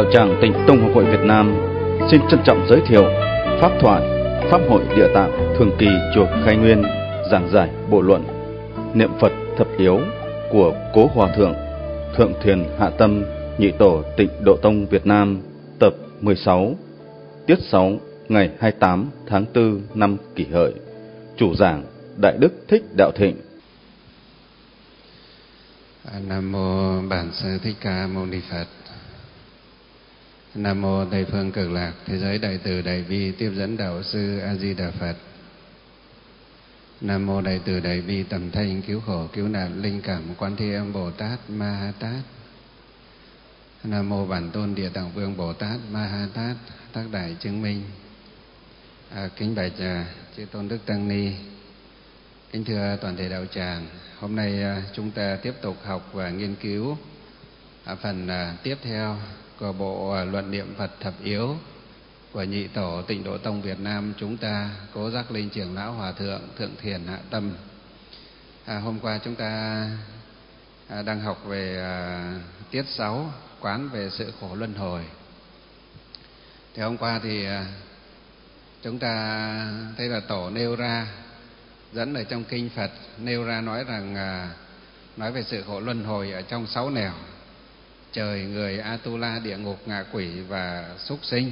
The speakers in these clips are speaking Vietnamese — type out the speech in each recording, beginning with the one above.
Tràng Tịnh Tông Học hội Việt Nam xin trân trọng giới thiệu pháp thoại Pháp hội Địa Tạng thường kỳ chùa Khai Nguyên giảng giải bộ luận Niệm Phật thập yếu của Cố Hòa Thượng Thượng Thiền Hạ Tâm Nhị Tổ Tịnh Độ Tông Việt Nam, tập 16, tiết 6, ngày 28 tháng 4 năm Kỷ Hợi. Chủ giảng Đại Đức Thích Đạo Thịnh. Nam mô Bản Sư Thích Ca Mâu Ni Phật. Nam mô Tây Phương Cực Lạc Thế Giới Đại Từ Đại Bi Tiếp Dẫn Đạo Sư A Di Đà Phật. Nam mô Đại Từ Đại Bi Tầm Thanh Cứu Khổ Cứu Nạn Linh Cảm Quan Thế Âm Bồ Tát Ma Ha Tát. Nam mô Bản Tôn Địa Tạng Vương Bồ Tát Ma Ha Tát Tác Đại Chứng Minh. Kính bạch chư tôn đức tăng ni, kính thưa toàn thể đạo tràng, hôm nay chúng ta tiếp tục học và nghiên cứu phần tiếp theo của bộ luận niệm Phật thập yếu của Nhị Tổ Tịnh Độ Tông Việt Nam chúng ta, Cố Giác Linh Trưởng Lão Hòa Thượng Thượng Thiền Hạ Tâm. Hôm qua chúng ta đang học về tiết 6, quán về sự khổ luân hồi. Thì hôm qua thì chúng ta thấy là Tổ nêu ra, dẫn ở trong kinh Phật nêu ra nói rằng nói về sự khổ luân hồi ở trong 6 nẻo: trời, người, Atula, địa ngục, ngạ quỷ và súc sinh.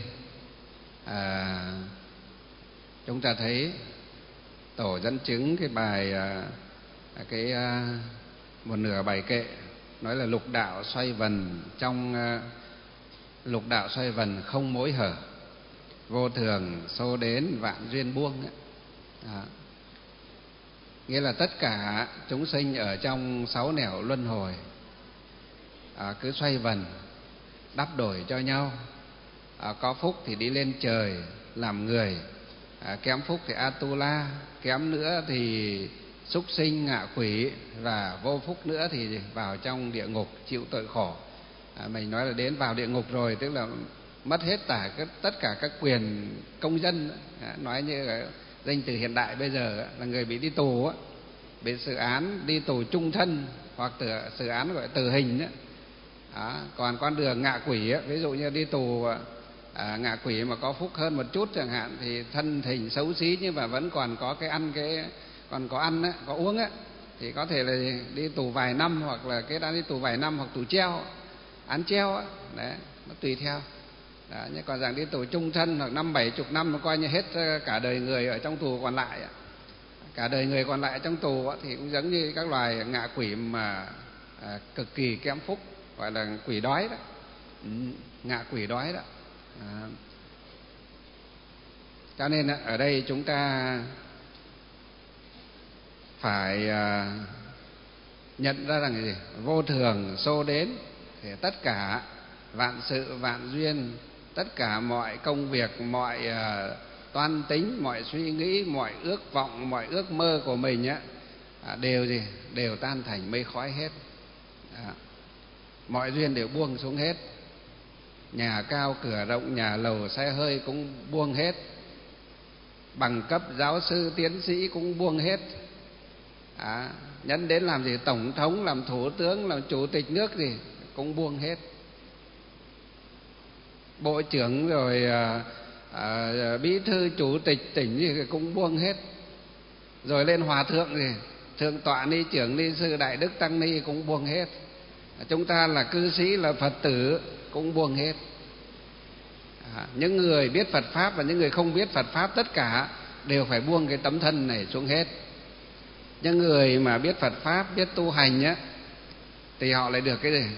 Chúng ta thấy Tổ dẫn chứng cái bài một nửa bài kệ nói là lục đạo xoay vần, trong lục đạo xoay vần không mối hở, vô thường xô đến vạn duyên buông. Nghĩa là tất cả chúng sinh ở trong 6 nẻo luân hồi cứ xoay vần đắp đổi cho nhau. Có phúc thì đi lên trời làm người, kém phúc thì Atula, kém nữa thì súc sinh, ngạ quỷ, và vô phúc nữa thì vào trong địa ngục chịu tội khổ. Mình nói là đến vào địa ngục rồi tức là mất hết tất cả các quyền công dân. Nói như là danh từ hiện đại bây giờ là người bị đi tù, bị xử án đi tù chung thân hoặc xử án gọi tử hình. Còn con đường ngạ quỷ, ví dụ như đi tù ngạ quỷ mà có phúc hơn một chút chẳng hạn, thì thân hình xấu xí nhưng mà vẫn còn có còn có ăn có uống thì có thể là đi tù vài năm, hoặc là đang đi tù vài năm hoặc tù treo, án treo đấy, nó tùy theo. Nhưng còn rằng đi tù chung thân hoặc 50-70 năm nó coi như hết cả đời người ở trong tù còn lại. Cả đời người còn lại trong tù thì cũng giống như các loài ngạ quỷ mà cực kỳ kém phúc, gọi là quỷ đói đó, ngạ quỷ đói đó. Cho nên ở đây chúng ta phải nhận ra rằng gì? Vô thường xô đến thì tất cả vạn sự vạn duyên, tất cả mọi công việc, mọi toan tính, mọi suy nghĩ, mọi ước vọng, mọi ước mơ của mình đều tan thành mây khói hết. Mọi duyên đều buông xuống hết. Nhà cao cửa rộng, nhà lầu xe hơi cũng buông hết. Bằng cấp giáo sư tiến sĩ cũng buông hết. Nhấn đến làm gì tổng thống, làm thủ tướng, làm chủ tịch nước gì cũng buông hết. Bộ trưởng rồi bí thư chủ tịch tỉnh gì cũng buông hết. Rồi lên hòa thượng gì, thượng tọa ni trưởng ni sư đại đức tăng ni cũng buông hết. Chúng ta là cư sĩ, là Phật tử cũng buông hết. Những người biết Phật pháp và những người không biết Phật pháp tất cả đều phải buông cái tấm thân này xuống hết. Những người mà biết Phật pháp, biết tu hành thì họ lại được cái gì?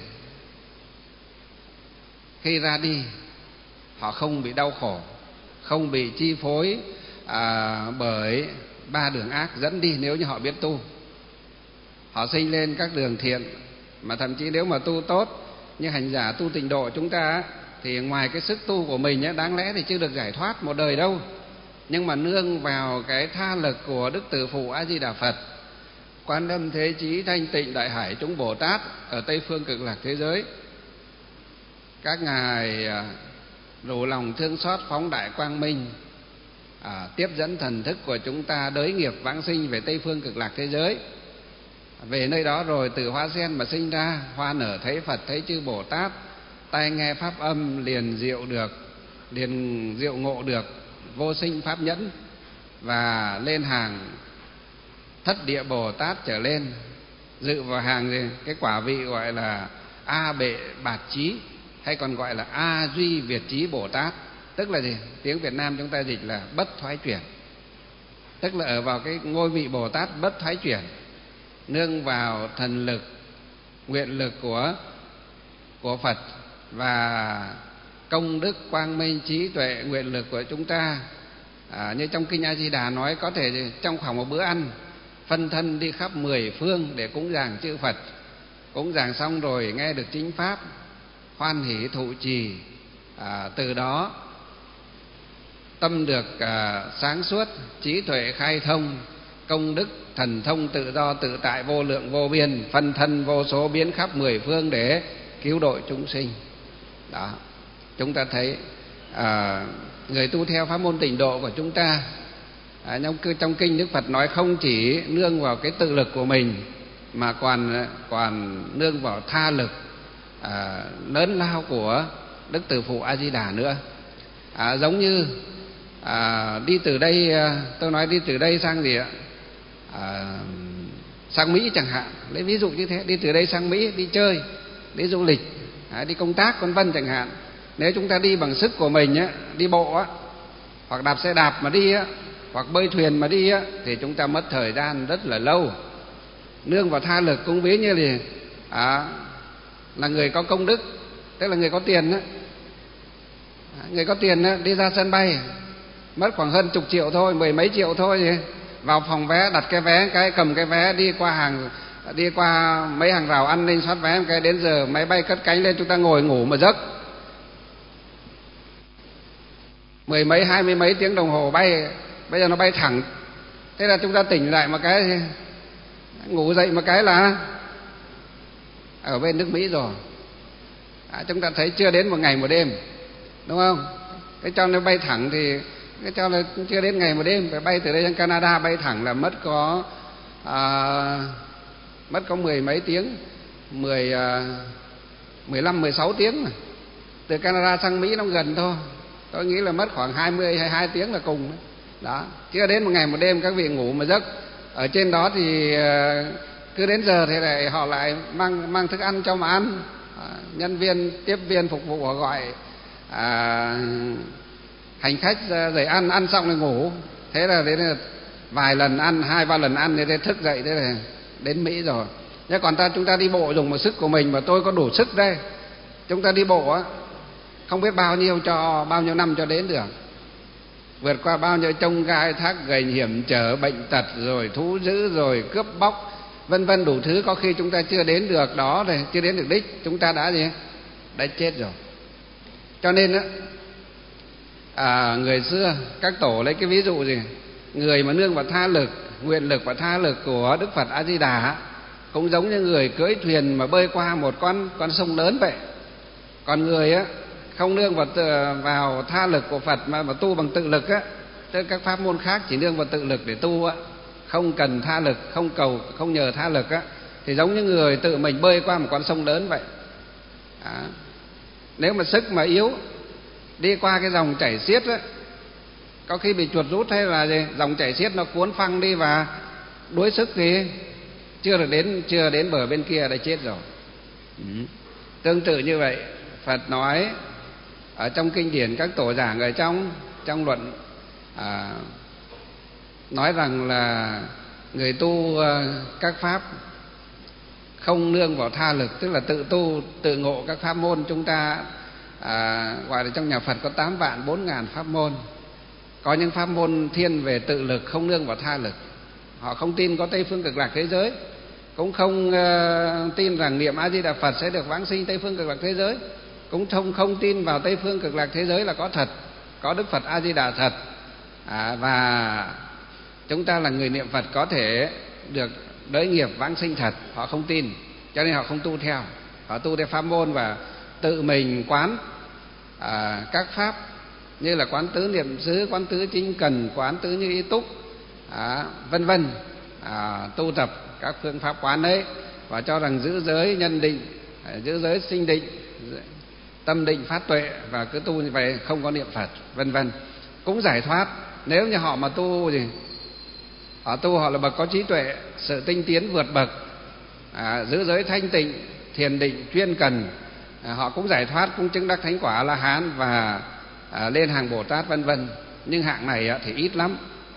Khi ra đi họ không bị đau khổ, không bị chi phối bởi 3 đường ác dẫn đi nếu như họ biết tu. Họ sinh lên các đường thiện, mà thậm chí nếu mà tu tốt như hành giả tu tịnh độ chúng ta thì ngoài cái sức tu của mình đáng lẽ thì chưa được giải thoát một đời đâu, nhưng mà nương vào cái tha lực của Đức Tử Phụ A Di Đà Phật, Quan Âm Thế Chí, Thanh Tịnh Đại Hải chúng Bồ Tát ở Tây Phương Cực Lạc thế giới, các ngài đủ lòng thương xót phóng đại quang minh, tiếp dẫn thần thức của chúng ta đới nghiệp vãng sinh về Tây Phương Cực Lạc thế giới. Về nơi đó rồi từ hoa sen mà sinh ra, hoa nở thấy Phật, thấy chư Bồ Tát, tai nghe pháp âm liền diệu ngộ được vô sinh pháp nhẫn, và lên hàng thất địa Bồ Tát trở lên, dự vào hàng gì? Cái quả vị gọi là A Bệ Bạt Chí, hay còn gọi là A Duy Việt Chí Bồ Tát. Tức là gì? Tiếng Việt Nam chúng ta dịch là bất thoái chuyển. Tức là ở vào cái ngôi vị Bồ Tát bất thoái chuyển, nương vào thần lực, nguyện lực của Phật và công đức quang minh trí tuệ nguyện lực của chúng ta. Như trong kinh A Di Đà nói, có thể trong khoảng một bữa ăn phân thân đi khắp 10 phương để cúng dường chư Phật. Cúng dường xong rồi nghe được chính pháp, hoan hỷ thụ trì, từ đó tâm được sáng suốt, trí tuệ khai thông, công đức thần thông tự do tự tại vô lượng vô biên, phân thân vô số biến khắp 10 phương để cứu độ chúng sinh. Đó, chúng ta thấy người tu theo pháp môn tịnh độ của chúng ta, trong kinh Đức Phật nói không chỉ nương vào cái tự lực của mình, mà còn nương vào tha lực lớn lao của Đức Từ Phụ A Di Đà nữa. Giống như đi từ đây, tôi nói đi từ đây sang gì ạ? Sang Mỹ chẳng hạn, lấy ví dụ như thế. Đi từ đây sang Mỹ, đi chơi, đi du lịch, đi công tác vân vân chẳng hạn. Nếu chúng ta đi bằng sức của mình á, đi bộ á, hoặc đạp xe đạp mà đi á, hoặc bơi thuyền mà đi á, thì chúng ta mất thời gian rất là lâu. Nương vào tha lực cũng ví như là người có công đức, tức là người có tiền á. Người có tiền á, đi ra sân bay mất khoảng hơn chục triệu thôi, 10 mấy triệu thôi thì vào phòng vé, đặt cái vé, cầm cái vé đi qua mấy hàng rào an ninh soát vé, đến giờ máy bay cất cánh lên chúng ta ngồi ngủ một giấc 10 mấy 20 mấy tiếng đồng hồ bay, bây giờ nó bay thẳng. Thế là chúng ta tỉnh lại một cái, ngủ dậy một cái là ở bên nước Mỹ rồi. Chúng ta thấy chưa đến một ngày một đêm, đúng không? Cái cho nó bay thẳng thì cái cho là chưa đến ngày một đêm. Phải bay từ đây sang Canada, bay thẳng là mất có 10 mấy tiếng, 15 16 tiếng mà. Từ Canada sang Mỹ nó gần thôi. Tôi nghĩ là mất khoảng 20 hay 22 tiếng là cùng. Đó, chưa đến một ngày một đêm các vị ngủ một giấc. Ở trên đó thì cứ đến giờ thì lại họ lại mang thức ăn cho mà ăn. Nhân viên, tiếp viên phục vụ họ gọi hành khách dậy ăn xong rồi ngủ. Thế là vài lần ăn, 2-3 lần ăn thì thức dậy, thế là đến Mỹ rồi. Nhưng còn chúng ta đi bộ dùng một sức của mình, mà tôi có đủ sức đây. Chúng ta đi bộ á, không biết bao nhiêu năm cho đến được. Vượt qua bao nhiêu chông gai thác gành hiểm trở, bệnh tật rồi thú dữ rồi cướp bóc vân vân đủ thứ. Có khi chúng ta chưa đến được đó rồi, chưa đến được đích, chúng ta đã chết rồi. Cho nên á, người xưa các tổ lấy cái ví dụ gì, người mà nương vào tha lực, nguyện lực và tha lực của Đức Phật A Di Đà cũng giống như người cưỡi thuyền mà bơi qua một con sông lớn vậy. Còn người á không nương vào tha lực của Phật mà tu bằng tự lực á, tức các pháp môn khác chỉ nương vào tự lực để tu á, không cần tha lực, không nhờ tha lực á, thì giống như người tự mình bơi qua một con sông lớn vậy. Nếu mà sức mà yếu, đi qua cái dòng chảy xiết á, có khi bị chuột rút hay là gì, dòng chảy xiết nó cuốn phăng đi và đuối sức thì chưa đến bờ bên kia đã chết rồi. Tương tự như vậy, Phật nói ở trong kinh điển, các tổ giảng ở trong luận nói rằng là người tu các pháp không nương vào tha lực, tức là tự tu tự ngộ các pháp môn. Chúng ta gọi là trong nhà Phật có 8.400.000 pháp môn. Có những pháp môn thiên về tự lực, không nương vào tha lực. Họ không tin có Tây phương cực lạc thế giới, cũng không tin rằng niệm A Di Đà Phật sẽ được vãng sinh Tây phương cực lạc thế giới, cũng không tin vào Tây phương cực lạc thế giới là có thật, có Đức Phật A Di Đà thật, và chúng ta là người niệm Phật có thể được đới nghiệp vãng sinh thật. Họ không tin, cho nên họ không tu theo. Họ tu theo pháp môn và tự mình quán các pháp như là quán tứ niệm xứ, quán tứ chính cần, quán tứ như ý túc, vân vân, tu tập các phương pháp quán ấy, và cho rằng giữ giới nhân định, giữ giới sinh định, tâm định phát tuệ và cứ tu như vậy, không có niệm Phật, vân vân, cũng giải thoát. Nếu như họ mà tu thì họ tu, họ là bậc có trí tuệ, sự tinh tiến vượt bậc, giữ giới thanh tịnh, thiền định chuyên cần, họ cũng giải thoát, cũng chứng đắc thánh quả A La Hán và lên hàng Bồ Tát, vân vân. Nhưng hạng này thì ít lắm.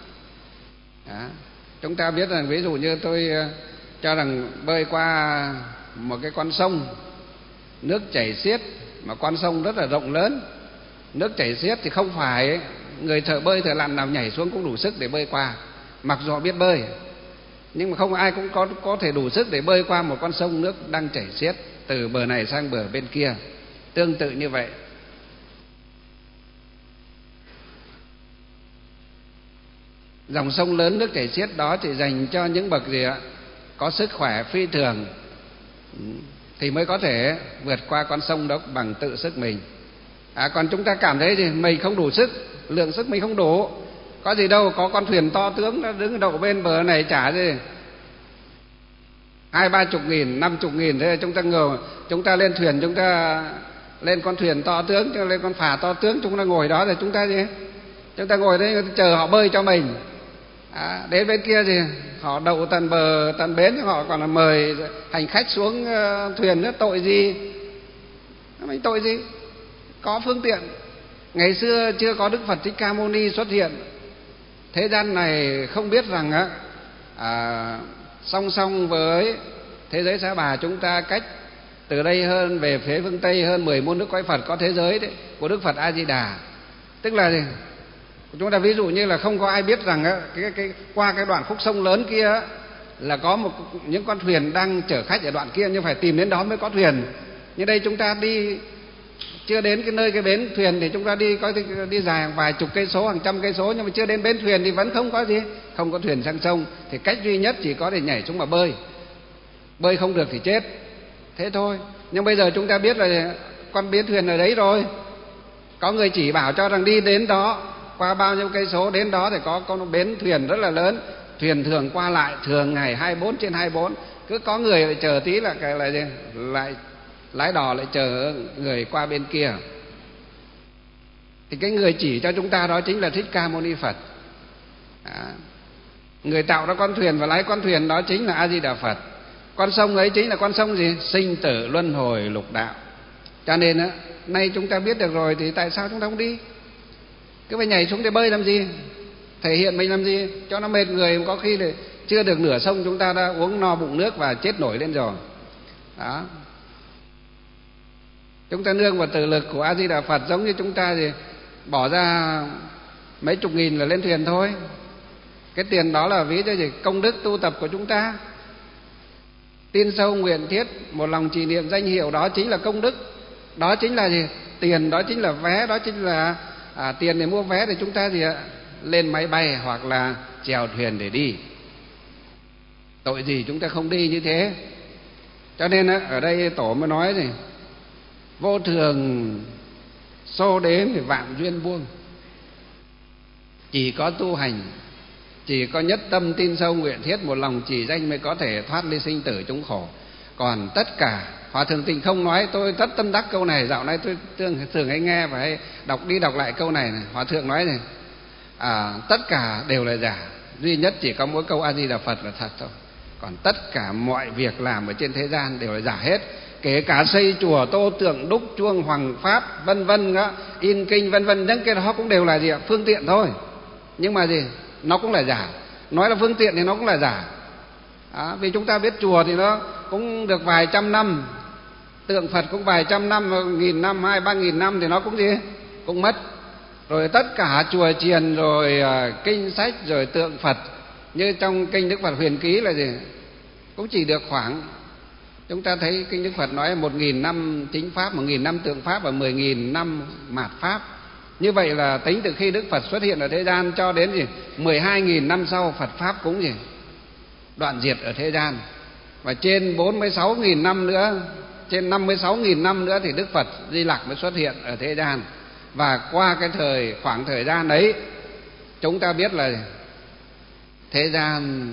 Chúng ta biết rằng, ví dụ như tôi cho rằng bơi qua một cái con sông, nước chảy xiết, mà con sông rất là rộng lớn, nước chảy xiết thì không phải người thợ bơi thợ lặn nào nhảy xuống cũng đủ sức để bơi qua, mặc dù họ biết bơi, nhưng mà không ai cũng có thể đủ sức để bơi qua một con sông nước đang chảy xiết từ bờ này sang bờ bên kia. Tương tự như vậy, dòng sông lớn nước chảy xiết đó chỉ dành cho những bậc gì ạ, có sức khỏe phi thường thì mới có thể vượt qua con sông đó bằng tự sức mình. Còn chúng ta cảm thấy gì mình không đủ sức, lượng sức mình không đủ, có gì đâu, có con thuyền to tướng nó đứng đậu bên bờ này chả gì 20-30 nghìn, 50 nghìn, thế chúng ta lên thuyền, chúng ta lên con thuyền to tướng, chúng ta lên con phà to tướng, chúng ta ngồi đó rồi chúng ta ngồi đấy chờ họ bơi cho mình. Đến bên kia thì họ đậu tận bờ tận bến, họ còn là mời hành khách xuống thuyền nữa, tội gì? Mình tội gì? Có phương tiện. Ngày xưa chưa có Đức Phật Thích Ca Mâu Ni xuất hiện, thế gian này không biết rằng song song với thế giới Sa Bà chúng ta, cách từ đây hơn về phía phương Tây hơn 10 muôn nước cõi Phật, có thế giới đấy của Đức Phật A Di Đà. Tức là gì? Chúng ta ví dụ như là không có ai biết rằng qua cái đoạn khúc sông lớn kia là có những con thuyền đang chở khách ở đoạn kia, nhưng phải tìm đến đó mới có thuyền. Như đây chúng ta đi chưa đến cái bến thuyền thì chúng ta đi dài hàng vài chục cây số, hàng trăm cây số, nhưng mà chưa đến bến thuyền thì vẫn không có thuyền sang sông, thì cách duy nhất chỉ có để nhảy xuống mà bơi không được thì chết, thế thôi. Nhưng bây giờ chúng ta biết là con bến thuyền ở đấy rồi, có người chỉ bảo cho rằng đi đến đó, qua bao nhiêu cây số đến đó thì có con bến thuyền rất là lớn, thuyền thường qua lại thường ngày 24/24, cứ có người lại chờ tí là lại lái đò lại chờ người qua bên kia. Thì cái người chỉ cho chúng ta đó chính là Thích Ca Mâu Ni Phật. Người tạo ra con thuyền và lái con thuyền đó chính là A Di Đà Phật. Con sông ấy chính là con sông gì? Sinh tử luân hồi lục đạo. Cho nên nay chúng ta biết được rồi thì tại sao chúng ta không đi? Cứ phải nhảy xuống để bơi làm gì? Thể hiện mình làm gì? Cho nó mệt người, có khi là chưa được nửa sông chúng ta đã uống no bụng nước và chết nổi lên rồi. Đó. Chúng ta nương vào tự lực của A Di Đà Phật, giống như chúng ta thì bỏ ra mấy chục nghìn là lên thuyền thôi. Cái tiền đó là ví cho gì? Công đức tu tập của chúng ta. Tin sâu nguyện thiết, một lòng trì niệm danh hiệu, đó chính là công đức. Đó chính là gì? Tiền, đó chính là vé, đó chính là tiền để mua vé để chúng ta gì ạ? Lên máy bay hoặc là chèo thuyền để đi. Tội gì chúng ta không đi như thế? Cho nên ở đây Tổ mới nói gì? Vô thường xô đến thì vạn duyên buông. Chỉ có tu hành, chỉ có nhất tâm tin sâu nguyện thiết, một lòng trì danh mới có thể thoát ly sinh tử chúng khổ. Còn tất cả, Hòa Thượng Tịnh không nói, tôi rất tâm đắc câu này, dạo này tôi thường hay nghe và hay đọc lại câu này. Hòa Thượng nói này, tất cả đều là giả, duy nhất chỉ có mỗi câu A Di Đà Phật là thật thôi. Còn tất cả mọi việc làm ở trên thế gian đều là giả hết. Kể cả xây chùa, tô tượng, đúc chuông, hoằng pháp, vân vân, in kinh, vân vân, những cái đó cũng đều là gì ạ? Phương tiện thôi. Nhưng mà gì? Nó cũng là giả. Nói là phương tiện thì nó cũng là giả. Vì chúng ta biết chùa thì nó cũng được vài trăm năm, tượng Phật cũng vài trăm năm, 1000 năm, 2-3 nghìn năm thì nó cũng gì? Cũng mất. Rồi tất cả chùa chiền, rồi kinh sách, rồi tượng Phật, như trong kinh Đức Phật Huyền Ký là gì? Cũng chỉ được khoảng, chúng ta thấy kinh Đức Phật nói 1000 năm chính pháp, 1000 năm tượng pháp và 10.000 năm mạt pháp. Như vậy là tính từ khi Đức Phật xuất hiện ở thế gian cho đến gì? 12.000 năm sau Phật pháp cũng gì? Đoạn diệt ở thế gian. Và trên 46.000 năm nữa, trên 56.000 năm nữa thì Đức Phật Di Lặc mới xuất hiện ở thế gian. Và qua cái khoảng thời gian ấy, chúng ta biết là thế gian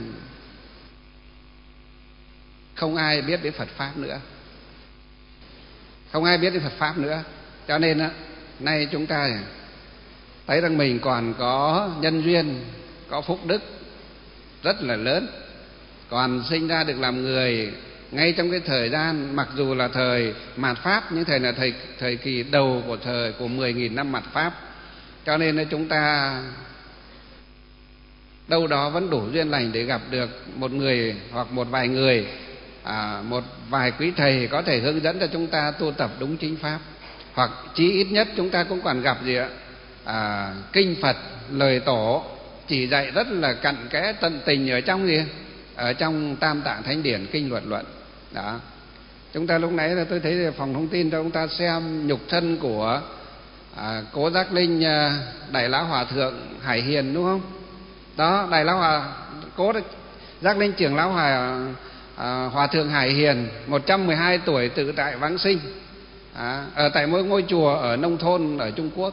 không ai biết đến Phật pháp nữa. Không ai biết đến Phật pháp nữa. Cho nên nay chúng ta thấy rằng mình còn có nhân duyên, có phúc đức rất là lớn, còn sinh ra được làm người ngay trong cái thời gian mặc dù là thời mạt Pháp, nhưng thời là thời kỳ đầu của thời của 10.000 năm mạt Pháp. Cho nên chúng ta đâu đó vẫn đủ duyên lành để gặp được một người hoặc một vài người, một vài quý thầy có thể hướng dẫn cho chúng ta tu tập đúng chính pháp, hoặc chí ít nhất chúng ta cũng còn gặp gì ạ? Kinh Phật, lời Tổ chỉ dạy rất là cặn kẽ tận tình ở trong gì? Ở trong Tam Tạng Thánh Điển, kinh Luật Luận. Đó. Chúng ta lúc nãy là tôi thấy phòng thông tin cho chúng ta xem nhục thân của Cố Giác Linh Đại Lão Hòa Thượng Hải Hiền, đúng không? Đó, Đại Lão Cố Giác Linh Trưởng Lão Hòa Thượng Hải Hiền 112 tuổi tự tại vãng sinh ở tại một ngôi chùa ở nông thôn ở Trung Quốc.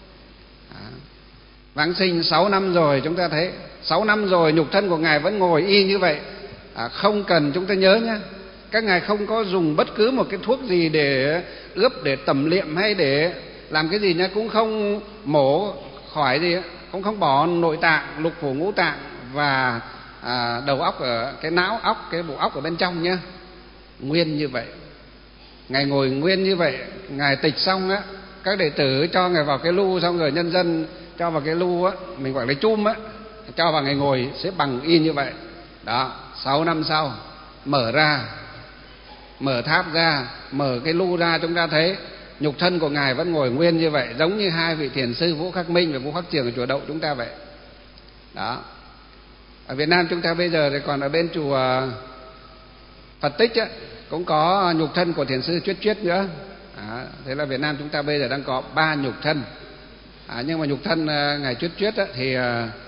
Vãng sinh 6 năm rồi, chúng ta thấy 6 năm rồi nhục thân của Ngài vẫn ngồi y như vậy. Không cần, chúng ta nhớ nhé, các Ngài không có dùng bất cứ một cái thuốc gì để ướp, để tẩm liệm hay để làm cái gì nhé, cũng không mổ khỏi gì, cũng không bỏ nội tạng, lục phủ ngũ tạng và đầu óc, ở cái não óc, cái bộ óc ở bên trong nhé, nguyên như vậy. Ngài ngồi nguyên như vậy. Ngài tịch xong á, các đệ tử cho Ngài vào cái lu, xong rồi nhân dân cho vào cái lu á, mình gọi là chum á, cho vào Ngài ngồi xếp bằng y như vậy. Đó, 6 năm sau mở ra, mở tháp ra, mở cái lu ra, chúng ta thấy nhục thân của Ngài vẫn ngồi nguyên như vậy, giống như hai vị thiền sư Vũ Khắc Minh và Vũ Khắc Trường ở chùa Đậu chúng ta vậy. Đó. Ở Việt Nam chúng ta bây giờ thì còn ở bên chùa Phật Tích á, cũng có nhục thân của thiền sư Chuyết Chuyết nữa. Thế là Việt Nam chúng ta bây giờ đang có 3 nhục thân. Nhưng mà nhục thân Ngài Chuyết Chuyết á, thì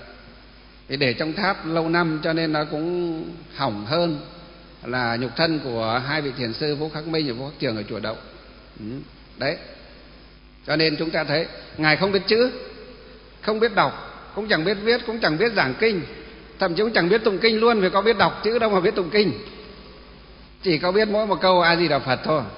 để trong tháp lâu năm cho nên nó cũng hỏng hơn là nhục thân của hai vị thiền sư Vũ Khắc Minh và Vũ Khắc Trường ở chùa Đậu. Đấy. Cho nên chúng ta thấy Ngài không biết chữ, không biết đọc, cũng chẳng biết viết, cũng chẳng biết giảng kinh, thậm chí cũng chẳng biết tụng kinh luôn, vì có biết đọc chữ đâu mà biết tụng kinh. Chỉ có biết mỗi một câu A Di Đà Phật thôi.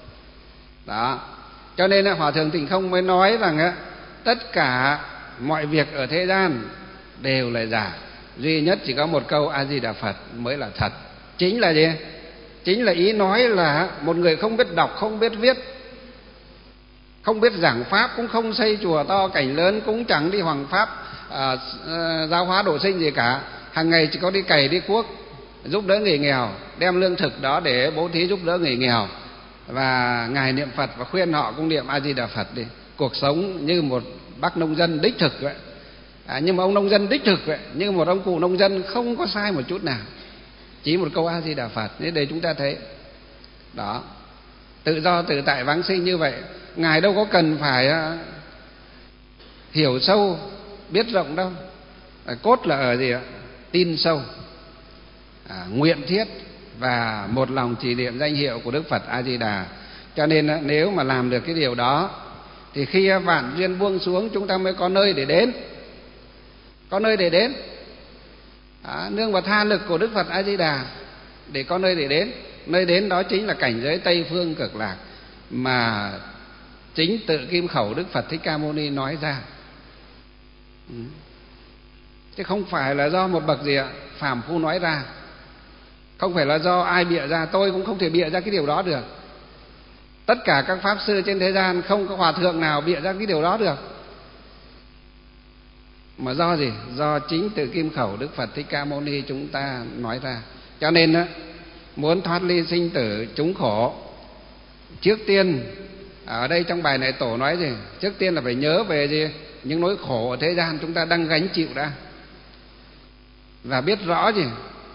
Đó. Cho nên Hòa Thượng Tịnh Không mới nói rằng tất cả mọi việc ở thế gian đều là giả, duy nhất chỉ có một câu A Di Đà Phật mới là thật. Chính là gì? Chính là ý nói là một người không biết đọc, không biết viết, không biết giảng pháp, cũng không xây chùa to cảnh lớn, cũng chẳng đi hoằng pháp giáo hóa độ sinh gì cả, hàng ngày chỉ có đi cày đi cuốc giúp đỡ người nghèo, đem lương thực đó để bố thí giúp đỡ người nghèo, và Ngài niệm Phật và khuyên họ cũng niệm A Di Đà Phật đi, cuộc sống như một bác nông dân đích thực vậy. Nhưng mà ông nông dân đích thực vậy, như một ông cụ nông dân không có sai một chút nào, chỉ một câu A Di Đà Phật. Thế để chúng ta thấy đó, tự do tự tại vãng sinh như vậy. Ngài đâu có cần phải hiểu sâu biết rộng đâu, cốt là ở gì ạ? Tin sâu, nguyện thiết và một lòng trì niệm danh hiệu của Đức Phật A Di Đà. Cho nên nếu mà làm được cái điều đó thì khi vạn duyên buông xuống, chúng ta mới có nơi để đến, có nơi để đến. Nương vào tha lực của Đức Phật A Di Đà để có nơi để đến. Nơi đến đó chính là cảnh giới Tây Phương Cực Lạc mà chính tự Kim Khẩu Đức Phật Thích Ca Mâu Ni nói ra, chứ không phải là do một bậc gì ạ phàm phu nói ra, không phải là do ai bịa ra. Tôi cũng không thể bịa ra cái điều đó được. Tất cả các pháp sư trên thế gian không có hòa thượng nào bịa ra cái điều đó được, mà do gì? Do chính từ Kim Khẩu Đức Phật Thích Ca Mâu Ni chúng ta nói ra. Cho nên muốn thoát ly sinh tử chúng khổ, trước tiên ở đây trong bài này Tổ nói gì? Trước tiên là phải nhớ về gì? Những nỗi khổ ở thế gian chúng ta đang gánh chịu đã, và biết rõ gì?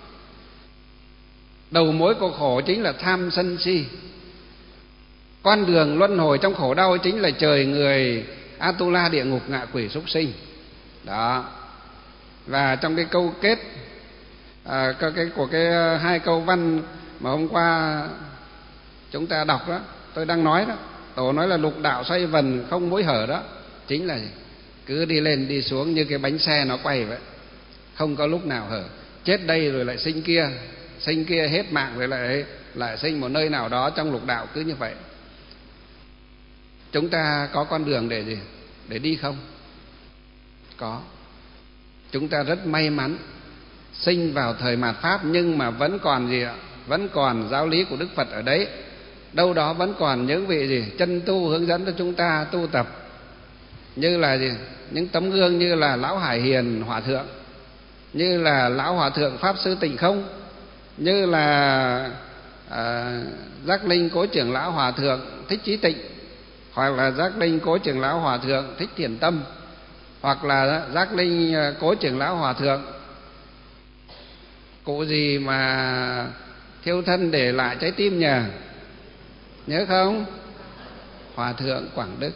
Đầu mối của khổ chính là tham sân si. Con đường luân hồi trong khổ đau chính là trời người, Atula, địa ngục, ngạ quỷ, súc sinh. Đó. Và trong cái câu kết của cái hai câu văn mà hôm qua chúng ta đọc đó, tôi đang nói đó, Tổ nói là lục đạo xoay vần không mối hở đó, chính là cứ đi lên đi xuống như cái bánh xe nó quay vậy, không có lúc nào hở. Chết đây rồi lại sinh kia hết mạng rồi lại sinh một nơi nào đó trong lục đạo, cứ như vậy. Chúng ta có con đường để gì? Để đi không? Có. Chúng ta rất may mắn sinh vào thời mạt Pháp, nhưng mà vẫn còn gì ạ? Vẫn còn giáo lý của Đức Phật ở đấy. Đâu đó vẫn còn những vị gì? Chân tu hướng dẫn cho chúng ta tu tập. Như là gì? Những tấm gương như là Lão Hải Hiền Hòa Thượng, như là Lão Hòa Thượng Pháp Sư Tịnh Không, như là Giác Linh Cố Trưởng Lão Hòa Thượng Thích Chí Tịnh, hoặc là Giác Linh Cố Trưởng Lão Hòa Thượng Thích Thiền Tâm, hoặc là Giác Linh Cố Trưởng Lão Hòa Thượng cụ gì mà thiêu thân để lại trái tim nhỉ? Nhớ không? Hòa Thượng Quảng Đức.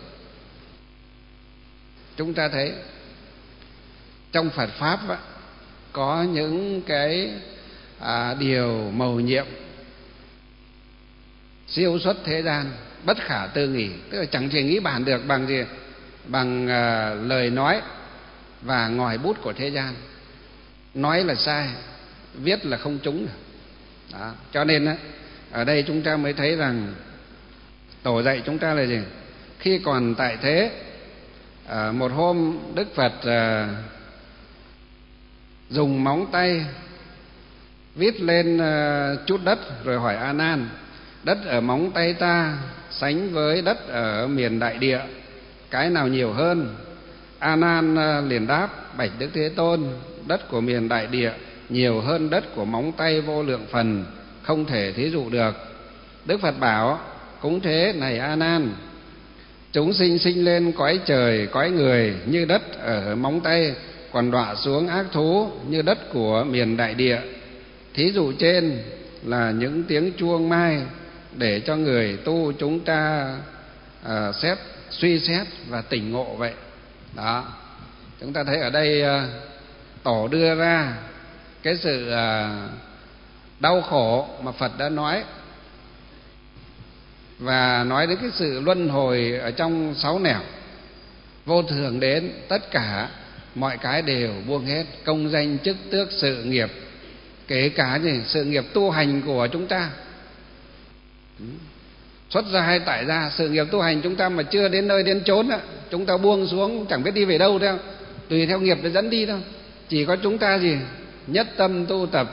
Chúng ta thấy trong Phật Pháp á, có những cái điều mầu nhiệm siêu xuất thế gian, bất khả tư nghì. Tức là chẳng thể nghĩ bàn được bằng gì? Bằng lời nói và ngòi bút của thế gian. Nói là sai, viết là không trúng được. Đó. Cho nên á, ở đây chúng ta mới thấy rằng Tổ dạy chúng ta là gì? Khi còn tại thế, một hôm Đức Phật dùng móng tay viết lên chút đất rồi hỏi A Nan: đất ở móng tay ta sánh với đất ở miền đại địa, cái nào nhiều hơn? A Nan liền đáp: bạch Đức Thế Tôn, đất của miền đại địa nhiều hơn đất của móng tay vô lượng phần, không thể thí dụ được. Đức Phật bảo: cũng thế này A Nan, chúng sinh sinh lên cõi trời cõi người như đất ở móng tay, còn đọa xuống ác thú như đất của miền đại địa. Thí dụ trên là những tiếng chuông mai để cho người tu chúng ta suy xét và tỉnh ngộ vậy. Đó. Chúng ta thấy ở đây Tổ đưa ra cái sự đau khổ mà Phật đã nói, và nói đến cái sự luân hồi ở trong 6 nẻo. Vô thường đến, tất cả mọi cái đều buông hết, công danh chức tước sự nghiệp, kể cả gì? Sự nghiệp tu hành của chúng ta, xuất gia hay tại gia, sự nghiệp tu hành chúng ta mà chưa đến nơi đến chốn á, chúng ta buông xuống chẳng biết đi về đâu đâu, tùy theo nghiệp để dẫn đi đâu. Chỉ có chúng ta gì? Nhất tâm tu tập,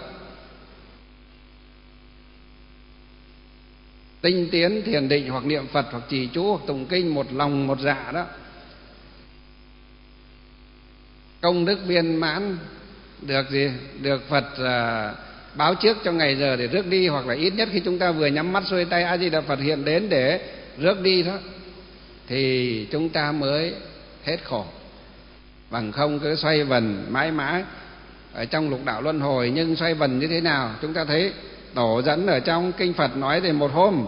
tinh tiến thiền định hoặc niệm Phật hoặc trì chú hoặc tụng kinh một lòng một dạ đó, công đức viên mãn, được gì? Được Phật báo trước cho ngày giờ để rước đi, hoặc là ít nhất khi chúng ta vừa nhắm mắt xuôi tay A Di Đà Phật hiện đến để rước đi đó, thì chúng ta mới hết khổ. Bằng không cứ xoay vần mãi mãi ở trong lục đạo luân hồi. Nhưng xoay vần như thế nào? Chúng ta thấy Tổ dẫn ở trong kinh Phật nói thì một hôm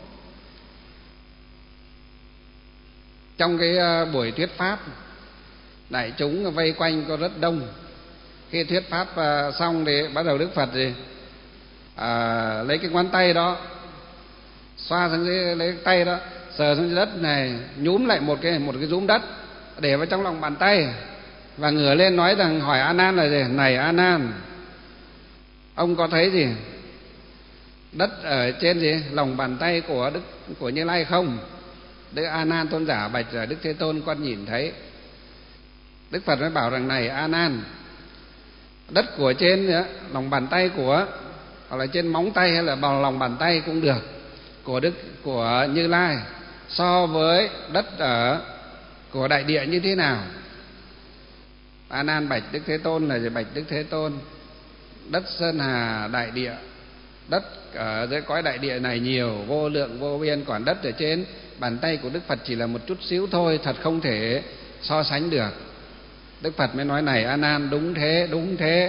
trong cái buổi thuyết pháp, đại chúng vây quanh có rất đông. Khi thuyết pháp xong thì bắt đầu Đức Phật thì lấy cái ngón tay đó xoa xuống dưới, lấy cái tay đó sờ xuống dưới đất này, nhúm lại một cái nhúm đất để vào trong lòng bàn tay, và ngửa lên nói rằng: hỏi A Nan là gì? Này A Nan, ông có thấy gì? Đất ở trên gì? Lòng bàn tay của Như Lai không? Đức A Nan tôn giả bạch là: Đức Thế Tôn, con nhìn thấy. Đức Phật mới bảo rằng: này A Nan, đất của trên lòng bàn tay của, hoặc là trên móng tay hay là bằng lòng bàn tay cũng được, của Như Lai so với đất ở của đại địa như thế nào? A Nan bạch Đức Thế Tôn là gì? Bạch Đức Thế Tôn, đất sơn hà đại địa, đất ở dưới cõi đại địa này nhiều vô lượng vô biên, còn đất ở trên bàn tay của Đức Phật chỉ là một chút xíu thôi, thật không thể so sánh được. Đức Phật mới nói: này A Nan, đúng thế, đúng thế.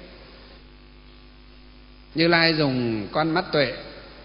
Như Lai dùng con mắt tuệ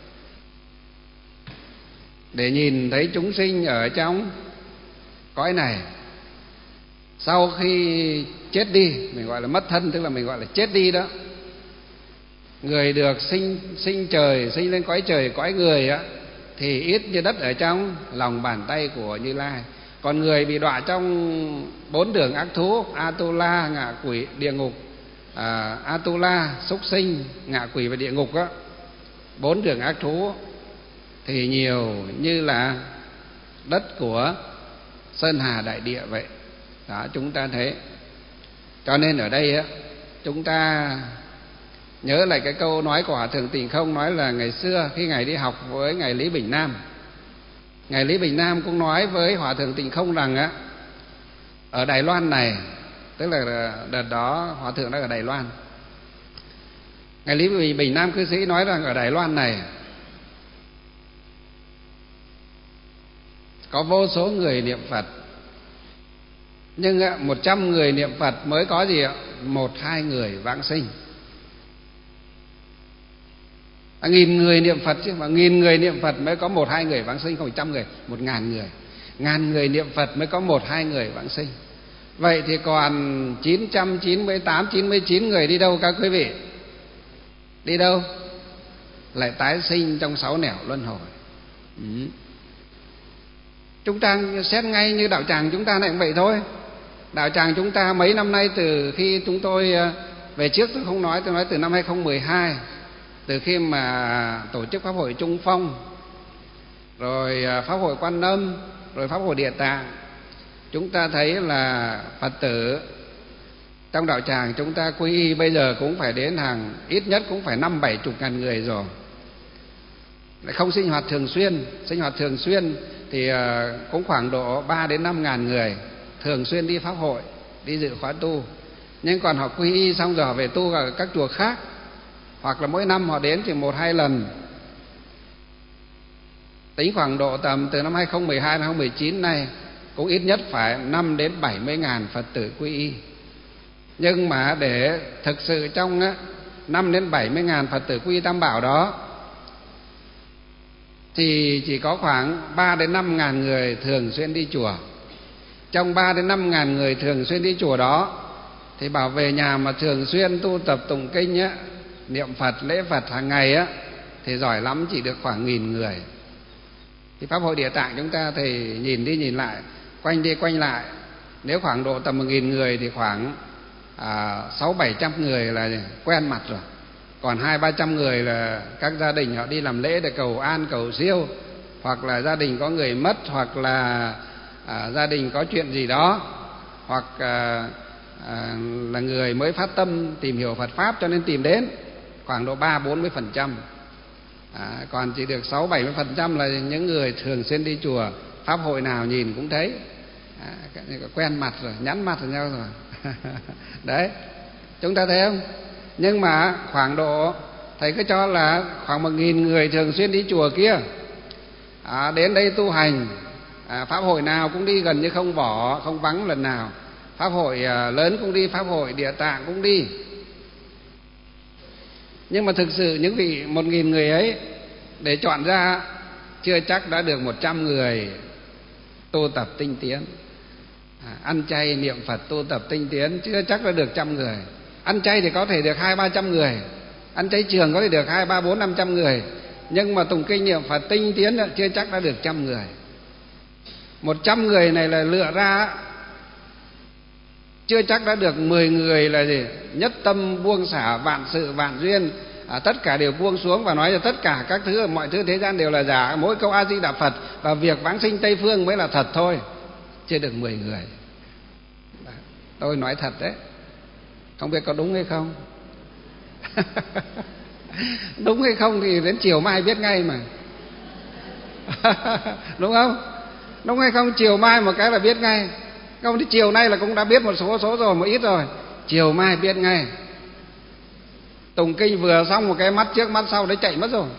để nhìn thấy chúng sinh ở trong cõi này. Sau khi chết đi, mình gọi là mất thân, tức là mình gọi là chết đi đó. Người được sinh trời, sinh lên cõi trời cõi người á, thì ít như đất ở trong lòng bàn tay của Như Lai. Còn người bị đọa trong 4 đường ác thú, Atula, ngạ quỷ, địa ngục, Atula, súc sinh, ngạ quỷ và địa ngục á, 4 đường ác thú thì nhiều như là đất của sơn hà đại địa vậy. Đó, chúng ta thấy. Cho nên ở đây á, chúng ta nhớ lại cái câu nói của Hòa thượng Tịnh Không, nói là ngày xưa khi Ngài đi học với Ngài Lý Bình Nam, Ngài Lý Bình Nam cũng nói với Hòa thượng Tịnh Không rằng á, ở Đài Loan này, tức là đợt đó Hòa thượng đang ở Đài Loan, Ngài Lý Bình Nam cư sĩ nói rằng ở Đài Loan này có vô số người niệm Phật, nhưng 100 người niệm Phật mới có gì ạ? 1-2 người vãng sinh. 1000 người niệm Phật chứ, mà 1000 người niệm Phật mới có 1-2 người vãng sinh, không 100 người, 1000 người. 1000 người niệm Phật mới có 1-2 người vãng sinh. Vậy thì còn 998, 99 người đi đâu các quý vị? Đi đâu? Lại tái sinh trong 6 nẻo luân hồi. Chúng ta xét ngay như đạo tràng chúng ta này cũng vậy thôi. Đạo tràng chúng ta mấy năm nay, từ khi chúng tôi về trước tôi không nói, tôi nói từ năm 2012, từ khi mà tổ chức Pháp hội Trung Phong, rồi Pháp hội Quan Âm, rồi Pháp hội Địa Tạng, chúng ta thấy là Phật tử trong đạo tràng chúng ta quy y bây giờ cũng phải đến hàng, ít nhất cũng phải 50-70 ngàn người rồi. Lại không sinh hoạt thường xuyên. Sinh hoạt thường xuyên thì cũng khoảng độ 3-5 ngàn người thường xuyên đi Pháp hội, đi dự khóa tu. Nhưng còn họ quy y xong rồi họ về tu ở các chùa khác, hoặc là mỗi năm họ đến thì 1-2 lần. Tính khoảng độ tầm từ năm 2012 đến 2019 này cũng ít nhất phải 5-70 ngàn Phật tử quy y. Nhưng mà để thực sự trong 5-70 ngàn Phật tử quy y Tam Bảo đó thì chỉ có khoảng 3-5 ngàn người thường xuyên đi chùa. Trong 3-5 ngàn người thường xuyên đi chùa đó thì bảo về nhà mà thường xuyên tu tập tụng kinh á, niệm Phật, lễ Phật hàng ngày á, thì giỏi lắm chỉ được khoảng 1000 người. Thì Pháp hội Địa Tạng chúng ta thì nhìn đi nhìn lại, quanh đi quanh lại, nếu khoảng độ tầm 1000 người thì khoảng 600-700 người là quen mặt rồi. Còn 200-300 người là các gia đình họ đi làm lễ để cầu an cầu siêu, hoặc là gia đình có người mất, hoặc là gia đình có chuyện gì đó, hoặc là người mới phát tâm tìm hiểu Phật Pháp cho nên tìm đến, khoảng độ 30-40%. Còn chỉ được 60-70% là những người thường xuyên đi chùa, Pháp hội nào nhìn cũng thấy, quen mặt rồi, nhắn mặt với nhau rồi. Đấy, chúng ta thấy không? Nhưng mà khoảng độ, thầy cứ cho là khoảng 1000 người thường xuyên đi chùa kia, đến đây tu hành, Pháp hội nào cũng đi, gần như không bỏ, không vắng lần nào. Pháp hội lớn cũng đi, Pháp hội Địa Tạng cũng đi. Nhưng mà thực sự những vị 1000 người ấy để chọn ra chưa chắc đã được 100 người tu tập tinh tiến. Ăn chay niệm Phật tu tập tinh tiến chưa chắc đã được 100 người. Ăn chay thì có thể được 200-300 người, ăn chay trường có thể được 200-300-400-500 người, nhưng mà tụng kinh niệm Phật tinh tiến chưa chắc đã được 100 người. 100 người này là lựa ra, chưa chắc đã được 10 người là gì? Nhất tâm buông xả vạn sự vạn duyên, tất cả đều buông xuống và nói là tất cả các thứ, mọi thứ thế gian đều là giả, mỗi câu A Di Đà Phật và việc vãng sinh Tây Phương mới là thật thôi. Chưa được 10 người. Tôi nói thật đấy, không biết có đúng hay không. Đúng hay không thì đến chiều mai biết ngay mà. Đúng không? Đúng hay không chiều mai một cái là biết ngay. Không thì chiều nay là cũng đã biết một số rồi, một ít rồi, chiều mai biết ngay. Tụng kinh vừa xong một cái mắt trước mắt sau đấy chạy mất rồi.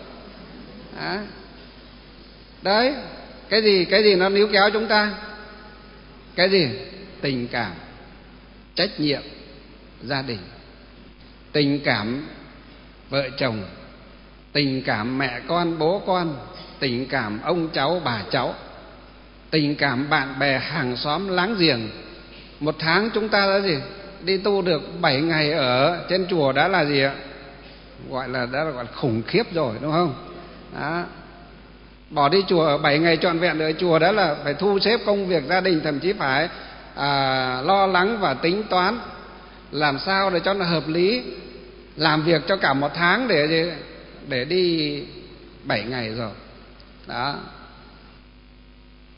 Đấy, cái gì nó níu kéo chúng ta? Cái gì? Tình cảm, trách nhiệm gia đình, tình cảm vợ chồng, tình cảm mẹ con bố con, tình cảm ông cháu bà cháu, tình cảm bạn bè hàng xóm láng giềng. Một tháng chúng ta đã gì? Đi tu được 7 ngày ở trên chùa đã là gì ạ? Gọi là khủng khiếp rồi, đúng không? Đó. Bỏ đi chùa ở 7 ngày trọn vẹn ở chùa đó là phải thu xếp công việc gia đình, thậm chí phải lo lắng và tính toán làm sao để cho nó hợp lý, làm việc cho cả một tháng để đi 7 ngày rồi. Đó.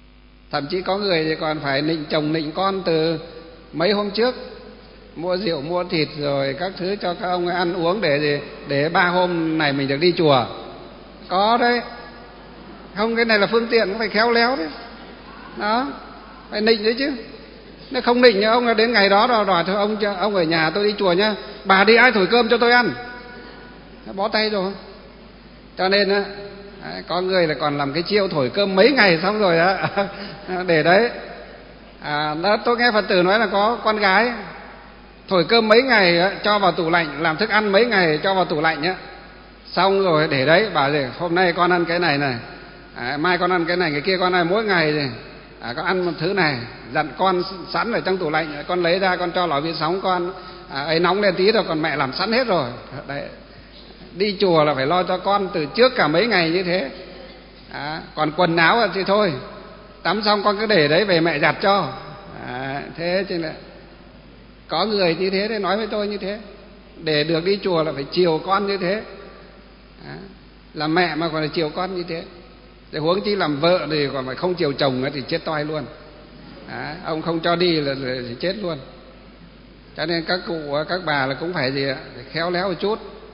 Thậm chí có người thì còn phải nịnh chồng nịnh con từ mấy hôm trước, mua rượu mua thịt rồi các thứ cho các ông ấy ăn uống để 3 hôm này mình được đi chùa. Có đấy. Không, cái này là phương tiện cũng phải khéo léo đấy. Đó, phải nịnh đấy chứ. Nếu không nịnh ông là đến ngày đó rồi thôi ông ở nhà tôi đi chùa nhá, bà đi ai thổi cơm cho tôi ăn, bó tay rồi. Cho nên á, có người là còn làm cái chiêu thổi cơm mấy ngày xong rồi á để đấy. Tôi nghe Phật tử nói là có con gái thổi cơm mấy ngày á, cho vào tủ lạnh, làm thức ăn mấy ngày cho vào tủ lạnh á, xong rồi để đấy, bảo gì hôm nay con ăn cái này này, mai con ăn cái này cái kia, con ăn mỗi ngày rồi con ăn một thứ này, dặn con sẵn ở trong tủ lạnh, con lấy ra con cho lò vi sóng con ấy nóng lên tí rồi còn mẹ làm sẵn hết rồi đấy. Đi chùa là phải lo cho con từ trước cả mấy ngày như thế. Còn quần áo thì thôi, tắm xong con cứ để đấy về mẹ giặt cho. Thế chứ là có người như thế, để nói với tôi như thế, để được đi chùa là phải chiều con như thế. Làm mẹ mà còn phải chiều con như thế, để huống chi làm vợ thì còn phải không chiều chồng thì chết toi luôn. Ông không cho đi là thì chết luôn. Cho nên các cụ các bà là cũng phải gì ạ, phải khéo léo một chút.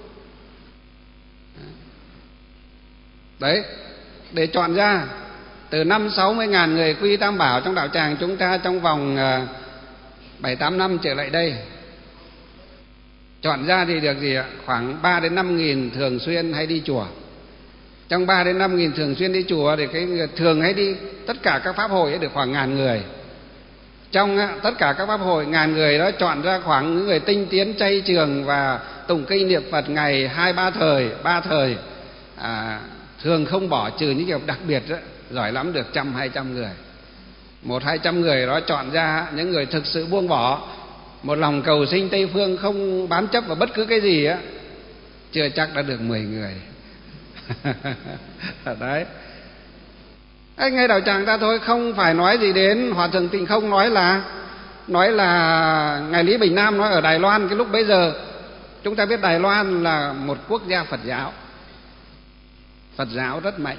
Đấy, để chọn ra từ 50-60 ngàn người quy Tam Bảo trong đạo tràng chúng ta trong vòng 7-8 năm trở lại đây, chọn ra thì được gì ạ, khoảng 3-5 nghìn thường xuyên hay đi chùa. Trong 3-5 nghìn thường xuyên đi chùa thì cái thường hay đi tất cả các pháp hội được khoảng 1.000 người. Trong tất cả các pháp hội 1.000 người đó, chọn ra khoảng những người tinh tiến chay trường và tụng kinh niệm Phật ngày 2-3 thời, 3 thời, thường không bỏ, trừ những kiểu đặc biệt đó, giỏi lắm được 100-200 người. 100-200 người đó chọn ra những người thực sự buông bỏ, một lòng cầu sinh Tây Phương, không bám chấp vào bất cứ cái gì á, chưa chắc đã được 10 người. Đấy. Ngay đạo tràng ta thôi, không phải nói gì đến Hòa thượng Tịnh Không nói là ngài Lý Bình Nam nói ở Đài Loan. Cái lúc bấy giờ chúng ta biết Đài Loan là một quốc gia Phật giáo, Phật giáo rất mạnh.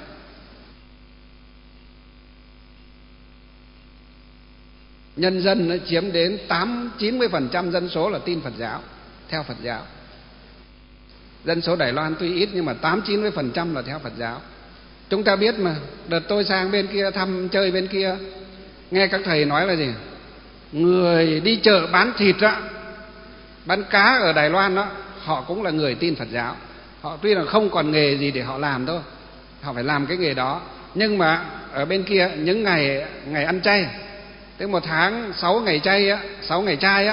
Nhân dân nó chiếm đến 80-90% dân số là tin Phật giáo, theo Phật giáo. Dân số Đài Loan tuy ít nhưng mà 80-90% là theo Phật giáo. Chúng ta biết mà, đợt tôi sang bên kia thăm chơi bên kia, nghe các thầy nói là gì, người đi chợ bán thịt á, bán cá ở Đài Loan đó, họ cũng là người tin Phật giáo. Họ tuy là không còn nghề gì để họ làm thôi, họ phải làm cái nghề đó. Nhưng mà ở bên kia những ngày ăn chay, tức 1 tháng 6 ngày chay á, 6 ngày chay á,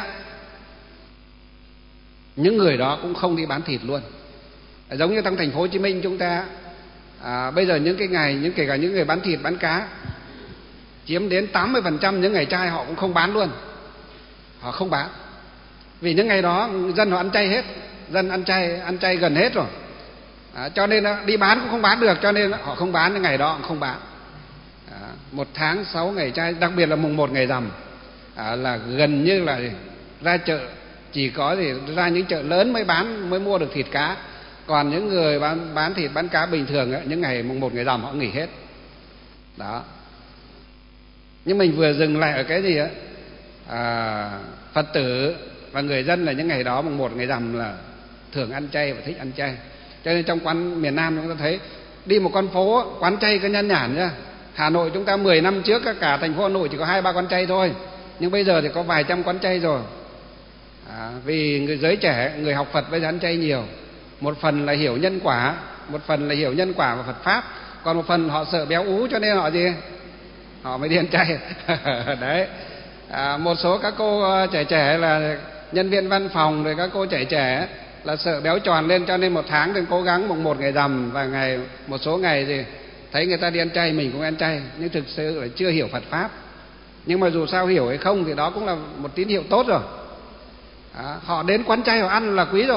những người đó cũng không đi bán thịt luôn. Giống như trong thành phố Hồ Chí Minh chúng ta, bây giờ những cái ngày, kể cả những người bán thịt bán cá chiếm đến 80%, những ngày chay họ cũng không bán luôn. Họ không bán, vì những ngày đó dân họ ăn chay hết, dân ăn chay gần hết rồi. Cho nên đi bán cũng không bán được, cho nên họ không bán, những ngày đó cũng không bán. 1 tháng 6 ngày chay, đặc biệt là mùng 1 ngày rằm là gần như là ra chợ, chỉ có thì ra những chợ lớn mới mua được thịt cá. Còn những người bán thịt bán cá bình thường những ngày mùng 1 ngày rằm họ nghỉ hết. Đó. Nhưng mình vừa dừng lại ở cái gì á, Phật tử và người dân là những ngày đó mùng 1 ngày rằm là thường ăn chay và thích ăn chay. Cho nên trong quán miền Nam chúng ta thấy đi một con phố quán chay có nhan nhản nhá. Hà Nội chúng ta 10 năm trước cả thành phố Hà Nội chỉ có 2-3 quán chay thôi, nhưng bây giờ thì có vài trăm quán chay rồi. Vì người giới trẻ, người học Phật bây giờ ăn chay nhiều. Một phần là hiểu nhân quả, và Phật pháp, còn một phần họ sợ béo ú cho nên họ gì, họ mới đi ăn chay. Đấy. Một số các cô trẻ là nhân viên văn phòng, rồi các cô trẻ là sợ béo tròn lên, cho nên 1 tháng thì cố gắng mùng 1 ngày rằm và một số ngày thì thấy người ta đi ăn chay mình cũng ăn chay, nhưng thực sự là chưa hiểu Phật pháp. Nhưng mà dù sao hiểu hay không thì đó cũng là một tín hiệu tốt rồi. Họ đến quán chay họ ăn là quý rồi.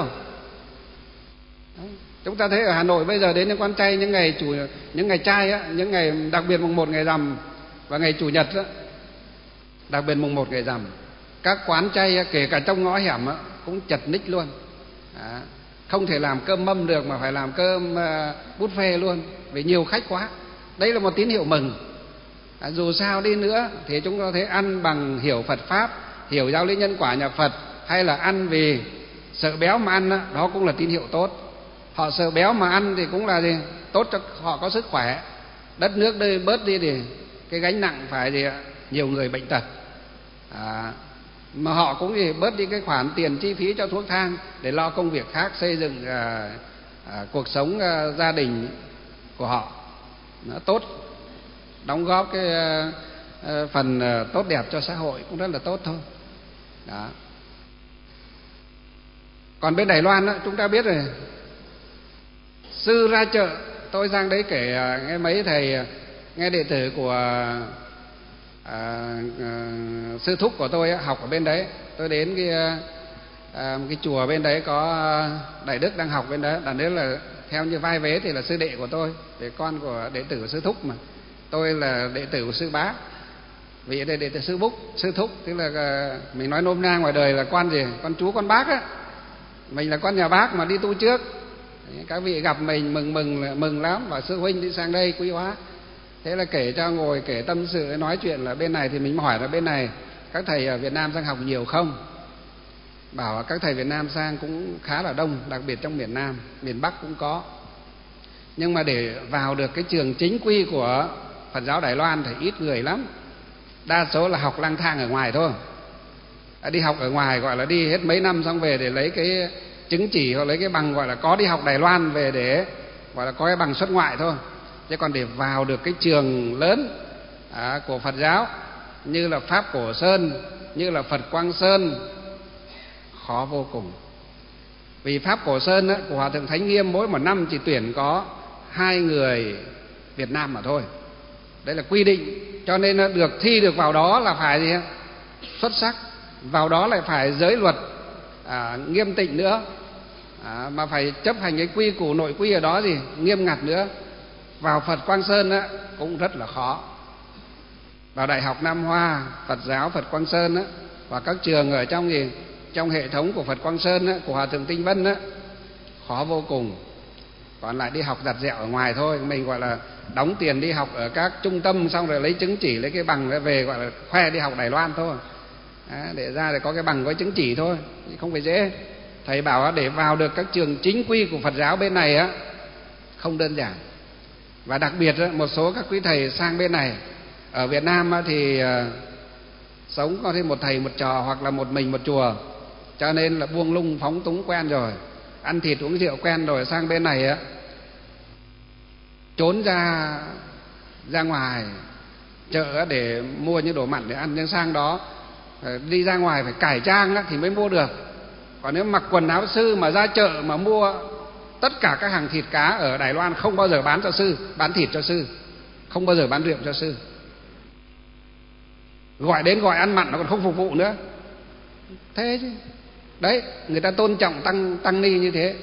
Chúng ta thấy ở Hà Nội bây giờ đến những quán chay những ngày chay á, những ngày đặc biệt mùng 1 ngày rằm và ngày chủ nhật á, đặc biệt mùng 1 ngày rằm, các quán chay kể cả trong ngõ hẻm cũng chật ních luôn. Không thể làm cơm mâm được mà phải làm cơm buffet luôn, vì nhiều khách quá. Đây là một tín hiệu mừng. Dù sao đi nữa thì chúng ta thấy ăn bằng hiểu Phật Pháp, hiểu giáo lý nhân quả nhà Phật, hay là ăn vì sợ béo mà ăn đó cũng là tín hiệu tốt. Họ sợ béo mà ăn thì cũng là gì? Tốt cho họ có sức khỏe. Đất nước đây bớt đi thì cái gánh nặng phải gì ạ? Nhiều người bệnh tật. Mà họ cũng gì bớt đi cái khoản tiền chi phí cho thuốc thang để lo công việc khác, xây dựng cuộc sống gia đình của họ nó tốt, đóng góp cái phần tốt đẹp cho xã hội cũng rất là tốt thôi. Đó. Còn bên Đài Loan đó, chúng ta biết rồi, sư ra chợ, tôi sang đấy kể nghe mấy thầy, nghe đệ tử của sư thúc của tôi học ở bên đấy. Tôi đến cái chùa bên đấy có Đại Đức đang học bên đó. Đại Đức là theo như vai vế thì là sư đệ của tôi, để con của đệ tử của sư thúc, mà tôi là đệ tử của sư bá. Vì đây đệ tử sư Búc, sư thúc, tức là mình nói nôm na ngoài đời là con gì? Con chú con bác á. Mình là con nhà bác mà đi tu trước. Các vị gặp mình mừng lắm, và sư huynh đi sang đây quý hóa. Thế là kể cho ngồi kể tâm sự, nói chuyện là bên này thì mình hỏi là bên này các thầy ở Việt Nam sang học nhiều không? Bảo các thầy Việt Nam sang cũng khá là đông, đặc biệt trong miền Nam, miền Bắc cũng có. Nhưng mà để vào được cái trường chính quy của Phật giáo Đài Loan thì ít người lắm. Đa số là học lang thang ở ngoài thôi. Đi học ở ngoài gọi là đi hết mấy năm xong về để lấy cái chứng chỉ hoặc lấy cái bằng gọi là có đi học Đài Loan về để gọi là có cái bằng xuất ngoại thôi. Chứ còn để vào được cái trường lớn của Phật giáo như là Pháp Cổ Sơn, như là Phật Quang Sơn, khó vô cùng. Vì Pháp Cổ Sơn của Hòa Thượng Thánh Nghiêm mỗi một năm chỉ tuyển có 2 người Việt Nam mà thôi. Đấy là quy định. Cho nên được thi được vào đó là phải gì? Xuất sắc. Vào đó lại phải giới luật nghiêm tịnh nữa, mà phải chấp hành cái quy củ nội quy ở đó gì nghiêm ngặt nữa. Vào Phật Quang Sơn cũng rất là khó. Vào Đại học Nam Hoa, Phật giáo Phật Quang Sơn và các trường ở trong hệ thống của Phật Quang Sơn của Hòa Thượng Tinh Vân khó vô cùng. Còn lại đi học giặt dẹo ở ngoài thôi. Mình gọi là đóng tiền đi học ở các trung tâm, xong rồi lấy chứng chỉ, lấy cái bằng về gọi là khoe đi học Đài Loan thôi. Để ra để có cái bằng, có chứng chỉ thôi, không phải dễ. Thầy bảo để vào được các trường chính quy của Phật giáo bên này không đơn giản. Và đặc biệt một số các quý thầy sang bên này ở Việt Nam thì sống có thêm một thầy một trò hoặc là một mình một chùa, cho nên là buông lung phóng túng quen rồi, ăn thịt uống rượu quen rồi, sang bên này trốn ra ngoài chợ để mua những đồ mặn để ăn. Nhưng sang đó đi ra ngoài phải cải trang thì mới mua được. Còn nếu mặc quần áo sư mà ra chợ mà mua tất cả các hàng thịt cá ở Đài Loan không bao giờ bán cho sư, bán thịt cho sư, không bao giờ bán rượu cho sư. Gọi đến gọi ăn mặn nó còn không phục vụ nữa. Thế chứ. Đấy, người ta tôn trọng tăng ni như thế.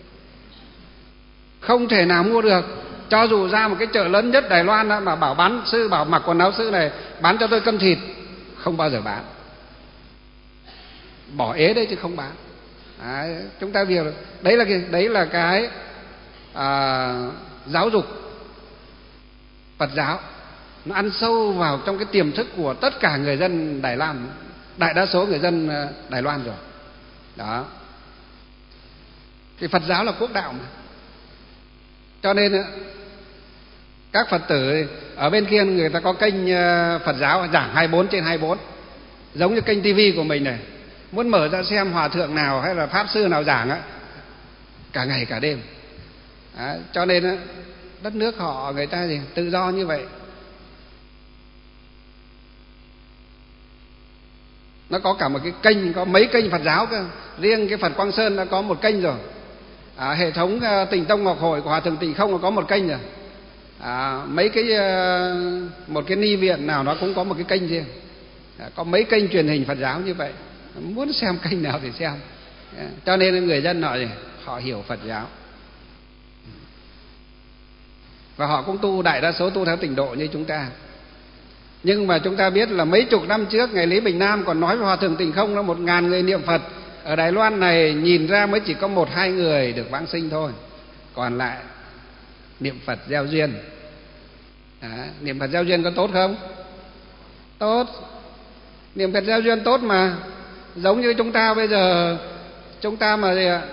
Không thể nào mua được. Cho dù ra một cái chợ lớn nhất Đài Loan mà bảo bán sư, bảo mặc quần áo sư này, bán cho tôi cân thịt, không bao giờ bán. Bỏ ế đấy chứ không bán. Chúng ta việc đấy là cái giáo dục Phật giáo nó ăn sâu vào trong cái tiềm thức của tất cả người dân Đài Loan, đại đa số người dân Đài Loan rồi. Đó. Thì Phật giáo là quốc đạo mà. Cho nên các Phật tử ở bên kia người ta có kênh Phật giáo giảng 24/24, giống như kênh TV của mình này. Muốn mở ra xem hòa thượng nào hay là pháp sư nào giảng cả ngày cả đêm. Cho nên đất nước họ người ta gì tự do như vậy. Nó có cả một cái kênh, có mấy kênh Phật giáo cơ. Riêng cái Phật Quang Sơn đã có một kênh rồi. Hệ thống Tịnh Tông Ngọc Hội của Hòa Thượng Tịnh Không có một kênh rồi. Mấy cái một cái ni viện nào nó cũng có một cái kênh riêng. Có mấy kênh truyền hình Phật giáo như vậy. Muốn xem kênh nào thì xem. Cho nên người dân họ hiểu Phật giáo. Và họ cũng tu, đại đa số tu theo tịnh độ như chúng ta. Nhưng mà chúng ta biết là mấy chục năm trước ngài Lý Bình Nam còn nói với Hòa Thượng Tịnh Không là 1000 người niệm Phật. Ở Đài Loan này nhìn ra mới chỉ có 1-2 người được vãng sinh thôi. Còn lại niệm Phật gieo duyên. Niệm Phật gieo duyên có tốt không? Tốt. Niệm Phật gieo duyên tốt mà. Giống như chúng ta bây giờ, chúng ta mà gì ạ?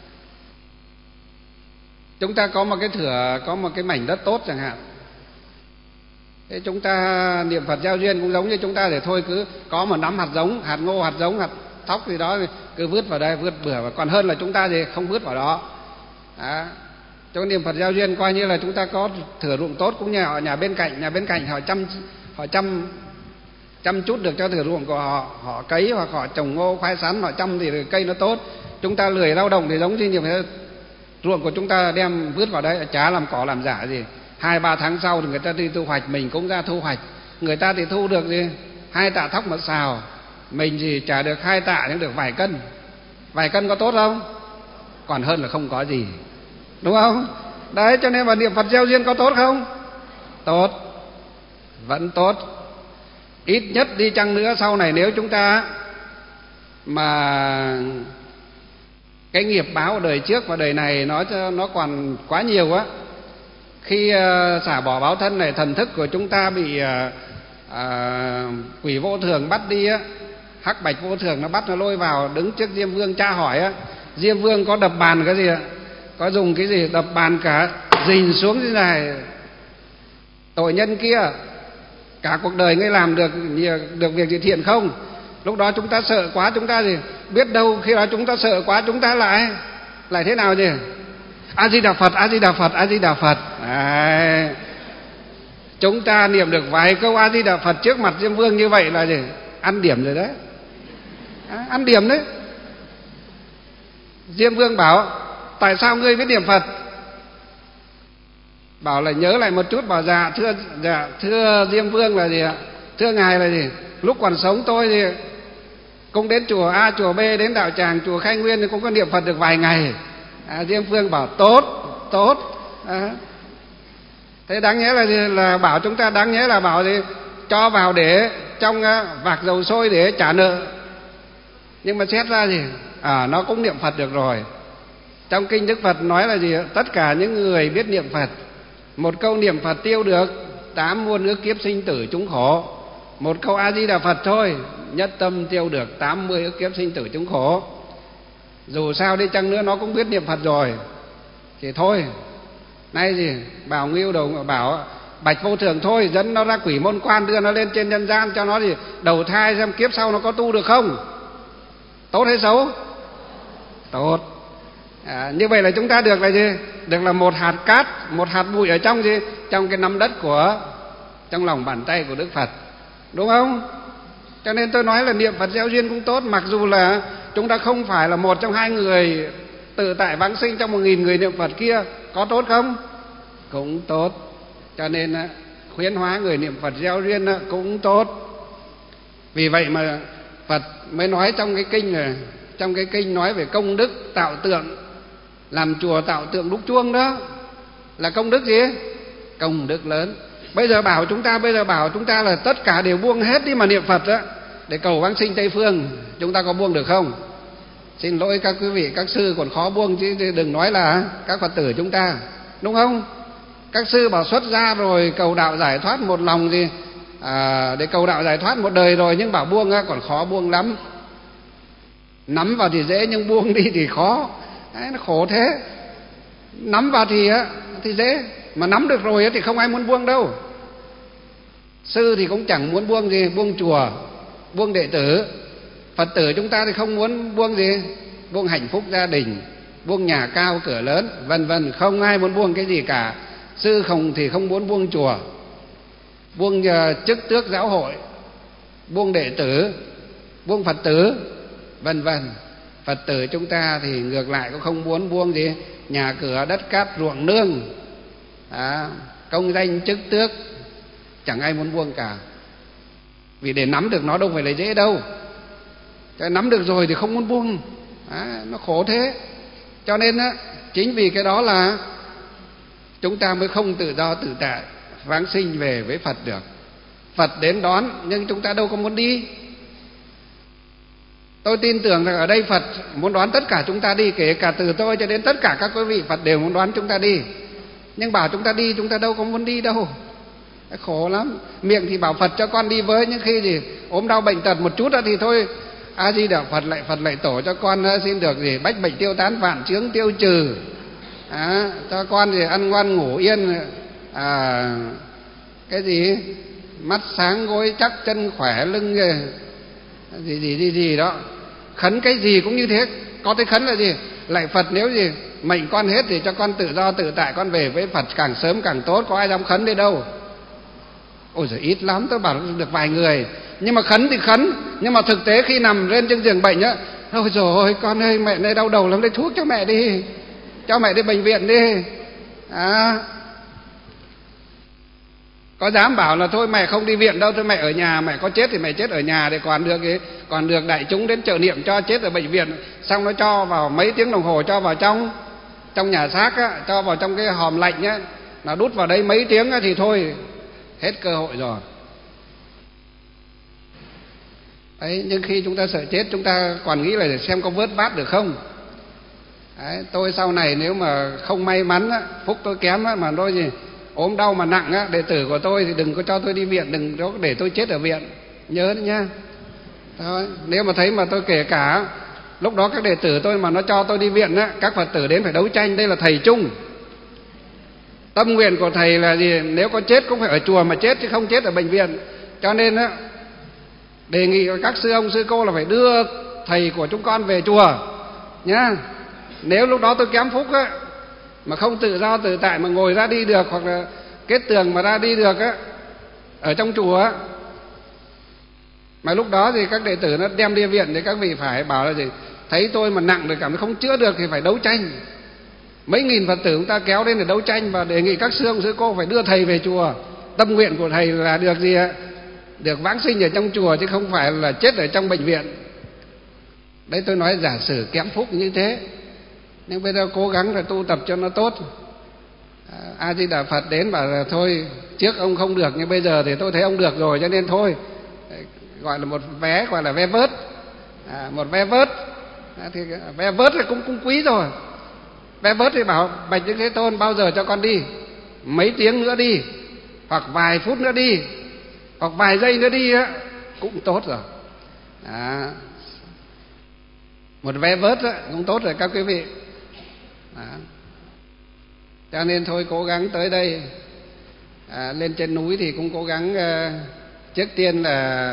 Chúng ta có một cái thửa, có một cái mảnh đất tốt chẳng hạn. Thế chúng ta niệm Phật gieo duyên cũng giống như chúng ta để thôi cứ có một nắm hạt giống, hạt ngô, hạt giống, hạt thóc gì đó cứ vứt vào đây, vứt bừa vào. Còn hơn là chúng ta gì không vứt vào đó. Cho niệm Phật gieo duyên coi như là chúng ta có thửa ruộng tốt, cũng như ở nhà bên cạnh họ chăm chút được cho thửa ruộng của họ, họ cấy hoặc họ trồng ngô, khoai sắn, họ chăm thì cây nó tốt. Chúng ta lười lao động thì giống như niệm Phật, ruộng của chúng ta đem vứt vào đấy, chả làm cỏ làm rả gì. 2-3 tháng sau thì người ta đi thu hoạch, mình cũng ra thu hoạch. Người ta thì thu được gì 2 tạ thóc một sào, mình thì chả được 2 tạ nhưng được vài cân. Vài cân có tốt không? Còn hơn là không có gì, đúng không? Đấy, cho nên mà niệm Phật gieo duyên có tốt không? Tốt, vẫn tốt. Ít nhất đi chăng nữa sau này nếu chúng ta mà cái nghiệp báo đời trước và đời này nó còn quá nhiều á, khi xả bỏ báo thân này, thần thức của chúng ta bị quỷ vô thường bắt đi á, hắc bạch vô thường nó bắt, nó lôi vào đứng trước Diêm Vương tra hỏi á. Diêm Vương có đập bàn cái gì ạ? Có dùng cái gì đập bàn cả rình xuống thế này. Tội nhân kia, cả cuộc đời ngươi làm được việc gì thiện không? Lúc đó chúng ta sợ quá, chúng ta gì biết đâu khi đó chúng ta sợ quá, chúng ta lại thế nào gì? A Di Đà Phật, A Di Đà Phật, A Di Đà Phật. Đấy. Chúng ta niệm được vài câu A Di Đà Phật trước mặt Diêm Vương như vậy là gì? Ăn điểm rồi đấy. Ăn điểm đấy. Diêm Vương bảo: tại sao ngươi biết niệm Phật? Bảo là nhớ lại một chút. Bảo thưa Diêm Vương là gì ạ? Thưa ngài là gì? Lúc còn sống tôi thì cũng đến chùa A chùa B, đến đạo tràng chùa Khai Nguyên thì cũng có niệm Phật được vài ngày. Diêm Vương bảo tốt. Thế đáng nhẽ là bảo chúng ta, đáng nhẽ là bảo gì? Cho vào để trong vạc dầu sôi để trả nợ. Nhưng mà xét ra gì? Nó cũng niệm Phật được rồi. Trong kinh Đức Phật nói là gì? Tất cả những người biết niệm Phật, một câu niệm Phật tiêu được 8 muôn ức kiếp sinh tử chúng khổ. Một câu A Di Đà Phật thôi, nhất tâm tiêu được 80 ức kiếp sinh tử chúng khổ. Dù sao đi chăng nữa nó cũng biết niệm Phật rồi, thì thôi. Nay gì bảo Ngưu đầu bảo Bạch Vô Thường thôi, dẫn nó ra quỷ môn quan, đưa nó lên trên nhân gian cho nó gì đầu thai xem kiếp sau nó có tu được không. Tốt hay xấu? Tốt. Như vậy là chúng ta được là gì? Được là một hạt cát, một hạt bụi ở trong gì? Trong cái nắm đất trong lòng bàn tay của Đức Phật, đúng không? Cho nên tôi nói là niệm Phật gieo duyên cũng tốt. Mặc dù là chúng ta không phải là một trong 2 người tự tại vãng sinh trong 1000 người niệm Phật kia, có tốt không? Cũng tốt. Cho nên khuyến hóa người niệm Phật gieo duyên cũng tốt. Vì vậy mà Phật mới nói trong cái kinh này, trong cái kinh nói về công đức tạo tượng, làm chùa tạo tượng đúc chuông đó là công đức gì? Công đức lớn. Bây giờ bảo chúng ta là tất cả đều buông hết đi mà niệm Phật đó, để cầu vãng sinh Tây Phương, chúng ta có buông được không? Xin lỗi các quý vị, các sư còn khó buông chứ đừng nói là các Phật tử chúng ta, đúng không? Các sư bảo xuất gia rồi cầu đạo giải thoát một lòng gì, để cầu đạo giải thoát một đời rồi, nhưng bảo buông còn khó buông lắm. Nắm vào thì dễ nhưng buông đi thì khó. Đấy, nó khổ thế. Nắm vào thì dễ, mà nắm được rồi thì không ai muốn buông đâu. Sư thì cũng chẳng muốn buông gì, buông chùa, buông đệ tử. Phật tử chúng ta thì không muốn buông gì, buông hạnh phúc gia đình, buông nhà cao cửa lớn, vân vân, không ai muốn buông cái gì cả. Sư thì không muốn buông chùa, buông chức tước giáo hội, buông đệ tử, buông Phật tử, vân vân. Phật tử chúng ta thì ngược lại cũng không muốn buông gì, nhà cửa đất cát ruộng nương, công danh chức tước, chẳng ai muốn buông cả. Vì để nắm được nó đâu phải là dễ đâu. Cái nắm được rồi thì không muốn buông, nó khổ thế. Cho nên chính vì cái đó là chúng ta mới không tự do tự tại vãng sinh về với Phật được. Phật đến đón nhưng chúng ta đâu có muốn đi. Tôi tin tưởng rằng ở đây Phật muốn đón tất cả chúng ta đi, kể cả từ tôi cho đến tất cả các quý vị Phật đều muốn đón chúng ta đi. Nhưng bảo chúng ta đi, chúng ta đâu có muốn đi đâu. khổ lắm. Miệng thì bảo Phật cho con đi với, nhưng khi gì ốm đau bệnh tật một chút thì thôi A Di Đà Phật lạy tổ cho con xin được gì bách bệnh tiêu tán, vạn chướng tiêu trừ, cho con gì ăn ngoan ngủ yên, cái gì mắt sáng gối chắc chân khỏe lưng gì đó. Khấn cái gì cũng như thế. Có thấy khấn là gì? Lạy Phật nếu gì mệnh con hết thì cho con tự do tự tại, con về với Phật càng sớm càng tốt. Có ai dám khấn đây đâu. Ôi giời, ít lắm, tôi bảo được vài người. Nhưng mà khấn thì khấn, nhưng mà thực tế khi nằm lên trên giường bệnh á, ôi trời ơi con ơi, mẹ này đau đầu lắm, lấy thuốc cho mẹ đi, cho mẹ đi bệnh viện đi. Có dám bảo là thôi mẹ không đi viện đâu, thôi mẹ ở nhà, mẹ có chết thì mẹ chết ở nhà, để còn được đại chúng đến trợ niệm cho chết ở bệnh viện. Xong nó cho vào mấy tiếng đồng hồ, cho vào trong nhà xác á, cho vào trong cái hòm lạnh á, nó đút vào đây mấy tiếng á, thì thôi hết cơ hội rồi. Đấy, nhưng khi chúng ta sợ chết, chúng ta còn nghĩ là để xem có vớt vát được không. Đấy, tôi sau này nếu mà không may mắn á, phúc tôi kém á, mà tôi gì ốm đau mà nặng á, đệ tử của tôi thì đừng có cho tôi đi viện, đừng có để tôi chết ở viện, nhớ đấy nhá. Thôi, nếu mà thấy mà tôi kể cả lúc đó các đệ tử tôi mà nó cho tôi đi viện á, các Phật tử đến phải đấu tranh. Đây là thầy chung. Tâm nguyện của thầy là gì? Nếu có chết cũng phải ở chùa mà chết, chứ không chết ở bệnh viện. Cho nên á, đề nghị các sư ông sư cô là phải đưa thầy của chúng con về chùa nhá. Nếu lúc đó tôi kém phúc á, mà không tự do tự tại mà ngồi ra đi được, hoặc là kết tường mà ra đi được á, ở trong chùa á, mà lúc đó thì các đệ tử nó đem đi viện thì các vị phải bảo là gì? Thấy tôi mà nặng rồi cảm thấy không chữa được thì phải đấu tranh. Mấy nghìn Phật tử chúng ta kéo đến để đấu tranh, và đề nghị các sư ông sư cô phải đưa thầy về chùa. Tâm nguyện của thầy là được gì ạ? Được vãng sinh ở trong chùa, chứ không phải là chết ở trong bệnh viện. Đấy, tôi nói giả sử kém phúc như thế, nhưng bây giờ cố gắng là tu tập cho nó tốt. A Di Đà Phật đến bảo là thôi trước ông không được, nhưng bây giờ thì tôi thấy ông được rồi, cho nên thôi, gọi là một vé, gọi là vé vớt, một vé vớt. Thì vé vớt thì cũng quý rồi. Vé vớt thì bảo Bạch Đức Thế Tôn bao giờ cho con đi, mấy tiếng nữa đi, hoặc vài phút nữa đi, hoặc vài giây nữa đi á, cũng tốt rồi. Một vé vớt á, cũng tốt rồi các quý vị. Cho nên thôi cố gắng tới đây, lên trên núi thì cũng cố gắng trước tiên là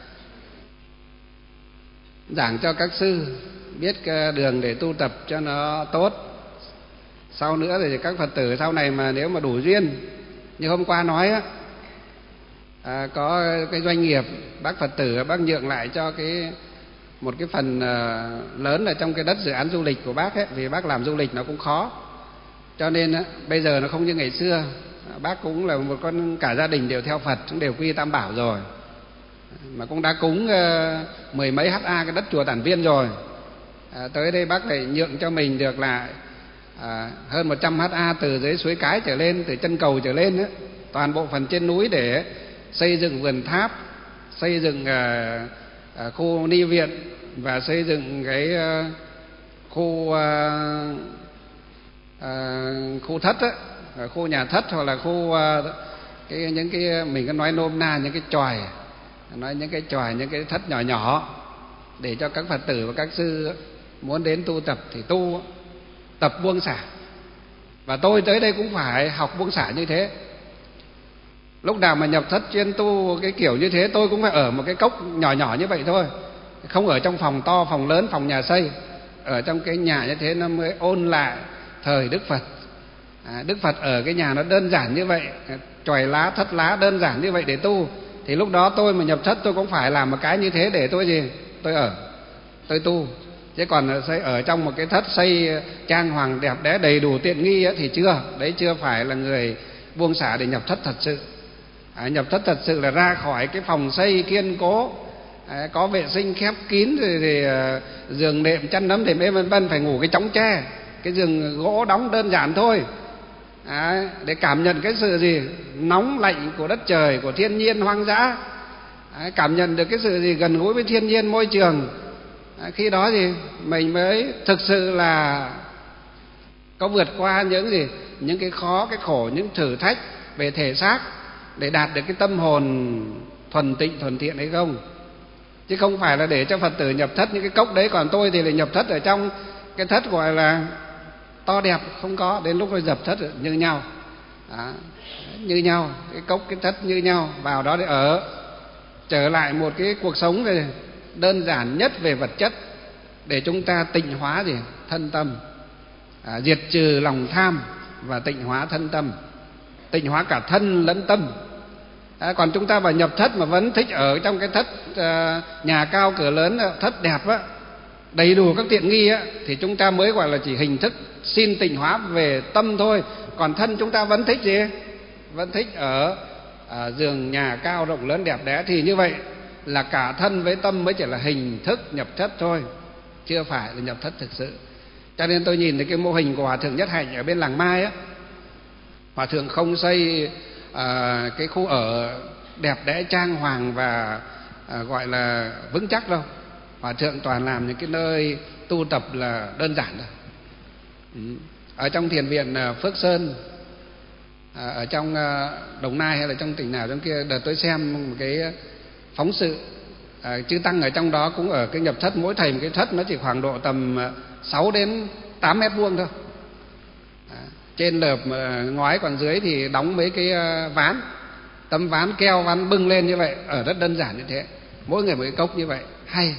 giảng cho các sư biết đường để tu tập cho nó tốt. Sau nữa thì các Phật tử sau này mà nếu mà đủ duyên, như hôm qua nói á, có cái doanh nghiệp bác Phật tử bác nhượng lại cho một cái phần lớn ở trong cái đất dự án du lịch của bác ấy, vì bác làm du lịch nó cũng khó, cho nên bây giờ nó không như ngày xưa. Bác cũng là một con, cả gia đình đều theo Phật, cũng đều quy Tam Bảo rồi, mà cũng đã cúng mười mấy ha cái đất chùa Tản Viên rồi. Tới đây bác lại nhượng cho mình được là hơn 100 ha từ dưới suối Cái trở lên, từ chân cầu trở lên ấy, toàn bộ phần trên núi để xây dựng vườn tháp, xây dựng khu ni viện, và xây dựng cái khu thất ấy, khu nhà thất, hoặc là khu những cái mình có nói nôm na những cái chòi, nói những cái chòi, những cái thất nhỏ nhỏ, để cho các Phật tử và các sư muốn đến tu tập thì tu, tập buông xả. Và tôi tới đây cũng phải học buông xả như thế. Lúc nào mà nhập thất chuyên tu cái kiểu như thế, tôi cũng phải ở một cái cốc nhỏ nhỏ như vậy thôi, không ở trong phòng to, phòng lớn, phòng nhà xây. Ở trong cái nhà như thế nó mới ôn lại thời Đức Phật. Đức Phật ở cái nhà nó đơn giản như vậy, chòi lá, thất lá đơn giản như vậy để tu. Thì lúc đó tôi mà nhập thất tôi cũng phải làm một cái như thế để tôi gì? Tôi ở, tôi tu. Chứ còn xây ở trong một cái thất xây trang hoàng đẹp đẽ đầy đủ tiện nghi thì chưa. Đấy chưa phải là người buông xả để nhập thất thật sự. Nhập thất thật sự là ra khỏi cái phòng xây kiên cố, có vệ sinh khép kín, thì giường nệm chăn nấm thềm êm vân vân, phải ngủ cái chõng tre, cái giường gỗ đóng đơn giản thôi. Để cảm nhận cái sự gì nóng lạnh của đất trời, của thiên nhiên hoang dã, cảm nhận được cái sự gì gần gũi với thiên nhiên môi trường. Khi đó thì mình mới thực sự là có vượt qua những gì, những cái khó, cái khổ, những thử thách về thể xác, để đạt được cái tâm hồn thuần tịnh thuần thiện hay không, chứ không phải là để cho Phật tử nhập thất những cái cốc đấy, còn tôi thì lại nhập thất ở trong cái thất gọi là to đẹp, không có. Đến lúc tôi dập thất như nhau. Đó, như nhau, cái cốc cái thất như nhau, vào đó để ở, trở lại một cái cuộc sống về đơn giản nhất về vật chất, để chúng ta tịnh hóa gì thân tâm, diệt trừ lòng tham và tịnh hóa thân tâm, tịnh hóa cả thân lẫn tâm. Còn chúng ta vào nhập thất mà vẫn thích ở trong cái thất nhà cao cửa lớn, thất đẹp á, đầy đủ các tiện nghi á, thì chúng ta mới gọi là chỉ hình thức xin tịnh hóa về tâm thôi. Còn thân chúng ta vẫn thích gì? Vẫn thích ở giường nhà cao rộng lớn đẹp đẽ, thì như vậy là cả thân với tâm mới chỉ là hình thức nhập thất thôi, chưa phải là nhập thất thực sự. Cho nên tôi nhìn thấy cái mô hình của Hòa thượng Nhất Hạnh ở bên Làng Mai á, Hòa thượng không xây cái khu ở đẹp đẽ trang hoàng và gọi là vững chắc đâu. Hòa thượng toàn làm những cái nơi tu tập là đơn giản thôi. Ở trong thiền viện Phước Sơn, ở trong Đồng Nai hay là trong tỉnh nào trong kia, đợt tôi xem một cái phóng sự, chư tăng ở trong đó cũng ở cái nhập thất, mỗi thầy một cái thất, nó chỉ khoảng độ tầm 6 đến 8 mét vuông thôi. Trên lợp ngói, còn dưới thì đóng mấy cái ván, tấm ván keo, ván bưng lên như vậy, ở rất đơn giản như thế, mỗi người một cái cốc như vậy, hay.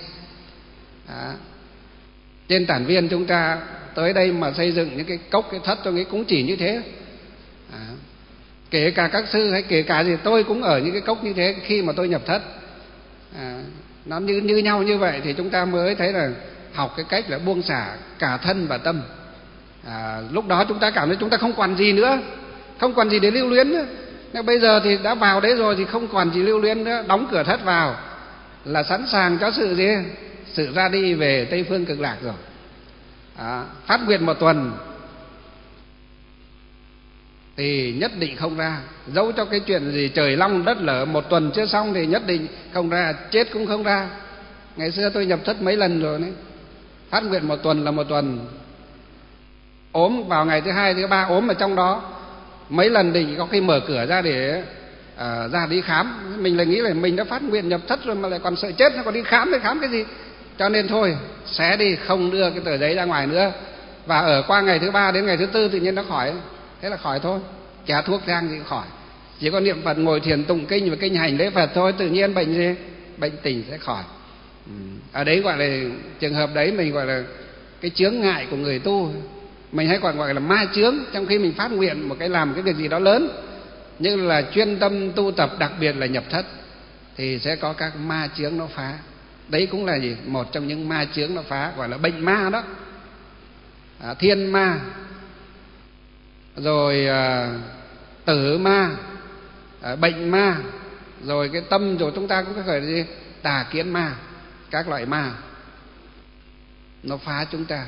Trên Tản Viên chúng ta tới đây mà xây dựng những cái cốc, cái thất cho cái cúng chỉ như thế. Kể cả các sư hay kể cả gì, tôi cũng ở những cái cốc như thế khi mà tôi nhập thất. Nó như nhau như vậy thì chúng ta mới thấy là học cái cách là buông xả cả thân và tâm. Lúc đó chúng ta cảm thấy chúng ta không còn gì nữa, không còn gì để lưu luyến nữa. Nhưng bây giờ thì đã vào đấy rồi thì không còn gì lưu luyến nữa, đóng cửa thất vào là sẵn sàng cho sự gì? Sự ra đi về Tây Phương Cực Lạc rồi. Phát nguyện một tuần thì nhất định không ra, dẫu cho cái chuyện gì trời long đất lở, một tuần chưa xong thì nhất định không ra, chết cũng không ra. Ngày xưa tôi nhập thất mấy lần rồi đấy, phát nguyện một tuần là một tuần, ốm vào ngày thứ hai thứ ba, ốm ở trong đó mấy lần thì có khi mở cửa ra để ra đi khám. Mình lại nghĩ là mình đã phát nguyện nhập thất rồi mà lại còn sợ chết, nó còn đi khám thì khám cái gì. Cho nên thôi xé đi, không đưa cái tờ giấy ra ngoài nữa. Và ở qua ngày thứ ba đến ngày thứ tư tự nhiên nó khỏi, thế là khỏi thôi, chả thuốc thang gì cũng khỏi, chỉ có niệm Phật, ngồi thiền tụng kinh và kinh hành lễ Phật thôi, tự nhiên bệnh gì, bệnh tình sẽ khỏi. Ở đấy gọi là trường hợp đấy mình gọi là cái chướng ngại của người tu, mình hay còn gọi là ma chướng. Trong khi mình phát nguyện một cái làm cái việc gì đó lớn, như là chuyên tâm tu tập, đặc biệt là nhập thất, thì sẽ có các ma chướng nó phá. Đấy cũng là gì? Một trong những ma chướng nó phá, gọi là bệnh ma đó. Thiên ma, rồi tử ma, bệnh ma, rồi cái tâm rồi chúng ta cũng có phải gì? Tà kiến ma, các loại ma nó phá chúng ta.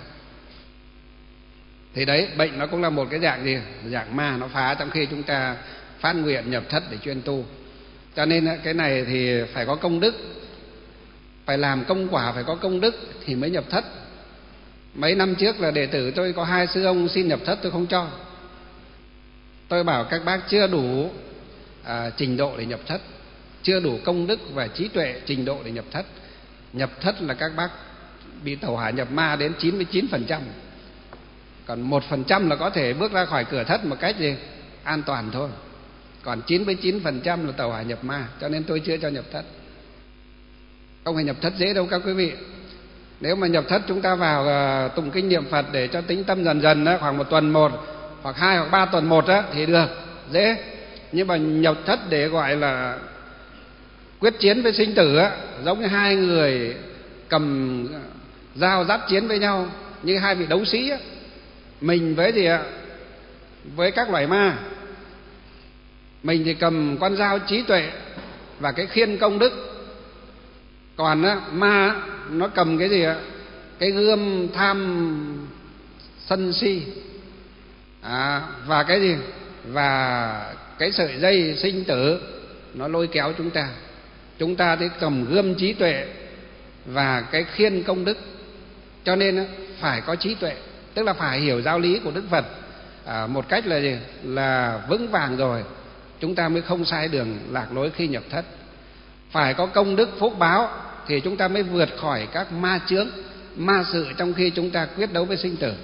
Thì đấy, bệnh nó cũng là một cái dạng gì? Dạng ma nó phá trong khi chúng ta phát nguyện nhập thất để chuyên tu. Cho nên cái này thì phải có công đức, phải làm công quả, phải có công đức thì mới nhập thất. Mấy năm trước là đệ tử tôi có 2 sư ông xin nhập thất, tôi không cho. Tôi bảo các bác chưa đủ trình độ để nhập thất, chưa đủ công đức và trí tuệ trình độ để nhập thất. Nhập thất là các bác bị tẩu hỏa nhập ma đến 99%. Còn 1% là có thể bước ra khỏi cửa thất một cách gì? An toàn thôi. Còn 99% là tẩu hỏa nhập ma, cho nên tôi chưa cho nhập thất. Không phải nhập thất dễ đâu các quý vị. Nếu mà nhập thất chúng ta vào tụng kinh niệm Phật để cho tĩnh tâm dần dần đó, khoảng 1 tuần một, hoặc 2 hoặc 3 tuần một đó, thì được, dễ. Nhưng mà nhập thất để gọi là quyết chiến với sinh tử á, giống như 2 người cầm dao giáp chiến với nhau, như 2 vị đấu sĩ á. Mình với gì ạ? Với các loại ma. Mình thì cầm con dao trí tuệ và cái khiên công đức. Còn á, ma nó cầm cái gì ạ? Cái gươm tham sân si, và cái gì? Và cái sợi dây sinh tử nó lôi kéo chúng ta. Chúng ta thì cầm gươm trí tuệ và cái khiên công đức. Cho nên phải có trí tuệ, tức là phải hiểu giáo lý của Đức Phật một cách là gì? Là vững vàng rồi chúng ta mới không sai đường lạc lối khi nhập thất. Phải có công đức phúc báo thì chúng ta mới vượt khỏi các ma chướng, ma sự trong khi chúng ta quyết đấu với sinh tử.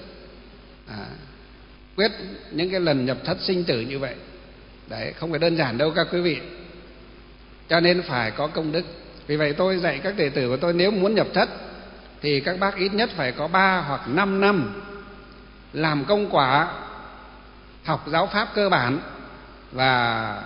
Quyết những cái lần nhập thất sinh tử như vậy. Đấy, không phải đơn giản đâu các quý vị. Cho nên phải có công đức. Vì vậy tôi dạy các đệ tử của tôi, nếu muốn nhập thất thì các bác ít nhất phải có 3 hoặc 5 năm làm công quả, học giáo pháp cơ bản và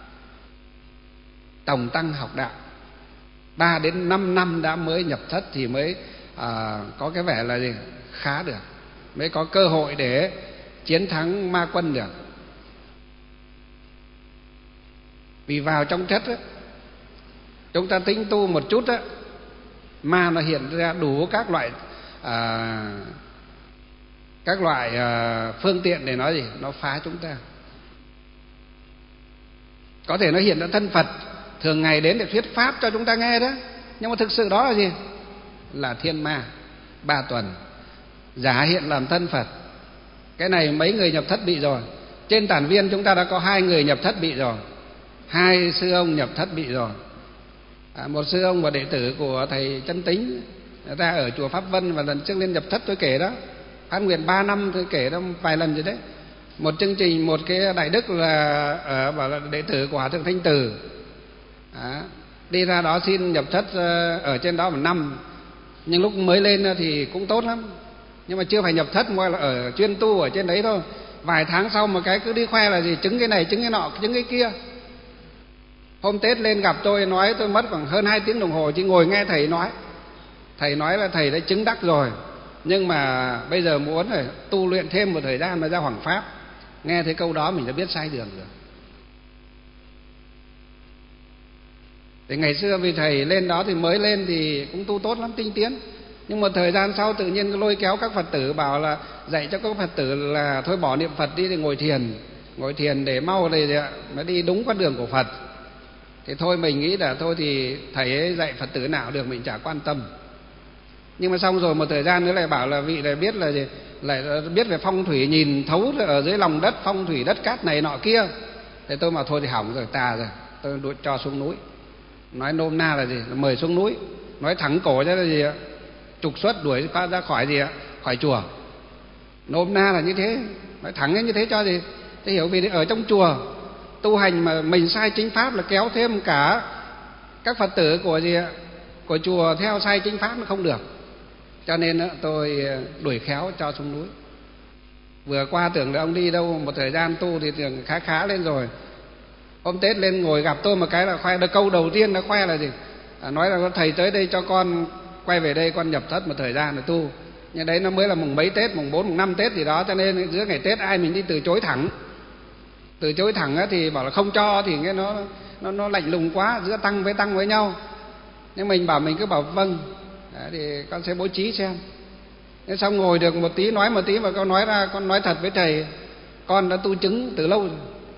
tổng tăng học đạo. 3 đến 5 năm đã mới nhập thất thì mới có cái vẻ là gì? Khá được, mới có cơ hội để chiến thắng ma quân được. Vì vào trong thất á, chúng ta tính tu một chút á, ma nó hiện ra đủ các loại phương tiện để nói gì? Nó phá chúng ta. Có thể nó hiện ra thân Phật, thường ngày đến để thuyết pháp cho chúng ta nghe đó, nhưng mà thực sự đó là gì? Là thiên ma 3 tuần, giả hiện làm thân Phật. Cái này mấy người nhập thất bị rồi. Trên Tản Viên chúng ta đã có 2 người nhập thất bị rồi, 2 sư ông nhập thất bị rồi. Một sư ông và đệ tử của thầy Chân Tính ra ở chùa Pháp Vân, và lần trước lên nhập thất tôi kể đó, phát nguyện 3 năm tôi kể đó vài lần rồi đấy. Một chương trình, một cái đại đức là bảo là đệ tử của Hòa Thượng Thanh Từ, đi ra đó xin nhập thất ở trên đó 1 năm. Nhưng lúc mới lên thì cũng tốt lắm, nhưng mà chưa phải nhập thất, mà là ở chuyên tu ở trên đấy thôi. Vài tháng sau một cái cứ đi khoe là gì? Chứng cái này, chứng cái nọ, chứng cái kia. Hôm Tết lên gặp tôi nói, tôi mất khoảng hơn 2 tiếng đồng hồ chỉ ngồi nghe thầy nói. Thầy nói là thầy đã chứng đắc rồi, nhưng mà bây giờ muốn phải tu luyện thêm một thời gian mà ra hoằng pháp. Nghe thấy câu đó mình đã biết sai đường rồi. Thì ngày xưa vì thầy lên đó thì mới lên thì cũng tu tốt lắm, tinh tiến. Nhưng mà thời gian sau tự nhiên lôi kéo các Phật tử bảo là dạy cho các Phật tử là thôi bỏ niệm Phật đi, thì ngồi thiền để mau này mà đi đúng con đường của Phật. Thì thôi mình nghĩ là thôi thì thầy ấy dạy Phật tử nào được, mình chả quan tâm. Nhưng mà xong rồi một thời gian nữa lại bảo là vị này biết là gì, lại biết về phong thủy, nhìn thấu ở dưới lòng đất, phong thủy đất cát này nọ kia. Thế tôi mà thôi thì hỏng rồi, ta rồi, tôi đuổi cho xuống núi. Nói nôm na là gì? Là mời xuống núi. Nói thẳng cổ ra là gì ạ? Trục xuất, đuổi ra khỏi gì ạ? Khỏi chùa. Nôm na là như thế, nói thẳng như thế cho gì? Thế hiểu, vì ở trong chùa tu hành mà mình sai chính pháp là kéo thêm cả các Phật tử của gì ạ? Của chùa theo sai chính pháp nó không được. Cho nên tôi đuổi khéo cho xuống núi. Vừa qua tưởng là ông đi đâu một thời gian tu thì tưởng khá lên rồi. Hôm Tết lên ngồi gặp tôi một cái là khoe, được câu đầu tiên nó khoe là gì? Nói là thầy tới đây cho con quay về đây, con nhập thất một thời gian rồi tu. Nhưng đấy nó mới là mùng mấy Tết, mùng 4, mùng 5 Tết gì đó, cho nên giữa ngày Tết ai mình đi từ chối thẳng. Từ chối thẳng thì bảo là không cho thì nghe nó lạnh lùng quá, giữa tăng với nhau. Nhưng mình bảo, mình cứ bảo vâng, thì con sẽ bố trí xem. Thế xong ngồi được một tí, nói một tí và con nói ra, con nói thật với thầy, con đã tu chứng từ lâu rồi.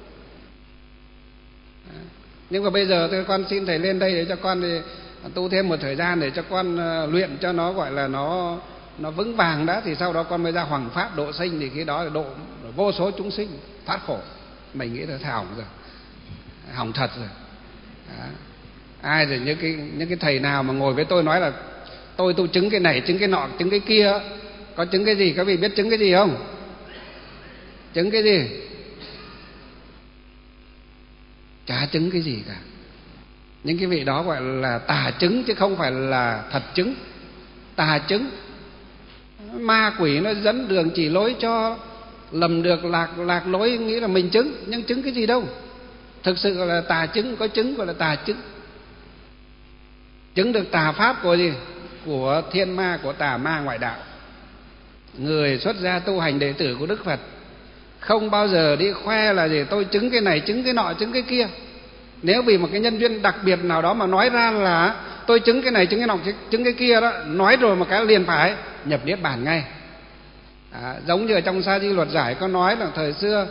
Nhưng mà bây giờ con xin thầy lên đây để cho con thì tu thêm một thời gian để cho con luyện cho nó gọi là nó vững vàng đã, thì sau đó con mới ra hoằng pháp độ sinh, thì khi đó là độ vô số chúng sinh thoát khổ. Mình nghĩ là hỏng rồi, hỏng thật rồi. Ai rồi những cái thầy nào mà ngồi với tôi nói là tôi tu chứng cái này, chứng cái nọ, chứng cái kia, có chứng cái gì? Các vị biết chứng cái gì không? Chứng cái gì? Chả chứng cái gì cả. Những cái vị đó gọi là tà chứng chứ không phải là thật chứng. Tà chứng, ma quỷ nó dẫn đường chỉ lối cho lầm được, lạc lối, nghĩ là mình chứng, nhưng chứng cái gì đâu. Thực sự là tà chứng, có chứng gọi là tà chứng. Chứng được tà pháp của gì? Của thiên ma, của tà ma ngoại đạo. Người xuất gia tu hành đệ tử của Đức Phật không bao giờ đi khoe là gì tôi chứng cái này, chứng cái nọ, chứng cái kia. Nếu vì một cái nhân duyên đặc biệt nào đó mà nói ra là tôi chứng cái này, chứng cái nọ, chứng cái kia đó, nói rồi một cái liền phải nhập niết bàn ngay. Giống như ở trong Sa Di Luật Giải có nói là thời xưa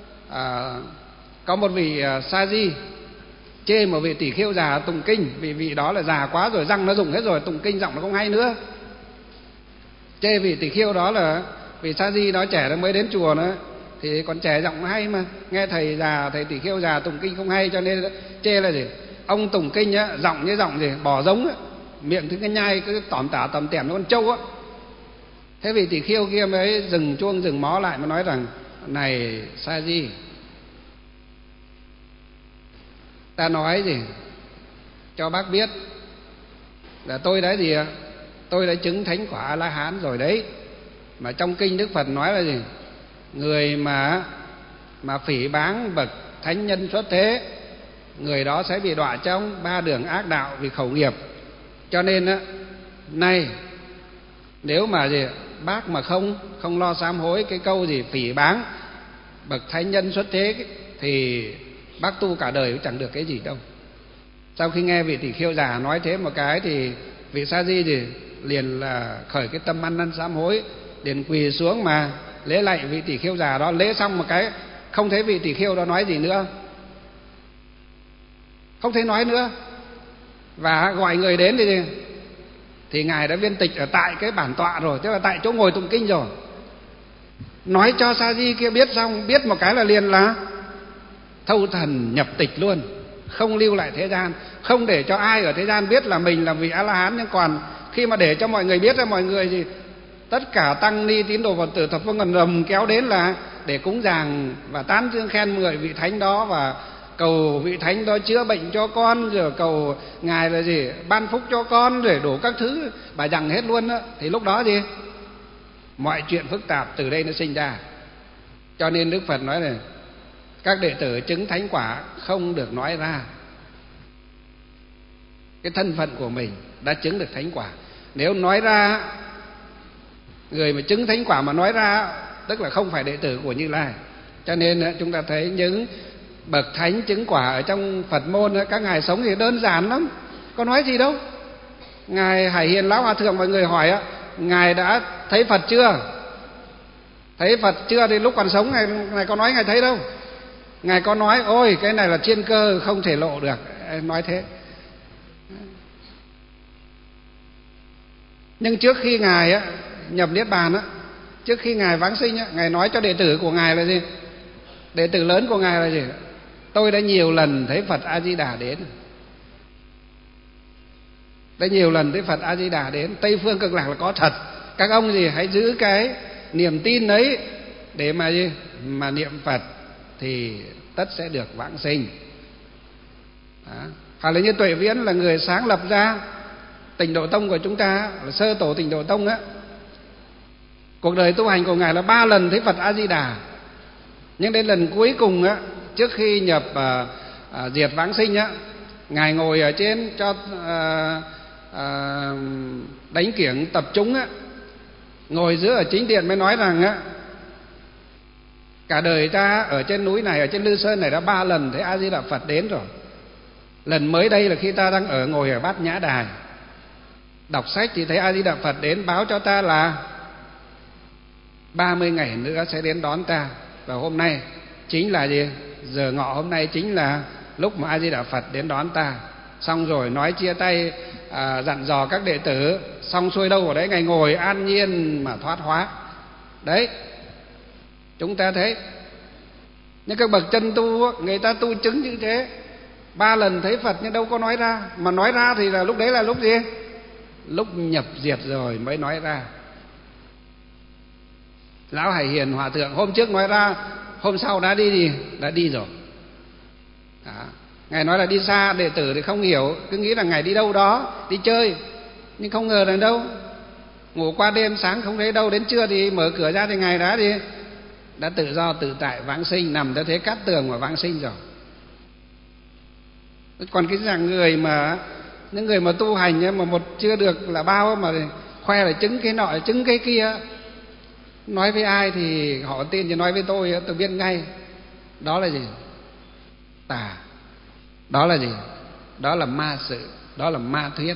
có một vị Sa Di chê một vị tỷ khưu già tụng kinh, vì vị đó là già quá rồi, răng nó rụng hết rồi, tụng kinh giọng nó không hay nữa. Chê vị tỷ khưu đó là vì Sa Di đó trẻ nó mới đến chùa nữa, thì còn trẻ giọng hay mà, nghe thầy già, thầy Tỳ Kheo già tụng kinh không hay cho nên chê là gì? Ông tụng kinh á, giọng như giọng gì? Bò giống á, miệng cứ cái nhai cứ tỏm tả tòm tẻm như con trâu á. Thế vị Tỳ Kheo kia mới dừng chuông dừng mó lại mà nói rằng: này Sa Di, ta nói gì cho bác biết là tôi đã gì ạ? Tôi đã chứng thánh quả A La Hán rồi đấy. Mà trong kinh Đức Phật nói là gì? Người mà phỉ báng bậc thánh nhân xuất thế, người đó sẽ bị đọa trong 3 đường ác đạo vì khẩu nghiệp. Cho nên á, nay nếu mà gì bác mà không lo sám hối cái câu gì phỉ báng bậc thánh nhân xuất thế thì bác tu cả đời cũng chẳng được cái gì đâu. Sau khi nghe vị Tỳ Kheo già nói thế một cái thì vị Sa Di thì liền là khởi cái tâm ăn năn sám hối, liền quỳ xuống mà lễ lạy vị Tỳ Kheo già đó. Lễ xong một cái không thấy vị Tỳ Kheo đó nói gì nữa, không thấy nói nữa, và gọi người đến thì ngài đã viên tịch ở tại cái bản tọa rồi, tức là tại chỗ ngồi tụng kinh rồi. Nói cho Sa Di kia biết xong, biết một cái là liền là thâu thần nhập tịch luôn, không lưu lại thế gian, không để cho ai ở thế gian biết là mình là vị A La Hán. Nhưng còn khi mà để cho mọi người biết, là mọi người gì tất cả tăng ni tín đồ Phật tử thập phương ngần rầm kéo đến là để cúng dường và tán dương khen ngợi vị thánh đó, và cầu vị thánh đó chữa bệnh cho con, rồi cầu ngài là gì ban phúc cho con, rồi đủ các thứ bà dằng hết luôn đó. Thì lúc đó gì mọi chuyện phức tạp từ đây nó sinh ra. Cho nên Đức Phật nói là các đệ tử chứng thánh quả không được nói ra cái thân phận của mình đã chứng được thánh quả. Nếu nói ra, người mà chứng thánh quả mà nói ra tức là không phải đệ tử của Như Lai. Cho nên chúng ta thấy những bậc thánh chứng quả ở trong Phật môn, các ngài sống thì đơn giản lắm, có nói gì đâu. Ngài Hải Hiền Lão Hòa Thượng, mọi người hỏi ngài đã thấy Phật chưa? Thấy Phật chưa? Thì lúc còn sống ngài có nói ngài thấy đâu. Ngài có nói ôi cái này là thiên cơ không thể lộ được, nói thế. Nhưng trước khi ngài nhập niết bàn, trước khi ngài vãng sinh, ngài nói cho đệ tử của ngài là gì? Đệ tử lớn của ngài là gì? Tôi đã nhiều lần thấy Phật A Di Đà đến, đã nhiều lần thấy Phật A Di Đà đến. Tây phương cực lạc là có thật, các ông gì hãy giữ cái niềm tin ấy để mà gì mà niệm Phật thì tất sẽ được vãng sinh. Hoặc là như Tuệ Viễn là người sáng lập ra Tịnh Độ Tông của chúng ta, là sơ tổ Tịnh Độ Tông á. Cuộc đời tu hành của ngài là 3 lần thấy Phật A Di Đà. Nhưng đến lần cuối cùng á, trước khi nhập diệt vãng sinh á, ngài ngồi ở trên cho đánh kiểng tập chúng á, ngồi giữa ở chính điện mới nói rằng á, cả đời ta ở trên núi này, ở trên Lư Sơn này đã 3 lần thấy A Di Đà Phật đến rồi. Lần mới đây là khi ta đang ngồi ở Bát Nhã Đài đọc sách thì thấy A Di Đà Phật đến báo cho ta là 30 ngày nữa sẽ đến đón ta. Và hôm nay chính là gì? Giờ ngọ hôm nay chính là lúc mà A Di Đà Phật đến đón ta. Xong rồi nói chia tay, dặn dò các đệ tử, xong xuôi đâu ở đấy ngài ngồi an nhiên mà thoát hóa. Đấy, chúng ta thấy những các bậc chân tu người ta tu chứng như thế, 3 lần thấy Phật nhưng đâu có nói ra. Mà nói ra thì là lúc đấy là lúc gì? Lúc nhập diệt rồi mới nói ra. Lão Hải Hiền Hòa Thượng hôm trước nói ra, hôm sau đã đi gì? Đã đi rồi. Đó. Ngài nói là đi xa, đệ tử thì không hiểu, cứ nghĩ là ngài đi đâu đó, đi chơi, nhưng không ngờ là đâu. Ngủ qua đêm sáng không thấy đâu, đến trưa thì mở cửa ra thì ngài đã đi, đã tự do tự tại vãng sinh, nằm theo thế cát tường mà vãng sinh rồi. Còn cái dạng người mà những người mà tu hành mà một chưa được là bao mà khoe là chứng cái nọ chứng cái kia, nói với ai thì họ tin, chứ nói với tôi biết ngay đó là gì? Tà. Đó là gì? Đó là ma sự, đó là ma thuyết.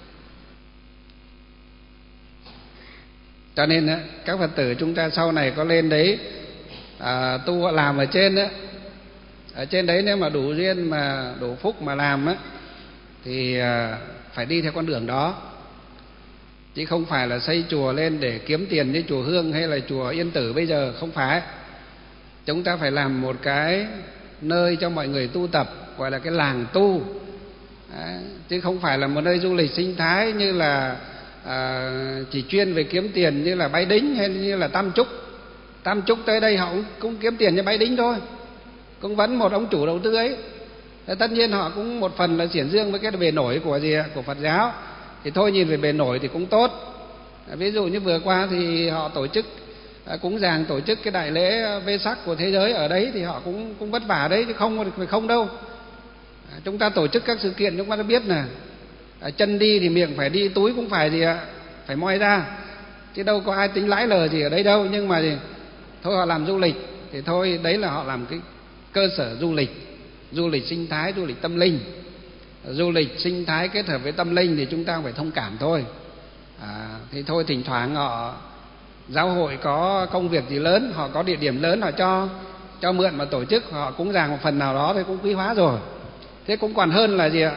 Cho nên các Phật tử chúng ta sau này có lên đấy tu làm ở trên đó, ở trên đấy nếu mà đủ duyên mà đủ phúc mà làm thì phải đi theo con đường đó, chứ không phải là xây chùa lên để kiếm tiền như chùa Hương hay là chùa Yên Tử bây giờ, không phải. chúng ta phải làm một cái nơi cho mọi người tu tập, gọi là cái làng tu. Đấy, chứ không phải là một nơi du lịch sinh thái như là chỉ chuyên về kiếm tiền như là Bái Đính hay như là Tam Trúc. Tam Trúc tới đây họ cũng kiếm tiền như Bái Đính thôi, cũng vẫn một ông chủ đầu tư ấy. Thế tất nhiên họ cũng một phần là xiển dương với cái bề nổi của Phật giáo, thì thôi nhìn về bề nổi thì cũng tốt. Ví dụ như vừa qua thì họ tổ chức cúng dường, tổ chức cái đại lễ Vesak của thế giới ở đấy, thì họ cũng vất vả đấy chứ không đâu. Chúng ta tổ chức các sự kiện chúng ta đã biết là chân đi thì miệng phải đi, túi cũng phải phải moi ra, chứ đâu có ai tính lãi lời gì ở đấy đâu. Nhưng mà thì thôi họ làm du lịch thì thôi, đấy là họ làm cái cơ sở du lịch sinh thái, du lịch tâm linh. Du lịch sinh thái kết hợp với tâm linh thì chúng ta phải thông cảm thôi. Thì thôi thỉnh thoảng họ giáo hội có công việc gì lớn, họ có địa điểm lớn, họ cho mượn mà tổ chức, họ cúng dường một phần nào đó thì cũng quý hóa rồi. Thế cũng còn hơn là gì ạ?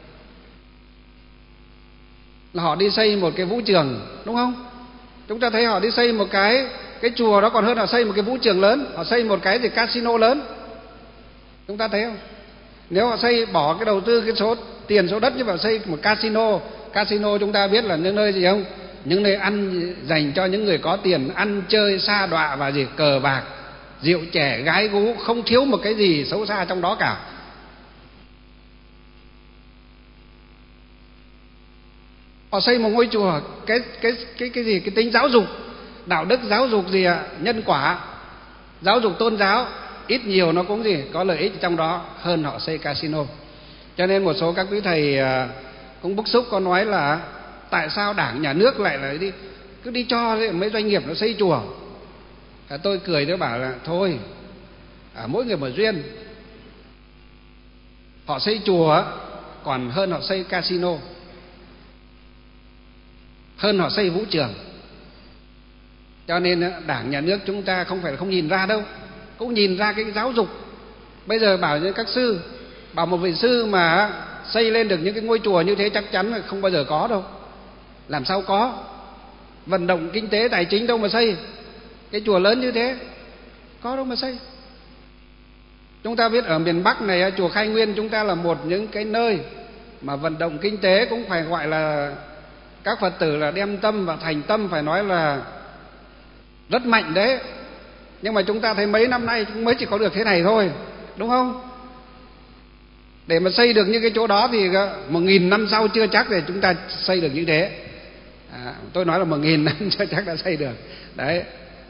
Là họ đi xây một cái vũ trường, đúng không? Chúng ta thấy họ đi xây một cái chùa đó còn hơn họ xây một cái vũ trường lớn, họ xây một cái gì casino lớn. Chúng ta thấy không? Nếu họ xây bỏ cái đầu tư cái số tiền số đất như vậy xây một casino chúng ta biết là những nơi gì không? Những nơi ăn dành cho những người có tiền, ăn chơi sa đọa và gì cờ bạc, rượu chè, gái gú, không thiếu một cái gì xấu xa trong đó cả. Họ xây một ngôi chùa, cái gì, cái tính giáo dục, đạo đức, giáo dục gì ạ? Nhân quả, giáo dục tôn giáo, ít nhiều nó cũng gì có lợi ích trong đó hơn họ xây casino. Cho nên một số các quý thầy cũng bức xúc, có nói là tại sao Đảng nhà nước lại cứ đi cho mấy doanh nghiệp nó xây chùa. Tôi cười, tôi bảo là thôi, mỗi người một duyên. Họ xây chùa còn hơn họ xây casino, hơn họ xây vũ trường. Cho nên Đảng nhà nước chúng ta không phải là không nhìn ra đâu, cũng nhìn ra cái giáo dục. Bây giờ bảo như các sư, bảo một vị sư mà xây lên được những cái ngôi chùa như thế chắc chắn là không bao giờ có đâu. Làm sao có? Vận động kinh tế tài chính đâu mà xây cái chùa lớn như thế, có đâu mà xây. Chúng ta biết ở miền Bắc này, chùa Khai Nguyên chúng ta là một những cái nơi mà vận động kinh tế cũng phải gọi là các Phật tử là đem tâm và thành tâm, phải nói là rất mạnh đấy. Nhưng mà chúng ta thấy mấy năm nay cũng mới chỉ có được thế này thôi, đúng không? Để mà xây được như cái chỗ đó thì 1000 năm sau chưa chắc để chúng ta xây được như thế. Tôi nói là 1000 năm chưa chắc đã xây được. Đấy.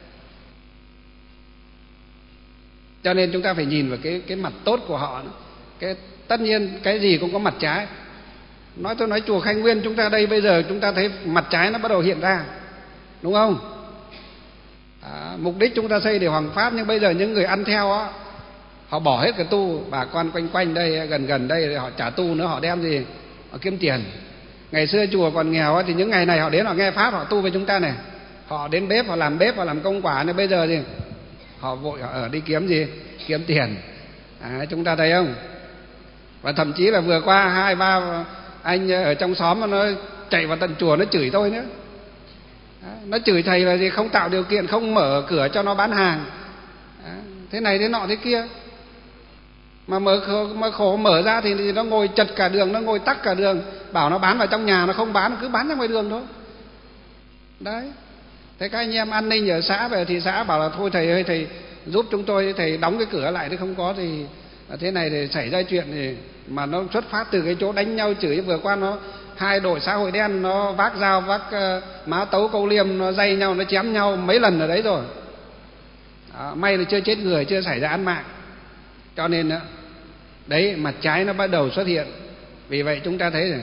Cho nên chúng ta phải nhìn vào cái mặt tốt của họ. Tất nhiên cái gì cũng có mặt trái. Tôi nói chùa Khai Nguyên chúng ta đây bây giờ chúng ta thấy mặt trái nó bắt đầu hiện ra, đúng không? Mục đích chúng ta xây để hoằng pháp, nhưng bây giờ những người ăn theo á, họ bỏ hết cái tu. Bà con quanh đây gần đây họ trả tu nữa, họ đem gì họ kiếm tiền. Ngày xưa chùa còn nghèo á, thì những ngày này họ đến họ nghe pháp, họ tu với chúng ta này. Họ đến bếp, họ làm công quả. Nên bây giờ thì họ vội họ ở đi kiếm gì? Kiếm tiền. Chúng ta thấy không? Và thậm chí là vừa qua 2-3 anh ở trong xóm nó chạy vào tận chùa nó chửi tôi nữa. Nó chửi thầy là gì? Không tạo điều kiện, không mở cửa cho nó bán hàng. Thế này thế nọ thế kia. Mà khổ mở ra thì nó ngồi chật cả đường, nó ngồi tắc cả đường. Bảo nó bán vào trong nhà nó không bán, nó cứ bán ra ngoài đường thôi. Đấy. Thế các anh em an ninh ở xã về thì xã bảo là thôi thầy ơi, thầy giúp chúng tôi, thầy đóng cái cửa lại, chứ không có thì thế này thì xảy ra chuyện thì mà nó xuất phát từ cái chỗ đánh nhau chửi. Vừa qua nó 2 đội xã hội đen nó vác dao, vác má tấu câu liêm, nó dây nhau, nó chém nhau mấy lần ở đấy rồi. May là chưa chết người, chưa xảy ra án mạng. Cho nên đấy, mặt trái nó bắt đầu xuất hiện. Vì vậy chúng ta thấy rồi,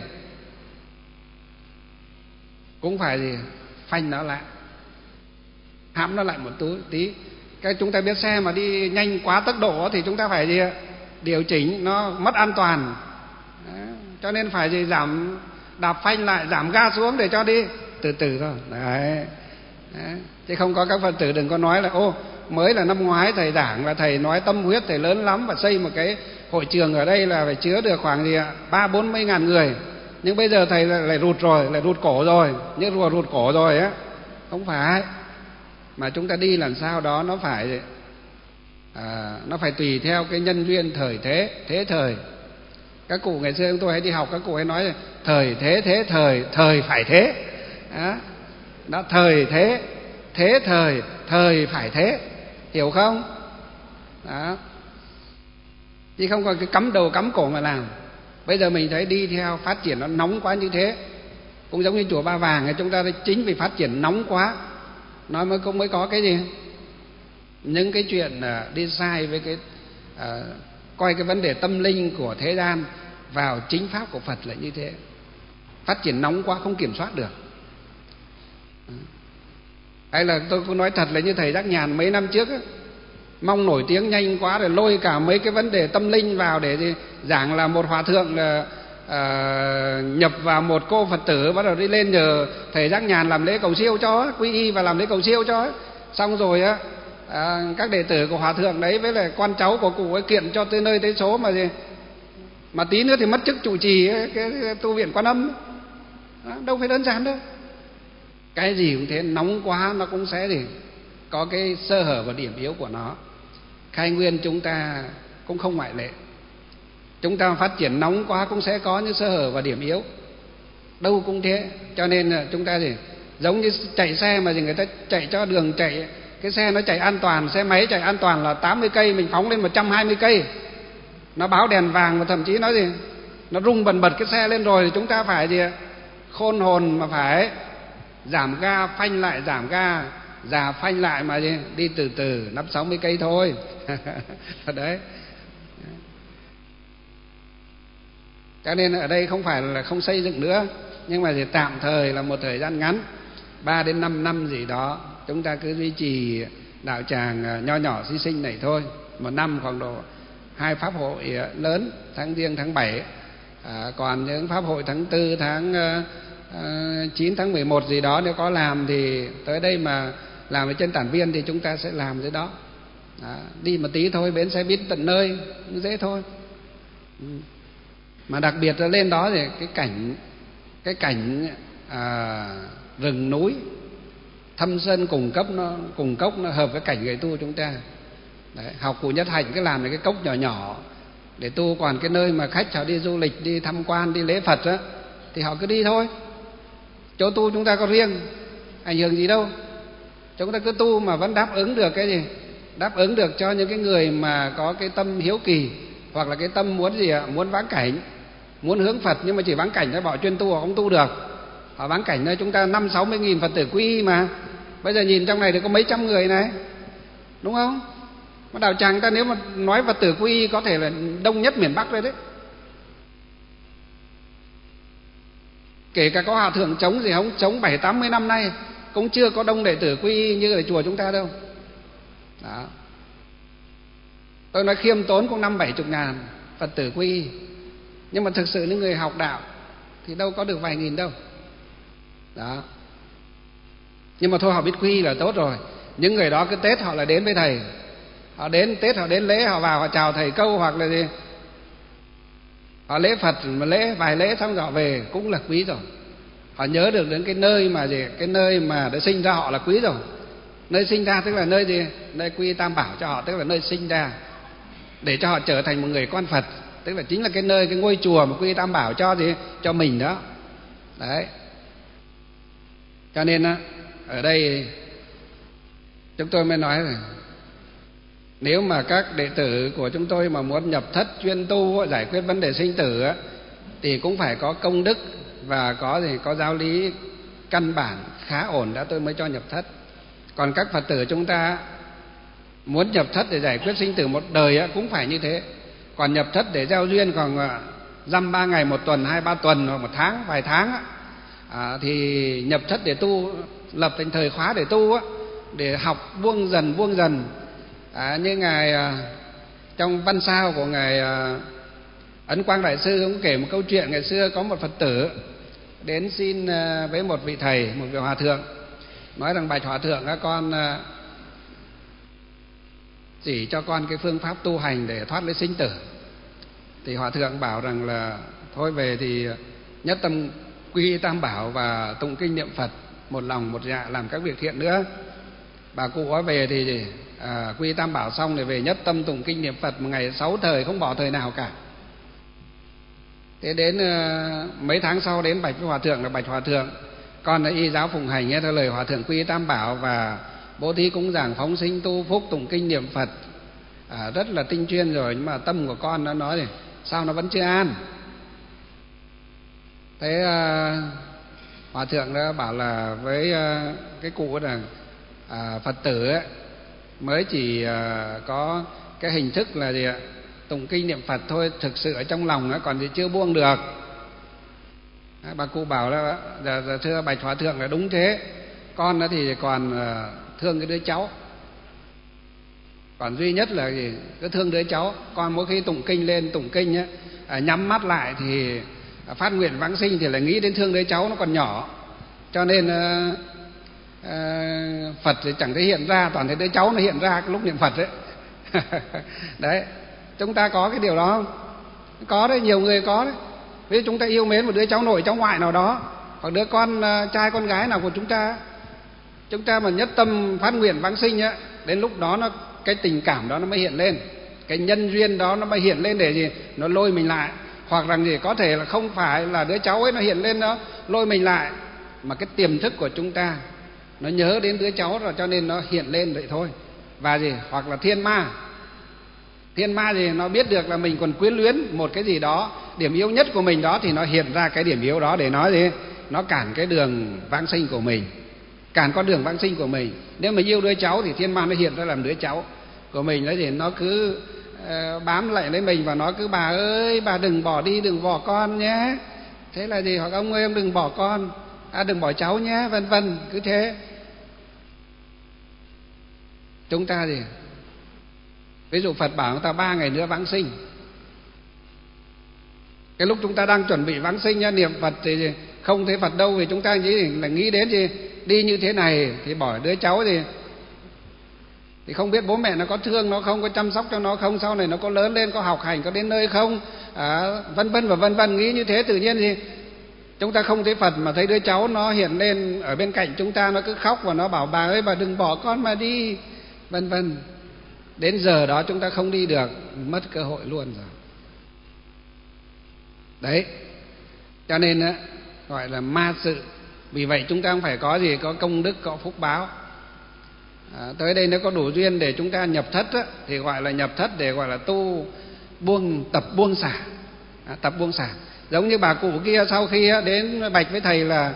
cũng phải gì phanh nó lại, hãm nó lại một tí. Chúng ta biết xe mà đi nhanh quá tốc độ thì chúng ta phải gì điều chỉnh, nó mất an toàn. Cho nên phải gì giảm, đạp phanh lại, giảm ga xuống để cho đi từ từ thôi. Đấy. Chứ không có các Phật tử đừng có nói là mới là năm ngoái thầy giảng và thầy nói tâm huyết thầy lớn lắm và xây một cái hội trường ở đây là phải chứa được khoảng gì 30-40 ngàn người, nhưng bây giờ thầy lại rụt rồi, lại rụt cổ rồi, như rùa rụt cổ rồi á. Không phải, mà chúng ta đi làm sao đó nó phải nó phải tùy theo cái nhân duyên thời thế thời. Các cụ ngày xưa chúng tôi hay đi học, các cụ hay nói là thời thế thời phải thế. Đó, thời thế thời phải thế, hiểu không? Đó, chứ không còn cái cắm đầu cắm cổ mà làm. Bây giờ mình thấy đi theo phát triển nó nóng quá như thế, cũng giống như chùa Ba Vàng ấy, chúng ta chính vì phát triển nóng quá nó mới có cái gì, những cái chuyện đi sai với cái coi cái vấn đề tâm linh của thế gian vào chính pháp của Phật là như thế. Phát triển nóng quá không kiểm soát được. Hay là tôi cũng nói thật là như thầy Giác Nhàn mấy năm trước ấy, mong nổi tiếng nhanh quá rồi lôi cả mấy cái vấn đề tâm linh vào để giảng, là một hòa thượng là nhập vào một cô Phật tử, bắt đầu đi lên nhờ thầy Giác Nhàn làm lễ cầu siêu cho, quy y và làm lễ cầu siêu cho. Xong rồi á, các đệ tử của hòa thượng đấy với lại con cháu của cụ ấy kiện cho tới nơi tới số mà tí nữa thì mất chức trụ trì cái tu viện Quan Âm. Đâu phải đơn giản đâu. Cái gì cũng thế, nóng quá nó cũng sẽ có cái sơ hở và điểm yếu của nó. Khai Nguyên chúng ta cũng không ngoại lệ. Chúng ta phát triển nóng quá cũng sẽ có những sơ hở và điểm yếu, đâu cũng thế. Cho nên là chúng ta giống như chạy xe mà người ta chạy cho đường chạy, cái xe nó chạy an toàn, xe máy chạy an toàn là 80 cây, mình phóng lên 120 cây, nó báo đèn vàng và thậm chí nó rung bần bật cái xe lên rồi, thì chúng ta phải khôn hồn mà phải giảm ga, phanh lại, giảm ga, già phanh lại mà đi từ từ 50-60 cây thôi. Đấy. Cho nên ở đây không phải là không xây dựng nữa, nhưng mà tạm thời là một thời gian ngắn, 3 đến 5 năm gì đó, chúng ta cứ duy trì đạo tràng nho nhỏ xí sinh này thôi. Một năm khoảng độ 2 pháp hội lớn, tháng Giêng tháng 7, còn những pháp hội tháng 4, tháng 9, tháng 11 gì đó nếu có làm thì tới đây mà làm ở trên Tản Viên thì chúng ta sẽ làm dưới đó. Đi một tí thôi, bến xe buýt tận nơi, dễ thôi. Mà đặc biệt là lên đó thì cái cảnh rừng núi thâm sơn cùng cốc nó hợp với cảnh người tu chúng ta. Đấy, học cụ Nhất Hạnh cái làm này cái cốc nhỏ nhỏ để tu, còn cái nơi mà khách họ đi du lịch, đi tham quan, đi lễ Phật á, thì họ cứ đi thôi. Chỗ tu chúng ta có riêng, ảnh hưởng gì đâu. Chúng ta cứ tu mà vẫn đáp ứng được cái gì? Đáp ứng được cho những cái người mà có cái tâm hiếu kỳ, hoặc là cái tâm muốn muốn vãng cảnh, muốn hướng Phật nhưng mà chỉ vãng cảnh thôi, bỏ chuyên tu họ không tu được. Họ vãng cảnh nơi chúng ta 50-60 nghìn Phật tử quy y mà. Bây giờ nhìn trong này thì có mấy trăm người này, đúng không? Mà đạo tràng ta nếu mà nói Phật tử quy y có thể là đông nhất miền Bắc rồi đấy. Kể cả có hòa thượng chống gì không, chống 70-80 năm nay cũng chưa có đông đệ tử quy y như là chùa chúng ta đâu. Đó. Tôi nói khiêm tốn cũng 50-70 ngàn Phật tử quy y, nhưng mà thực sự những người học đạo thì đâu có được vài nghìn đâu. Đó. Nhưng mà thôi, họ biết quy y là tốt rồi. Những người đó cứ Tết họ lại đến với thầy, họ đến Tết họ đến lễ, họ vào họ chào thầy câu, hoặc là gì họ lễ Phật mà vài lễ xong họ về cũng là quý rồi. Họ nhớ được đến cái nơi mà cái nơi mà đã sinh ra họ là quý rồi. Nơi sinh ra tức là nơi gì? Nơi quy y Tam Bảo cho họ, tức là nơi sinh ra, để cho họ trở thành một người con Phật, tức là chính là cái nơi, cái ngôi chùa mà quy y Tam Bảo cho gì? Cho mình đó. Đấy. Cho nên á, ở đây chúng tôi mới nói là nếu mà các đệ tử của chúng tôi mà muốn nhập thất chuyên tu, giải quyết vấn đề sinh tử á, thì cũng phải có công đức và có giáo lý căn bản khá ổn đã tôi mới cho nhập thất. Còn các Phật tử chúng ta muốn nhập thất để giải quyết sinh tử một đời á, cũng phải như thế. Còn nhập thất để giao duyên còn dăm 3 ngày, 1 tuần, 2-3 tuần hoặc 1 tháng, vài tháng á, thì nhập thất để tu, lập thành thời khóa để tu á, để học buông dần. Như ngài trong văn sao của ngài Ấn Quang Đại Sư cũng kể một câu chuyện. Ngày xưa có một Phật tử đến xin với một vị thầy, một vị hòa thượng, nói rằng: bạch hòa thượng, các con chỉ cho con cái phương pháp tu hành để thoát lấy sinh tử. Thì hòa thượng bảo rằng là thôi về thì nhất tâm quy y Tam Bảo và tụng kinh niệm Phật, một lòng một dạ làm các việc thiện nữa. Bà cụ có về thì quy Tam Bảo xong thì về nhất tâm tụng kinh niệm Phật một ngày 6 thời, không bỏ thời nào cả. Thế đến mấy tháng sau đến bạch với hòa thượng là bạch hòa thượng, con là y giáo phụng hành nghe theo lời hòa thượng quy Tam Bảo và bố thí cúng dường phóng sinh tu phúc tụng kinh niệm Phật rất là tinh chuyên rồi, nhưng mà tâm của con nó nói thì sao nó vẫn chưa an. Thế hòa thượng đó bảo là với cái cụ là Phật tử ấy, mới chỉ có cái hình thức là gì ạ, tụng kinh niệm Phật thôi, thực sự ở trong lòng ấy, còn thì chưa buông được. Bà cụ bảo là thưa bạch hòa thượng là đúng thế, con đó thì còn thương cái đứa cháu, còn duy nhất là gì, cứ thương đứa cháu. Con mỗi khi tụng kinh lên, tụng kinh ấy, nhắm mắt lại thì phát nguyện vãng sinh thì lại nghĩ đến thương đứa cháu nó còn nhỏ, cho nên Phật thì chẳng thấy hiện ra, toàn thấy đứa cháu nó hiện ra cái lúc niệm Phật đấy. Đấy, chúng ta có cái điều đó không? Có đấy, nhiều người có đấy. Ví dụ chúng ta yêu mến một đứa cháu nội cháu ngoại nào đó, hoặc đứa con trai con gái nào của chúng ta mà nhất tâm phát nguyện vãng sinh á, đến lúc đó nó cái tình cảm đó nó mới hiện lên, cái nhân duyên đó nó mới hiện lên để gì, nó lôi mình lại. Hoặc rằng gì, có thể là không phải là đứa cháu ấy nó hiện lên đó lôi mình lại, mà cái tiềm thức của chúng ta nó nhớ đến đứa cháu rồi cho nên nó hiện lên vậy thôi. Và gì, hoặc là thiên ma thì nó biết được là mình còn quyến luyến một cái gì đó, điểm yếu nhất của mình đó, thì nó hiện ra cái điểm yếu đó để nói gì, nó cản cái đường vãng sinh của mình, cản con đường vãng sinh của mình. Nếu mà yêu đứa cháu thì thiên ma nó hiện ra làm đứa cháu của mình đấy, thì nó cứ bám lại lấy mình và nói cứ bà ơi bà đừng bỏ đi, đừng bỏ con nhé. Thế là gì, hoặc ông ơi em đừng bỏ con, đừng bỏ cháu nhé, vân vân, cứ thế. Chúng ta gì, ví dụ Phật bảo chúng ta 3 ngày nữa vãng sinh, cái lúc chúng ta đang chuẩn bị vãng sinh niệm Phật thì không thấy Phật đâu, vì chúng ta nghĩ đến gì, đi như thế này thì bỏ đứa cháu thì không biết bố mẹ nó có thương nó không, có chăm sóc cho nó không, sau này nó có lớn lên, có học hành, có đến nơi không, vân vân và vân vân. Nghĩ như thế tự nhiên thì chúng ta không thấy Phật mà thấy đứa cháu nó hiện lên ở bên cạnh chúng ta, nó cứ khóc và nó bảo bà ơi bà đừng bỏ con mà đi, vân vân. Đến giờ đó chúng ta không đi được, mất cơ hội luôn rồi. Đấy, cho nên á, gọi là ma sự. Vì vậy chúng ta không phải có gì, có công đức, có phúc báo. Tới đây nếu có đủ duyên để chúng ta nhập thất á, thì gọi là nhập thất để gọi là tu tập buông xả, tập buông xả. Giống như bà cụ kia sau khi đến bạch với thầy là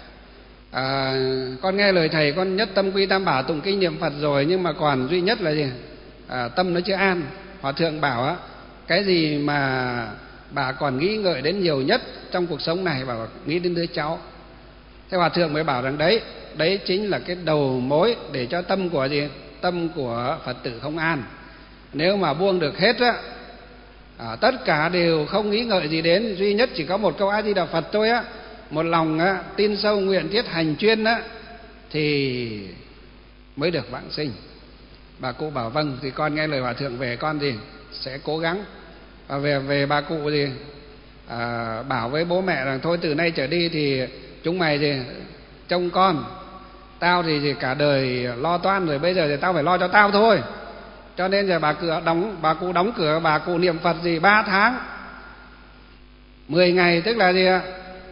con nghe lời thầy, con nhất tâm quy Tam Bảo tụng kinh niệm Phật rồi, nhưng mà còn duy nhất là gì, tâm nó chưa an. Hòa thượng bảo á, cái gì mà bà còn nghĩ ngợi đến nhiều nhất trong cuộc sống này, bảo nghĩ đến đứa cháu. Thế hòa thượng mới bảo rằng đấy chính là cái đầu mối để cho tâm của gì, tâm của Phật tử không an. Nếu mà buông được hết á, tất cả đều không nghĩ ngợi gì đến, duy nhất chỉ có một câu A Di Đà Phật thôi á, một lòng á, tin sâu nguyện thiết hành chuyên á, thì mới được vãng sinh. Bà cụ bảo vâng, thì con nghe lời hòa thượng về, con gì sẽ cố gắng. Và về bà cụ gì bảo với bố mẹ rằng thôi từ nay trở đi thì chúng mày gì trông con, tao thì cả đời lo toan rồi, bây giờ thì tao phải lo cho tao thôi. Cho nên giờ bà cụ đóng cửa, bà cụ niệm Phật 3 tháng 10 ngày, tức là gì ạ,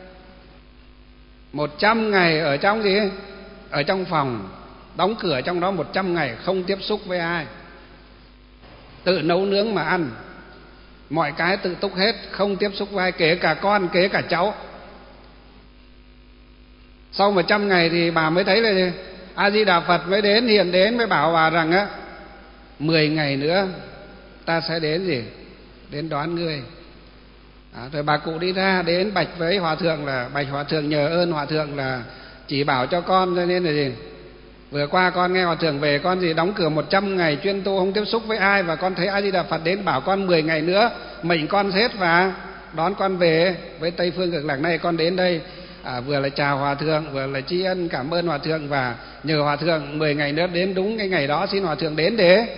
100 ngày ở trong gì, ở trong phòng đóng cửa trong đó 100 ngày, không tiếp xúc với ai, tự nấu nướng mà ăn, mọi cái tự túc hết, không tiếp xúc với ai, kể cả con, kể cả cháu. Sau 100 ngày thì bà mới thấy là A Di Đà Phật mới hiện đến, mới bảo bà rằng á, 10 ngày nữa ta sẽ đến gì, đến đón ngươi. Rồi bà cụ đi ra đến bạch với hòa thượng là bạch hòa thượng nhờ ơn hòa thượng là chỉ bảo cho con, cho nên là gì, vừa qua con nghe hòa thượng về, con gì đóng cửa 100 ngày chuyên tu không tiếp xúc với ai, và con thấy A Di Đà Phật đến bảo con 10 ngày nữa mệnh con hết và đón con về với Tây Phương Cực Lạc này. Con đến đây vừa là chào hòa thượng, vừa là tri ân cảm ơn hòa thượng, và nhờ hòa thượng 10 ngày nữa đến đúng cái ngày đó, xin hòa thượng đến để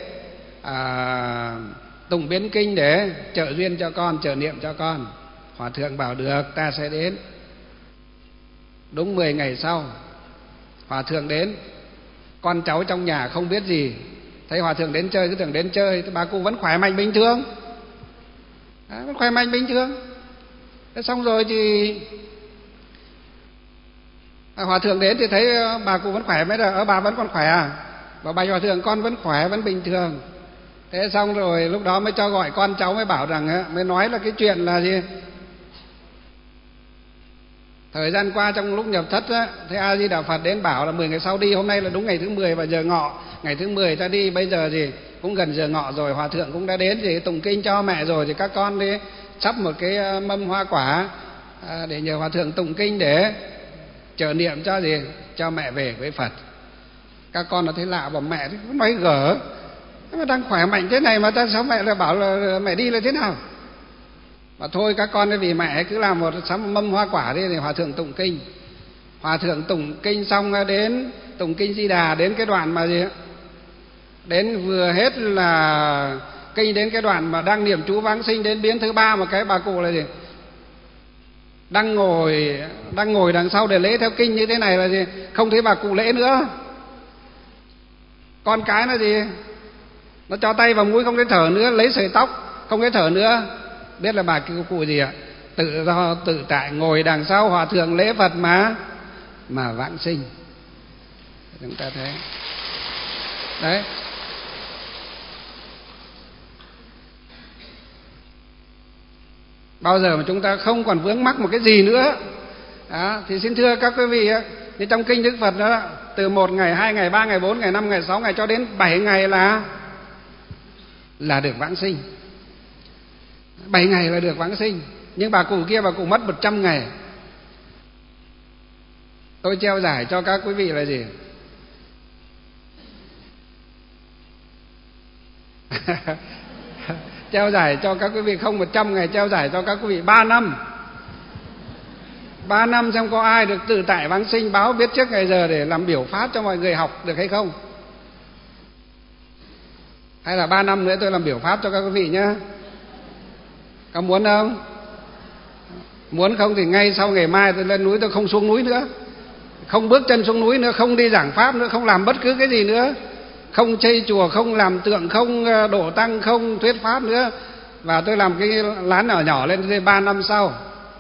tụng biến kinh để trợ duyên cho con, trợ niệm cho con. Hòa thượng bảo được, ta sẽ đến. Đúng 10 ngày sau hòa thượng đến, con cháu trong nhà không biết gì, thấy hòa thượng đến chơi cứ tưởng đến chơi, bà cụ vẫn khỏe mạnh bình thường, vẫn khỏe mạnh bình thường. Thế xong rồi thì hòa thượng đến thì thấy bà cụ vẫn khỏe, mới là bà vẫn còn khỏe à? Bảo bạch hòa thượng con vẫn khỏe, vẫn bình thường. Thế xong rồi lúc đó mới cho gọi con cháu, mới bảo rằng, mới nói là cái chuyện là gì, thời gian qua trong lúc nhập thất á, thế A Di Đà Phật đến bảo là 10 ngày sau đi, hôm nay là đúng ngày thứ 10 và giờ ngọ, ngày thứ 10 ta đi, bây giờ gì cũng gần giờ ngọ rồi, hòa thượng cũng đã đến thì tụng kinh cho mẹ rồi, thì các con đi sắp một cái mâm hoa quả để nhờ hòa thượng tụng kinh để chờ niệm cho gì, cho mẹ về với Phật. Các con nó thấy lạ, bảo mẹ nói gở, mà đang khỏe mạnh thế này mà ta sao mẹ lại bảo là mẹ đi là thế nào? Mà thôi các con vì mẹ cứ làm một sắm mâm hoa quả đi thì hòa thượng tụng kinh. Hòa thượng tụng kinh xong đến tụng kinh Di Đà, đến cái đoạn mà gì, đến vừa hết là kinh, đến cái đoạn mà đang niệm chú vãng sinh, đến biến thứ 3 mà cái bà cụ là gì, đang ngồi đằng sau để lễ theo kinh như thế này là gì, không thấy bà cụ lễ nữa. Con cái nó gì, nó cho tay vào mũi không thấy thở nữa, lấy sợi tóc không thấy thở nữa, biết là bà cụ gì ạ, tự do tự tại ngồi đằng sau hòa thượng lễ Phật mà vãng sinh. Chúng ta thấy đấy. Bao giờ mà chúng ta không còn vướng mắc một cái gì nữa thì xin thưa các quý vị, thì trong kinh Đức Phật đó, từ 1 ngày, 2 ngày, 3 ngày, 4 ngày, 5 ngày, 6 ngày cho đến 7 ngày là được vãng sinh. 7 ngày là được vãng sinh. Nhưng bà cụ kia, bà cụ mất 100 ngày. Tôi treo giải cho các quý vị là gì? Treo giải cho các quý vị không 100 ngày, treo giải cho các quý vị 3 năm. 3 năm xem có ai được tự tại vãng sinh, báo biết trước ngày giờ để làm biểu pháp cho mọi người học được hay không? Hay là 3 năm nữa tôi làm biểu pháp cho các quý vị nhé? Có muốn không? Muốn không thì ngay sau ngày mai tôi lên núi, tôi không xuống núi nữa, không bước chân xuống núi nữa, không đi giảng pháp nữa, không làm bất cứ cái gì nữa, không xây chùa, không làm tượng, không đổ tăng, không thuyết pháp nữa, và tôi làm cái lán nhỏ nhỏ lên. 3 năm sau,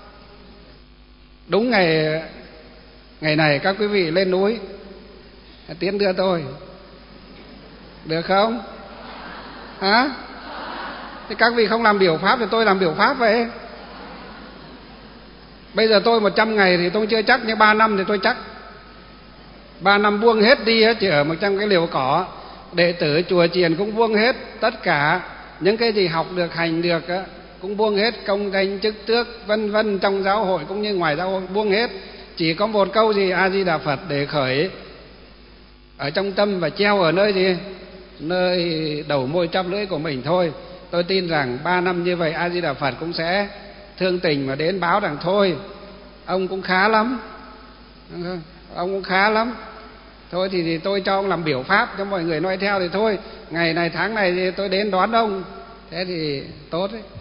đúng ngày này các quý vị lên núi tiến đưa tôi, được không? Hả? Thế các vị không làm biểu pháp thì tôi làm biểu pháp vậy. Bây giờ tôi 100 ngày thì tôi chưa chắc, nhưng 3 năm thì tôi chắc. 3 năm buông hết đi, chỉ ở 100 cái liều cỏ, đệ tử chùa chiền cũng buông hết, tất cả những cái gì học được, hành được cũng buông hết, công danh chức tước vân vân, trong giáo hội cũng như ngoài giáo hội buông hết. Chỉ có một câu gì, A Di Đà Phật để khởi ở trong tâm và treo ở nơi gì, nơi đầu môi trăm lưỡi của mình thôi. Tôi tin rằng 3 năm như vậy A Di Đà Phật cũng sẽ thương tình mà đến báo rằng thôi ông cũng khá lắm, ông cũng khá lắm, thôi thì tôi cho ông làm biểu pháp cho mọi người noi theo, thì thôi ngày này tháng này thì tôi đến đón ông, thế thì tốt đấy.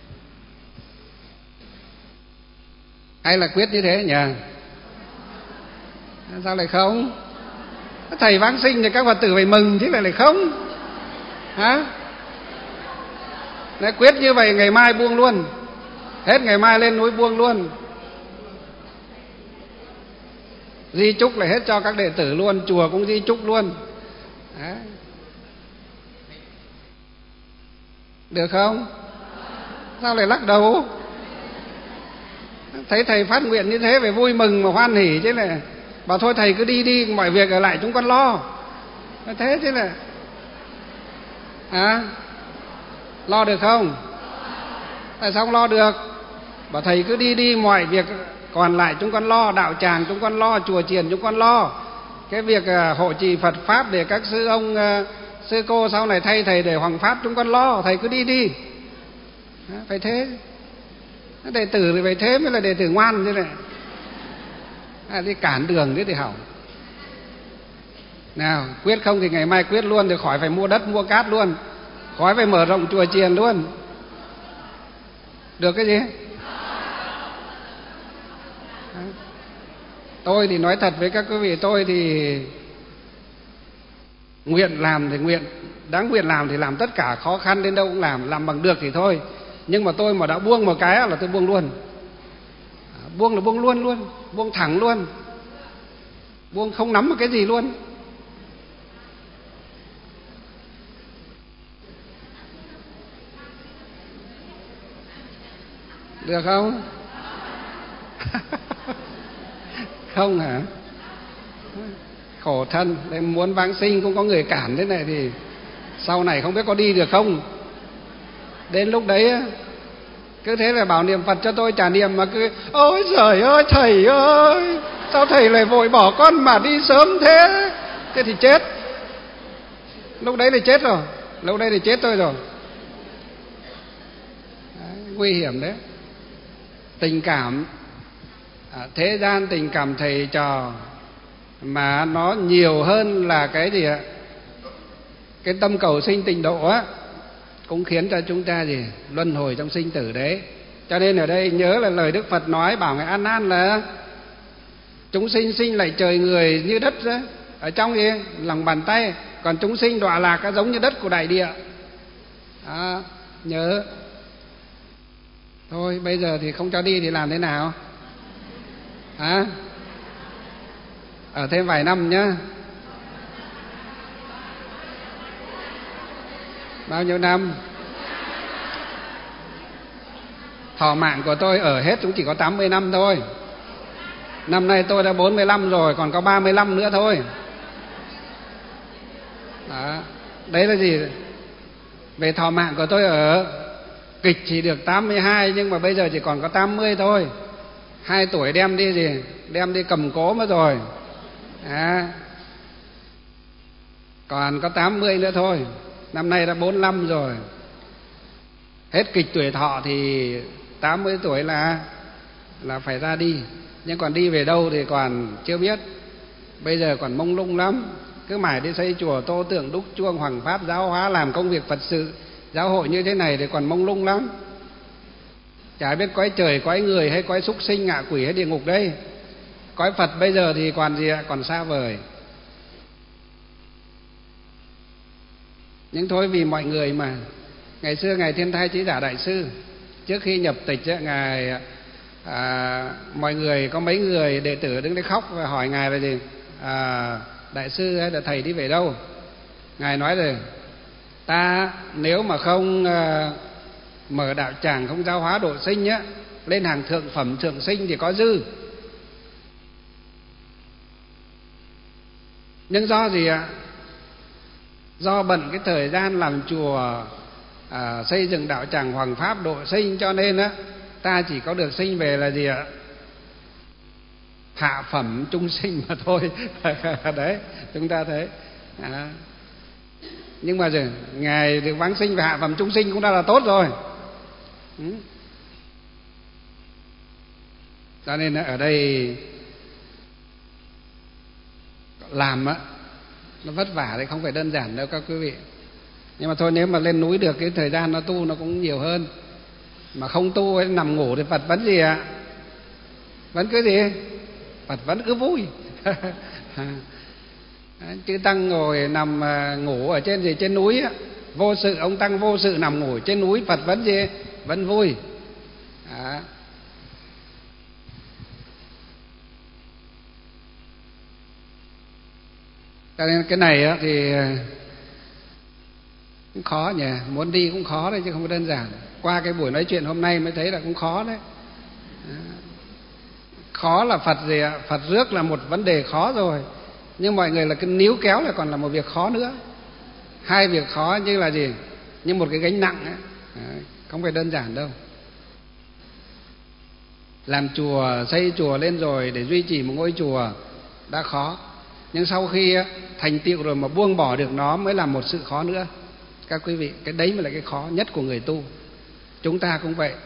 Hay là quyết như thế nhỉ? Sao lại không? Thầy vãng sinh thì các Phật tử phải mừng chứ lại không hả? Nếu quyết như vậy ngày mai buông luôn, hết ngày mai lên núi buông luôn, di chúc lại hết cho các đệ tử luôn, chùa cũng di chúc luôn. Đấy. Được không? Sao lại lắc đầu? Thấy thầy phát nguyện như thế phải vui mừng mà hoan hỉ chứ, là bảo thôi thầy cứ đi đi, mọi việc ở lại chúng con lo, thế chứ là lo được không? Tại sao không lo được? Bảo thầy cứ đi đi, mọi việc còn lại chúng con lo, đạo tràng chúng con lo, chùa chiền chúng con lo, cái việc hộ trì Phật pháp để các sư ông sư cô sau này thay thầy để hoằng pháp chúng con lo, thầy cứ đi đi. Phải thế, đệ tử thì phải thế mới là đệ tử ngoan chứ này. Đi cản đường thế thì hỏng. Nào quyết không thì ngày mai quyết luôn, thì khỏi phải mua đất mua cát luôn, khỏi phải mở rộng chùa chiền luôn. Được cái gì? Tôi thì nói thật với các quý vị, tôi thì Nguyện làm thì đáng nguyện làm thì làm tất cả, khó khăn đến đâu cũng làm bằng được thì thôi. Nhưng mà tôi mà đã buông một cái là tôi buông luôn. Buông là buông luôn, buông thẳng luôn, buông không nắm một cái gì luôn. Được không? Không hả? Khổ thân, nên muốn vãng sinh cũng có người cản thế này thì sau này không biết có đi được không. Đến lúc đấy cứ thế là bảo niệm Phật cho tôi, trả niệm mà cứ ôi trời ơi thầy ơi, sao thầy lại vội bỏ con mà đi sớm thế? Thế thì chết. Lúc đấy thì chết rồi, lúc đấy thì chết tôi rồi. Đấy, nguy hiểm đấy. Tình cảm thế gian, tình cảm thầy trò mà nó nhiều hơn là cái gì ạ? Cái tâm cầu sinh tịnh độ á, cũng khiến cho chúng ta gì? Luân hồi trong sinh tử đấy. Cho nên ở đây nhớ là lời Đức Phật nói bảo ngài An An là chúng sinh sinh lại trời người như đất đó, ở trong gì? Lòng bàn tay. Còn chúng sinh đọa lạc giống như đất của đại địa. Nhớ. Thôi bây giờ thì không cho đi thì làm thế nào? Ở thêm vài năm nhá. Bao nhiêu năm? Thọ mạng của tôi ở hết cũng chỉ có 80 năm thôi. Năm nay tôi đã 45 rồi, còn có 35 nữa thôi. Đó. Đấy là gì? Về thọ mạng của tôi ở kịch chỉ được 82, nhưng mà bây giờ chỉ còn có 80 thôi. 2 tuổi đem đi gì? Đem đi cầm cố mất rồi. Còn có 80 nữa thôi. Năm nay đã 45 rồi. Hết kịch tuổi thọ thì 80 tuổi là phải ra đi. Nhưng còn đi về đâu thì còn chưa biết. Bây giờ còn mông lung lắm. Cứ mãi đi xây chùa, tô tượng, đúc chuông, hoằng pháp, giáo hóa, làm công việc Phật sự giáo hội như thế này thì còn mông lung lắm. Chả biết cõi trời, cõi người hay cõi súc sinh, ngạ quỷ hay địa ngục đây. Cõi Phật bây giờ thì còn gì ạ? Còn xa vời. Nhưng thôi vì mọi người mà. Ngày xưa Ngài Thiên Thai Chí Giả Đại Sư, trước khi nhập tịch Ngài mọi người có mấy người đệ tử đứng đấy khóc và hỏi Ngài là gì? Đại sư hay là thầy đi về đâu? Ngài nói rồi, ta nếu mà không mở đạo tràng, không giáo hóa độ sinh á, lên hàng thượng phẩm thượng sinh thì có dư. Nhưng do gì ạ? Do bận cái thời gian làm chùa, xây dựng đạo tràng hoằng pháp độ sinh, cho nên á ta chỉ có được sinh về là gì ạ? Hạ phẩm trung sinh mà thôi. Đấy, chúng ta thấy. Nhưng mà rồi Ngài được vãng sinh về hạ phẩm trung sinh cũng đã là tốt rồi. Cho nên ở đây làm á, nó vất vả đấy, không phải đơn giản đâu các quý vị. Nhưng mà thôi, nếu mà lên núi được cái thời gian nó tu nó cũng nhiều hơn. Mà không tu hay nằm ngủ thì Phật vẫn gì ạ? Vẫn cứ gì? Phật vẫn cứ vui. Chư Tăng ngồi nằm ngủ ở trên gì? Trên núi á, vô sự, ông Tăng vô sự nằm ngủ trên núi, Phật vẫn gì? Vẫn vui. Cho nên cái này á thì cũng khó nhỉ, muốn đi cũng khó đấy chứ không có đơn giản. Qua cái buổi nói chuyện hôm nay mới thấy là cũng khó đấy. Khó là Phật gì ạ? Phật rước là một vấn đề khó rồi, nhưng mọi người là cái níu kéo là còn là một việc khó nữa. Hai việc khó như là gì? Như một cái gánh nặng ấy. Không phải đơn giản đâu. Làm chùa, xây chùa lên rồi để duy trì một ngôi chùa đã khó, nhưng sau khi thành tựu rồi mà buông bỏ được nó mới là một sự khó nữa. Các quý vị, cái đấy mới là cái khó nhất của người tu. Chúng ta cũng vậy.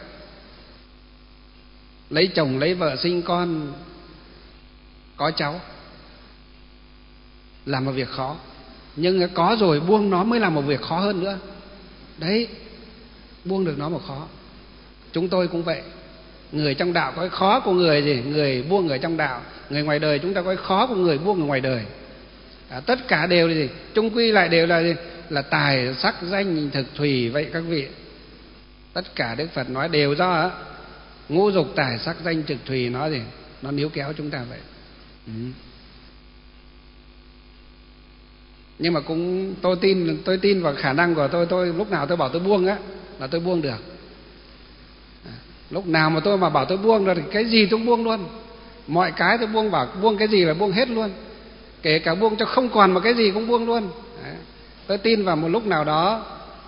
Lấy chồng, lấy vợ, sinh con, có cháu là một việc khó, nhưng có rồi buông nó mới là một việc khó hơn nữa. Đấy, buông được nó mà khó. Chúng tôi cũng vậy. Người trong đạo có cái khó của người gì? Người buông ở trong đạo. Người ngoài đời chúng ta có cái khó của người buông ở ngoài đời. Tất cả đều là gì? Chung quy lại đều là gì? Là tài sắc danh thực thùy vậy các vị. Tất cả Đức Phật nói đều do ngũ dục tài sắc danh thực thùy nó gì? Nó níu kéo chúng ta vậy. Nhưng mà cũng tôi tin vào khả năng của tôi lúc nào tôi bảo tôi buông là tôi buông được. Lúc nào mà tôi bảo tôi buông rồi thì cái gì tôi buông luôn. Mọi cái tôi buông, bảo buông cái gì là buông hết luôn. Kể cả buông cho không còn một cái gì cũng buông luôn. Tôi tin vào một lúc nào đó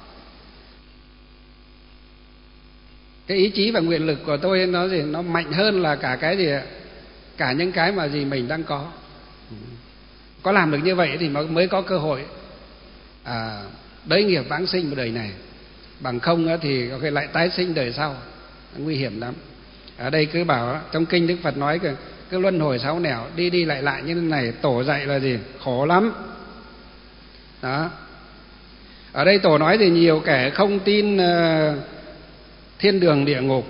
cái ý chí và nguyện lực của tôi nó mạnh hơn là cả cái gì, cả những cái mà gì mình đang có. Có làm được như vậy thì mới có cơ hội đới nghiệp vãng sinh vào đời này. Bằng không thì có thể lại tái sinh đời sau, nguy hiểm lắm. Ở đây cứ bảo trong kinh Đức Phật nói cứ luân hồi 6 nẻo, đi lại như thế này. Tổ dạy là gì? Khổ lắm đó. Ở đây Tổ nói thì nhiều kẻ không tin thiên đường địa ngục,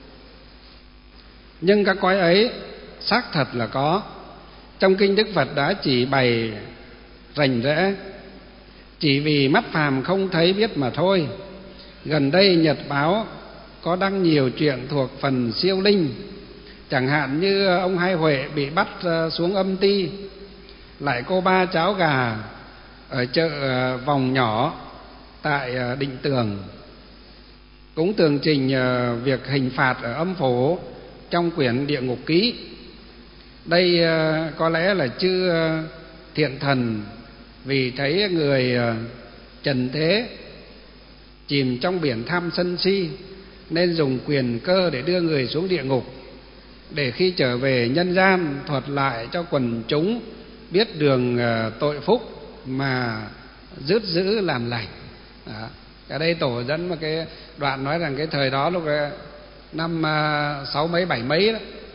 nhưng các cõi ấy xác thật là có. Trong kinh Đức Phật đã chỉ bày rành rẽ, chỉ vì mắt phàm không thấy biết mà thôi. Gần đây nhật báo có đăng nhiều chuyện thuộc phần siêu linh, chẳng hạn như ông Hai Huệ bị bắt xuống âm ti, lại cô ba cháo gà ở chợ Vòng Nhỏ tại Định Tường cũng tường trình việc hình phạt ở âm phủ trong quyển Địa Ngục Ký. Đây có lẽ là chư thiện thần vì thấy người trần thế chìm trong biển tham sân si nên dùng quyền cơ để đưa người xuống địa ngục, để khi trở về nhân gian thuật lại cho quần chúng biết đường tội phúc mà dứt giữ làm lành. Ở đây Tổ dẫn một cái đoạn nói rằng cái thời đó lúc năm 6 mấy 7 mấy đó,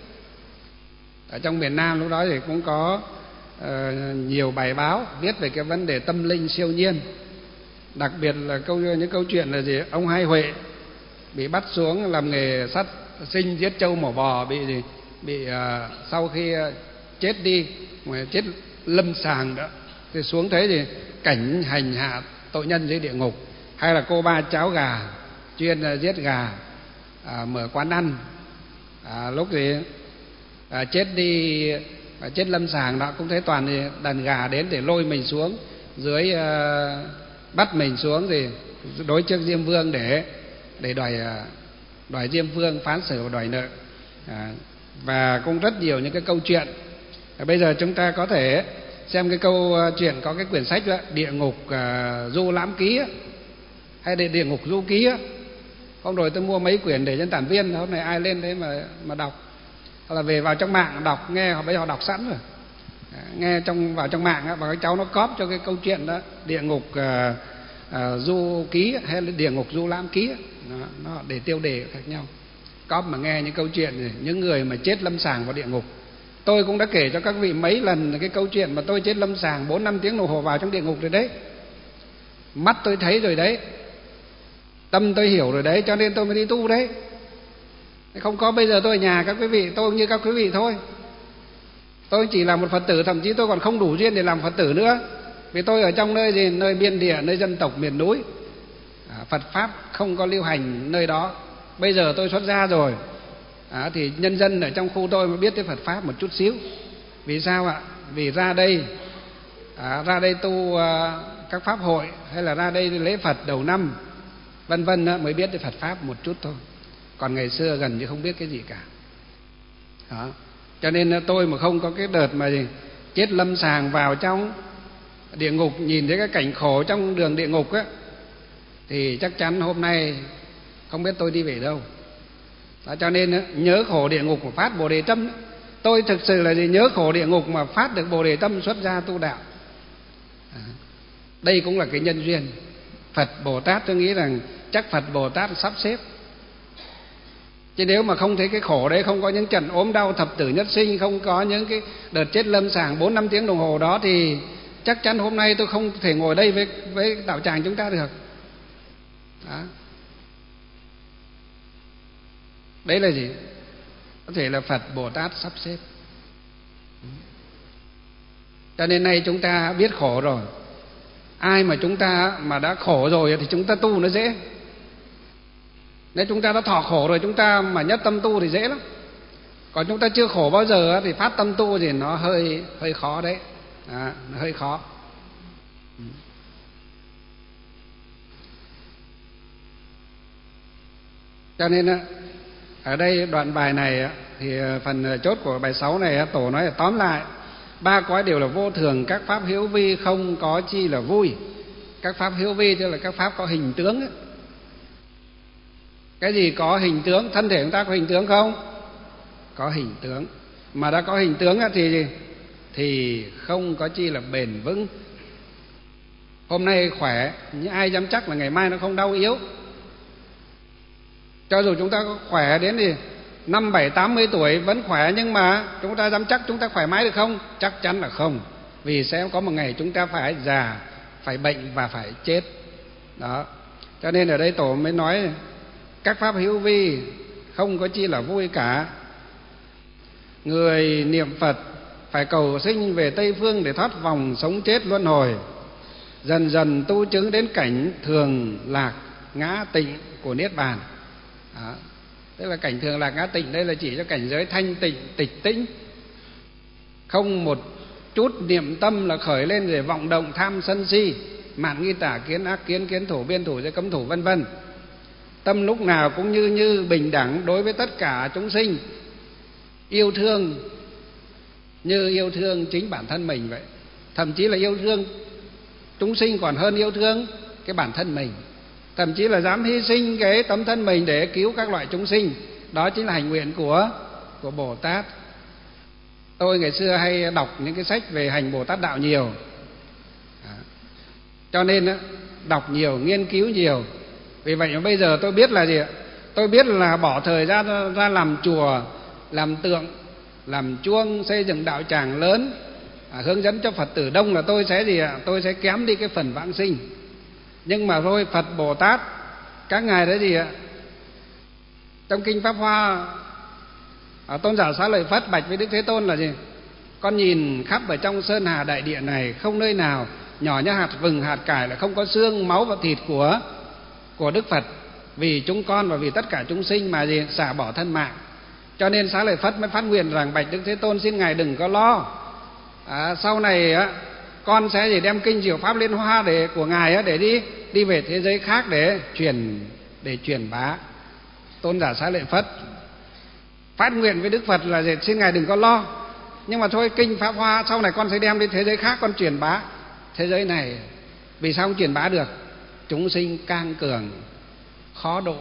ở trong miền Nam lúc đó thì cũng có nhiều bài báo viết về cái vấn đề tâm linh siêu nhiên. Đặc biệt là những câu chuyện là gì? Ông Hai Huệ bị bắt xuống làm nghề sát sinh, giết trâu mổ bò, bị sau khi chết đi, chết lâm sàng đó, thì xuống thấy thì cảnh hành hạ tội nhân dưới địa ngục. Hay là cô ba cháo gà chuyên giết gà, mở quán ăn, lúc thì chết đi, chết lâm sàng đó, cũng thấy toàn thì đàn gà đến để lôi mình xuống dưới, bắt mình xuống thì đối trước Diêm Vương để đòi Diêm Vương phán xử và đòi nợ. Và cũng rất nhiều những cái câu chuyện. Bây giờ chúng ta có thể xem cái câu chuyện, có cái quyển sách đó, Địa Ngục Du Lãm Ký hay Địa Ngục Du Ký. Hôm rồi tôi mua mấy quyển để trên tản viên, hôm nay ai lên đấy mà đọc, hoặc là về vào trong mạng đọc, nghe bây giờ họ đọc sẵn rồi, nghe vào trong mạng và các cháu nó cóp cho cái câu chuyện đó, Địa Ngục Du Ký hay là Địa Ngục Du Lãm Ký, nó để tiêu đề khác nhau, cóp mà nghe những câu chuyện những người mà chết lâm sàng vào địa ngục. Tôi cũng đã kể cho các vị mấy lần cái câu chuyện mà tôi chết lâm sàng 4-5 tiếng đồng hồ vào trong địa ngục rồi đấy. Mắt tôi thấy rồi đấy, tâm tôi hiểu rồi đấy, cho nên tôi mới đi tu đấy. Không có bây giờ tôi ở nhà các quý vị, tôi cũng như các quý vị thôi. Tôi chỉ là một Phật tử, thậm chí tôi còn không đủ duyên để làm Phật tử nữa. Vì tôi ở trong nơi biên địa, nơi dân tộc miền núi, Phật Pháp không có lưu hành nơi đó. Bây giờ tôi xuất gia rồi, thì nhân dân ở trong khu tôi mới biết tới Phật Pháp một chút xíu. Vì sao ạ? Vì ra đây tu các pháp hội, hay là ra đây lễ Phật đầu năm vân vân mới biết tới Phật Pháp một chút thôi. Còn ngày xưa gần như không biết cái gì cả. Đó. Cho nên tôi mà không có cái đợt mà chết lâm sàng vào trong địa ngục, nhìn thấy cái cảnh khổ trong đường địa ngục thì chắc chắn hôm nay không biết tôi đi về đâu. Đó, cho nên nhớ khổ địa ngục mà phát Bồ Đề Tâm. Tôi thực sự là nhớ khổ địa ngục mà phát được Bồ Đề Tâm, xuất gia tu đạo. Đây cũng là cái nhân duyên. Phật Bồ Tát tôi nghĩ rằng chắc Phật Bồ Tát sắp xếp. Chứ nếu mà không thấy cái khổ đấy, không có những trận ốm đau thập tử nhất sinh, không có những cái đợt chết lâm sàng 4-5 tiếng đồng hồ đó, thì chắc chắn hôm nay tôi không thể ngồi đây với đạo tràng chúng ta được. Đó. Đấy là gì? Có thể là Phật Bồ Tát sắp xếp. Cho nên nay chúng ta biết khổ rồi. Ai mà chúng ta mà đã khổ rồi thì chúng ta tu nó dễ. Nếu chúng ta đã thọ khổ rồi, chúng ta mà nhất tâm tu thì dễ lắm. Còn chúng ta chưa khổ bao giờ thì phát tâm tu thì nó hơi khó đấy. Nó hơi khó. Cho nên ở đây đoạn bài này thì phần chốt của bài 6 này tổ nói là tóm lại: ba cõi đều là vô thường, các pháp hữu vi không có chi là vui. Các pháp hữu vi tức là các pháp có hình tướng ấy. Cái gì có hình tướng? Thân thể chúng ta có hình tướng không? Có hình tướng. Mà đã có hình tướng thì không có chi là bền vững. Hôm nay khỏe, nhưng ai dám chắc là ngày mai nó không đau yếu. Cho dù chúng ta có khỏe đến thì 5, 7, 80 tuổi vẫn khỏe, nhưng mà chúng ta dám chắc chúng ta khỏe mãi được không? Chắc chắn là không. Vì sẽ có một ngày chúng ta phải già, phải bệnh và phải chết. Đó. Cho nên ở đây tổ mới nói các pháp hữu vi không có chi là vui cả. Người niệm Phật phải cầu sinh về Tây Phương để thoát vòng sống chết luân hồi, dần dần tu chứng đến cảnh thường lạc ngã tịnh của Niết Bàn. Đó. Tức là cảnh thường lạc ngã tịnh đây là chỉ cho cảnh giới thanh tịnh, tịch tĩnh, không một chút niệm tâm là khởi lên để vọng động tham sân si, mạn nghi tả kiến ác kiến, kiến thủ biên thủ giới cấm thủ vân vân. Tâm lúc nào cũng như bình đẳng đối với tất cả chúng sinh, yêu thương như yêu thương chính bản thân mình vậy. Thậm chí là yêu thương chúng sinh còn hơn yêu thương cái bản thân mình. Thậm chí là dám hy sinh cái tấm thân mình để cứu các loại chúng sinh. Đó chính là hành nguyện của Bồ Tát. Tôi ngày xưa hay đọc những cái sách về hành Bồ Tát đạo nhiều. Cho nên đọc nhiều, nghiên cứu nhiều. Vì vậy mà bây giờ tôi biết là gì ạ? Tôi biết là bỏ thời gian ra làm chùa, làm tượng, làm chuông, xây dựng đạo tràng lớn, hướng dẫn cho Phật tử đông là tôi sẽ gì ạ? Tôi sẽ kém đi cái phần vãng sinh. Nhưng mà thôi, Phật Bồ Tát các ngài đấy gì ạ? Trong kinh Pháp Hoa, Tôn giả Xá Lợi Phất bạch với Đức Thế Tôn là gì? Con nhìn khắp ở trong sơn hà đại địa này, không nơi nào nhỏ như hạt vừng hạt cải là không có xương máu và thịt của Đức Phật, vì chúng con và vì tất cả chúng sinh mà gì xả bỏ thân mạng. Cho nên Xá Lợi Phất mới phát nguyện rằng bạch Đức Thế Tôn xin ngài đừng có lo, sau này con sẽ gì đem kinh Diệu Pháp Liên Hoa của ngài để đi về thế giới khác để truyền bá. Tôn giả Xá Lợi Phất phát nguyện với Đức Phật là gì? Xin ngài đừng có lo, nhưng mà thôi, kinh Pháp Hoa sau này con sẽ đem đi thế giới khác con truyền bá. Thế giới này vì sao không truyền bá được? Chúng sinh cang cường, khó độ.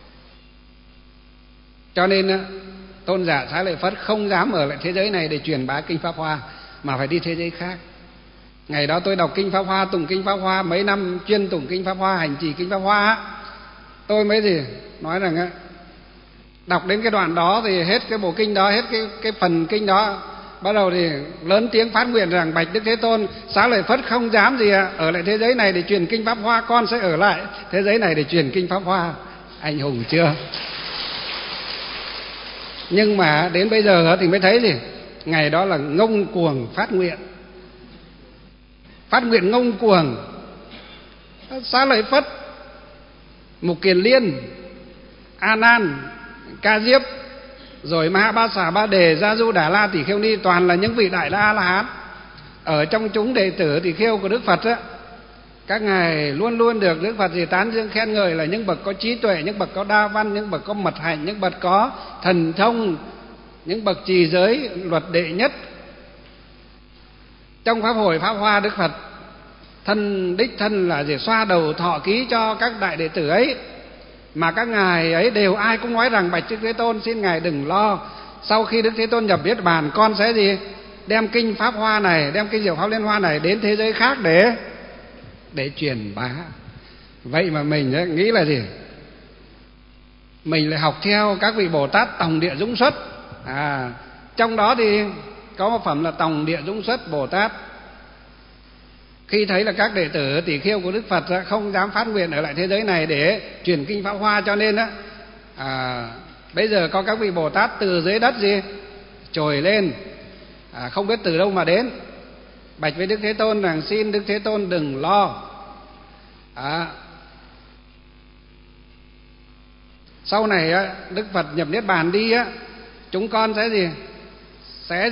Cho nên Tôn giả Xá Lợi Phất không dám ở lại thế giới này để truyền bá kinh Pháp Hoa, mà phải đi thế giới khác. Ngày đó tôi đọc kinh Pháp Hoa, tụng kinh Pháp Hoa, mấy năm chuyên tụng kinh Pháp Hoa, hành trì kinh Pháp Hoa, tôi mới nói rằng đọc đến cái đoạn đó thì hết cái bộ kinh đó, hết cái phần kinh đó, bắt đầu thì lớn tiếng phát nguyện rằng bạch Đức Thế Tôn, Xá Lợi Phất không dám gì ở lại thế giới này để truyền kinh Pháp Hoa, con sẽ ở lại thế giới này để truyền kinh Pháp Hoa. Anh hùng chưa? Nhưng mà đến bây giờ thì mới thấy gì? Ngày đó là ngông cuồng phát nguyện ngông cuồng. Xá Lợi Phất, Mục Kiền Liên, A Nan, Ca Diếp, rồi Ma Ba Xà Ba Đề, Gia Du Đà La, Tỷ Kheo Ni, toàn là những vị đại la la hán. Ở trong chúng đệ tử Tỷ Kheo của Đức Phật các ngài luôn luôn được Đức Phật tán dương khen ngợi là những bậc có trí tuệ, những bậc có đa văn, những bậc có mật hạnh, những bậc có thần thông, những bậc trì giới luật đệ nhất. Trong pháp hội Pháp Hoa, Đức Phật đích thân là xoa đầu thọ ký cho các đại đệ tử ấy, mà các ngài ấy đều ai cũng nói rằng bạch Đức Thế Tôn xin ngài đừng lo, sau khi Đức Thế Tôn nhập Niết Bàn, con sẽ đem kinh Pháp Hoa này, đem kinh Diệu Pháp Liên Hoa này đến thế giới khác để truyền bá. Vậy mà mình nghĩ là gì? Mình lại học theo các vị Bồ Tát Tòng Địa Dũng Xuất. Trong đó thì có một phẩm là Tòng Địa Dũng Xuất Bồ Tát. Khi thấy là các đệ tử Tỷ Kheo của Đức Phật không dám phát nguyện ở lại thế giới này để truyền kinh Pháp Hoa, cho nên bây giờ có các vị Bồ Tát từ dưới đất trồi lên, không biết từ đâu mà đến, bạch với Đức Thế Tôn rằng xin Đức Thế Tôn đừng lo. Sau này á, Đức Phật nhập Niết Bàn đi á, chúng con sẽ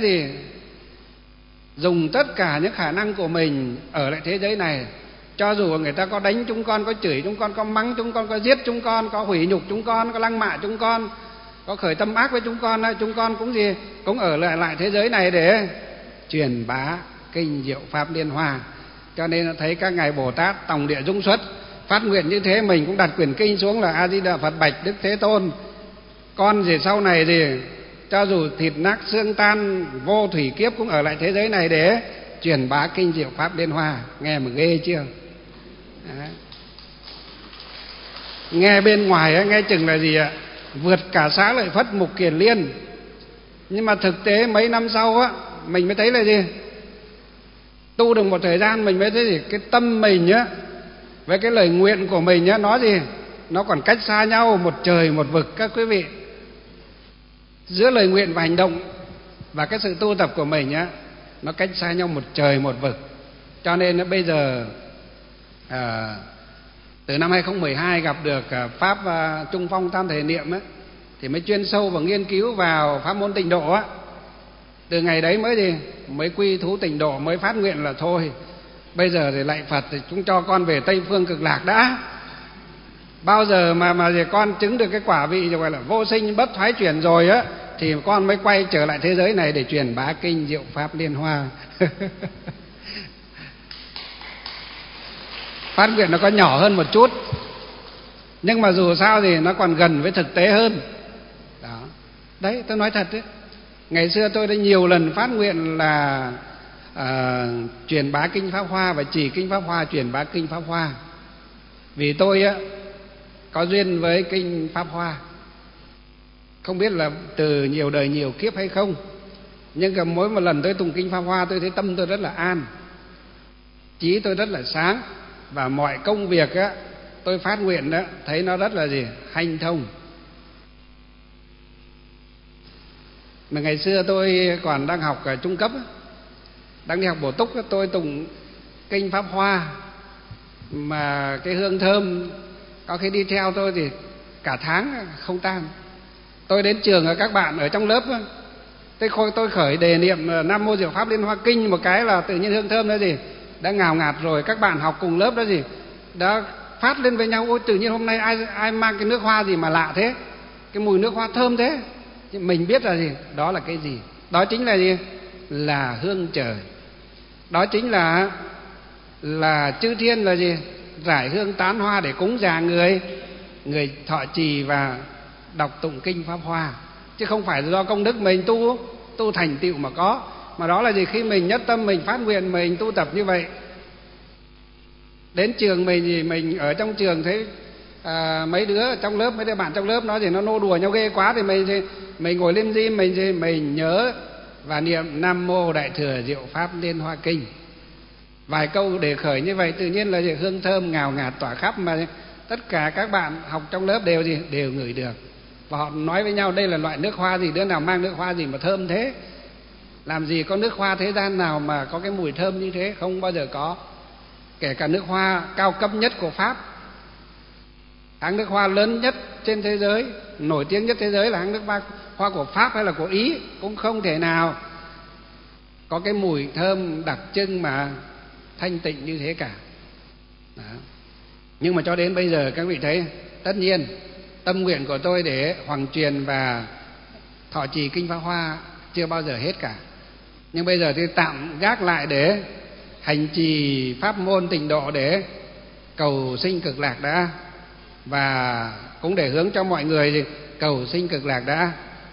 dùng tất cả những khả năng của mình ở lại thế giới này. Cho dù người ta có đánh chúng con, có chửi chúng con, có mắng chúng con, có giết chúng con, có hủy nhục chúng con, có lăng mạ chúng con, có khởi tâm ác với chúng con cũng ở lại thế giới này để truyền bá kinh diệu pháp Liên Hoa. Cho nên thấy các ngài Bồ Tát tòng địa dung xuất phát nguyện như thế, mình cũng đặt quyển kinh xuống là A Di Đà Phật bạch Đức Thế Tôn, con sau này cho dù thịt nát xương tan, vô thủy kiếp cũng ở lại thế giới này để truyền bá kinh diệu pháp Liên Hoa. Nghe mà ghê chưa? Đấy. Nghe bên ngoài nghe chừng là vượt cả Xá Lợi Phất, Mục Kiền Liên, nhưng mà thực tế mấy năm sau mình mới thấy là tu được một thời gian mình mới thấy cái tâm mình với cái lời nguyện của mình nó còn cách xa nhau một trời một vực các quý vị. Giữa lời nguyện và hành động và cái sự tu tập của mình nó cách xa nhau một trời một vực. Cho nên bây giờ từ năm 2012 gặp được Pháp Trung Phong Tam Thể Niệm thì mới chuyên sâu và nghiên cứu vào pháp môn tịnh độ Từ ngày đấy mới quy thú tịnh độ, mới phát nguyện là thôi, bây giờ thì lạy Phật thì chúng cho con về Tây Phương Cực Lạc đã. Bao giờ mà con chứng được cái quả vị gọi là vô sinh bất thoái chuyển rồi thì con mới quay trở lại thế giới này để truyền bá kinh diệu pháp Liên Hoa. Phát nguyện nó có nhỏ hơn một chút, nhưng mà dù sao thì nó còn gần với thực tế hơn. Đó. Đấy, tôi nói thật đấy. Ngày xưa tôi đã nhiều lần phát nguyện là truyền bá kinh Pháp Hoa và trì kinh Pháp Hoa, truyền bá kinh Pháp Hoa. Vì tôi có duyên với kinh Pháp Hoa. Không biết là từ nhiều đời nhiều kiếp hay không, nhưng mỗi một lần tôi tụng kinh Pháp Hoa tôi thấy tâm tôi rất là an, trí tôi rất là sáng, và mọi công việc tôi phát nguyện thấy nó rất là hanh thông. Mà ngày xưa tôi còn đang học ở trung cấp, đang đi học bổ túc, tôi tụng kinh Pháp Hoa mà cái hương thơm có khi đi theo tôi thì cả tháng không tan. Tôi đến trường các bạn ở trong lớp tôi khởi đề niệm Nam Mô Diệu Pháp Liên Hoa Kinh một cái là tự nhiên hương thơm đó đã ngào ngạt rồi. Các bạn học cùng lớp đó đã phát lên với nhau: ôi tự nhiên hôm nay ai mang cái nước hoa gì mà lạ thế, cái mùi nước hoa thơm thế. Mình biết là đó là cái gì? Đó chính là là hương trời. Đó chính là chư thiên rải hương tán hoa để cúng dường người thọ trì và đọc tụng kinh Pháp Hoa, chứ không phải do công đức mình tu thành tựu mà có. Mà đó là khi mình nhất tâm mình phát nguyện, mình tu tập như vậy. Đến trường mình ở trong trường thấy mấy đứa trong lớp, mấy đứa bạn trong lớp nó nô đùa nhau ghê quá, thì mình ngồi lim dim, mình nhớ và niệm Nam Mô Đại Thừa Diệu Pháp Liên Hoa Kinh, vài câu để khởi như vậy, tự nhiên là hương thơm ngào ngạt tỏa khắp, mà tất cả các bạn học trong lớp đều ngửi được. Và họ nói với nhau đây là loại nước hoa gì, đứa nào mang nước hoa gì mà thơm thế. Làm gì có nước hoa thế gian nào mà có cái mùi thơm như thế, không bao giờ có. Kể cả nước hoa cao cấp nhất của Pháp, hãng nước hoa lớn nhất trên thế giới, nổi tiếng nhất thế giới là hãng nước hoa của Pháp hay là của Ý, cũng không thể nào có cái mùi thơm đặc trưng mà thanh tịnh như thế cả. Đó. Nhưng mà cho đến bây giờ các vị thấy, tất nhiên tâm nguyện của tôi để hoằng truyền và thọ trì kinh Pháp Hoa chưa bao giờ hết cả. Nhưng bây giờ thì tạm gác lại để hành trì pháp môn tịnh độ để cầu sinh cực lạc đã, và cũng để hướng cho mọi người cầu sinh cực lạc đã.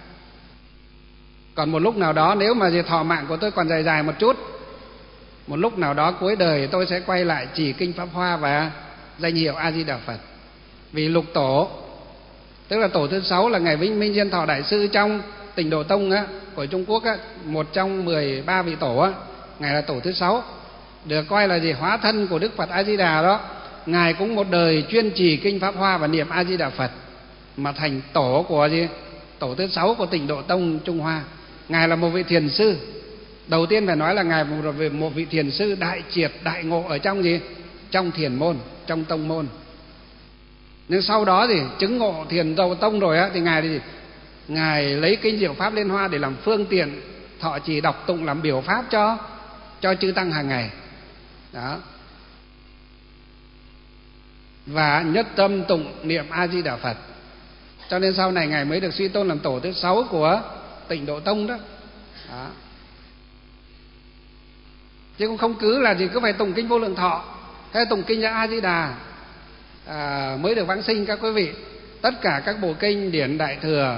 Còn một lúc nào đó, nếu mà thọ mạng của tôi còn dài một chút, một lúc nào đó cuối đời tôi sẽ quay lại trì kinh Pháp Hoa và danh hiệu A Di Đà Phật. Vì lục tổ, tức là tổ thứ 6 là ngài Vĩnh Minh Diên Thọ Đại Sư trong Tịnh Độ Tông của Trung Quốc một trong 13 vị tổ ngài là tổ thứ 6, được coi là hóa thân của Đức Phật A Di Đà đó. Ngài cũng một đời chuyên trì kinh Pháp Hoa và niệm A Di Đà Phật mà thành tổ của tổ thứ 6 của Tịnh Độ Tông Trung Hoa. Ngài là một vị thiền sư, Đầu tiên phải nói là ngài một vị thiền sư đại triệt đại ngộ ở trong gì? Trong thiền môn, trong tông môn. Nhưng sau đó thì chứng ngộ thiền đầu tông rồi á, thì ngài lấy kinh Diệu Pháp Liên Hoa để làm phương tiện thọ trì đọc tụng, làm biểu pháp cho chư tăng hàng ngày. Đó. Và nhất tâm tụng niệm A Di Đà Phật. Cho nên sau này ngài mới được suy tôn làm tổ thứ 6 của Tịnh Độ Tông đó. Đó. Chứ cũng không cứ là gì cứ phải tụng kinh Vô Lượng Thọ hay tụng kinh A Di Đà mới được vãng sinh các quý vị. Tất cả các bộ kinh điển Đại Thừa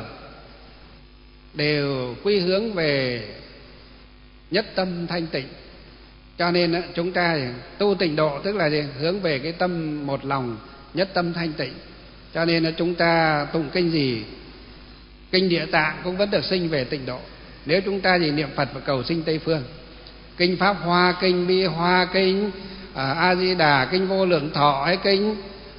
đều quy hướng về nhất tâm thanh tịnh. Cho nên chúng ta tu tịnh độ tức là gì? Hướng về cái tâm một lòng, nhất tâm thanh tịnh. Cho nên chúng ta tụng kinh gì, kinh Địa Tạng cũng vẫn được sinh về tịnh độ. Nếu chúng ta gì niệm Phật và cầu sinh Tây phương, kinh Pháp Hoa, kinh Bi Hoa, kinh A Di Đà, kinh Vô Lượng Thọ hay kinh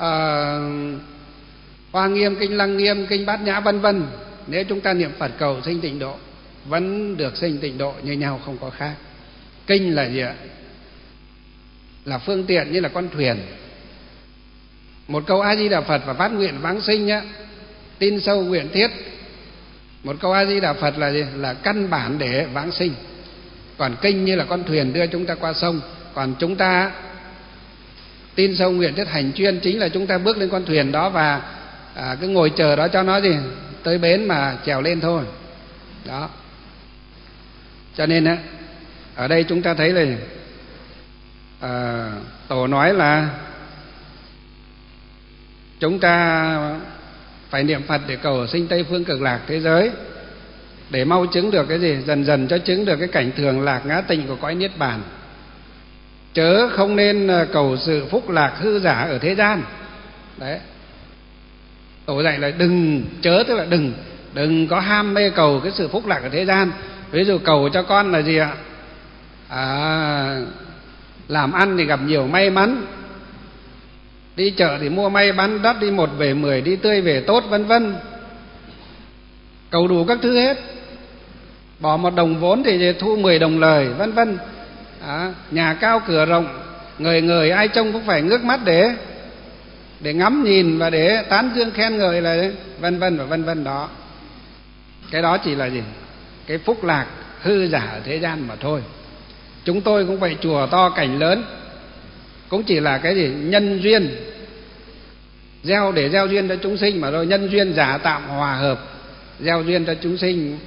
Hoa Nghiêm, kinh Lăng Nghiêm, kinh Bát Nhã vân vân, nếu chúng ta niệm Phật cầu sinh tịnh độ vẫn được sinh tịnh độ như nhau, không có khác. Kinh là gì ạ? Là phương tiện như là con thuyền. Một câu A Di Đà Phật và phát nguyện vãng sinh nhá, tin sâu nguyện thiết. Một câu A Di Đà Phật là gì? Là căn bản để vãng sinh. Còn kinh như là con thuyền đưa chúng ta qua sông. Còn chúng ta tin sâu nguyện thiết hành chuyên chính là chúng ta bước lên con thuyền đó và cứ ngồi chờ đó cho nó gì tới bến mà trèo lên thôi. Đó. Cho nên á, ở đây chúng ta thấy là tổ nói là chúng ta phải niệm Phật để cầu sinh Tây phương Cực Lạc thế giới, để mau chứng được cái gì? Dần dần cho chứng được cái cảnh thường lạc ngã tịnh của cõi Niết Bàn. Chớ không nên cầu sự phúc lạc hư giả ở thế gian. Đấy. Tổ dạy là đừng, chớ tức là đừng có ham mê cầu cái sự phúc lạc ở thế gian. Ví dụ cầu cho con là gì ạ? Làm ăn thì gặp nhiều may mắn, đi chợ thì mua may bán đắt, đi 1 về 10, đi tươi về tốt vân vân. Cầu đủ các thứ hết. Bỏ 1 đồng vốn thì thu 10 đồng lời vân vân. Nhà cao cửa rộng, người ai trông cũng phải ngước mắt để ngắm nhìn và để tán dương khen ngợi là vân vân và vân vân đó. Cái đó chỉ là gì? Cái phúc lạc hư giả ở thế gian mà thôi. Chúng tôi cũng vậy, chùa to cảnh lớn cũng chỉ là cái gì? Nhân duyên, gieo để gieo duyên cho chúng sinh mà thôi. Nhân duyên giả tạm hòa hợp, gieo duyên cho chúng sinh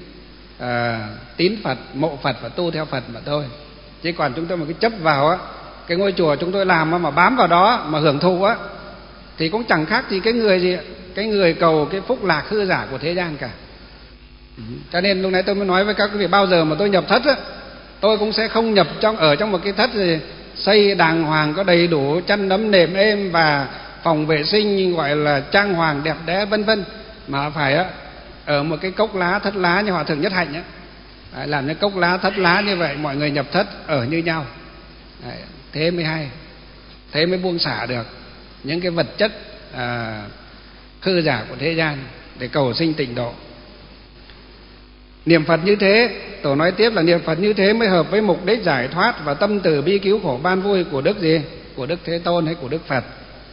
tín Phật, mộ Phật và tu theo Phật mà thôi. Chứ còn chúng tôi mà cứ chấp vào á, cái ngôi chùa chúng tôi làm mà bám vào đó mà hưởng thụ á, thì cũng chẳng khác gì cái người cầu cái phúc lạc hư giả của thế gian cả. Cho nên lúc nãy tôi mới nói với các quý vị, bao giờ mà tôi nhập thất á, tôi cũng sẽ không nhập ở trong một cái thất gì xây đàng hoàng, có đầy đủ chăn nấm nệm êm và phòng vệ sinh gọi là trang hoàng đẹp đẽ vân vân, mà phải á ở một cái cốc lá, thất lá như Hòa Thượng Nhất Hạnh á. Làm những cốc lá, thất lá như vậy, mọi người nhập thất ở như nhau. Thế mới hay, thế mới buông xả được những cái vật chất hư giả của thế gian để cầu sinh tịnh độ. Niệm Phật như thế, tổ nói tiếp là niệm Phật như thế mới hợp với mục đích giải thoát và tâm từ bi cứu khổ ban vui của Đức gì? Của Đức Thế Tôn hay của Đức Phật.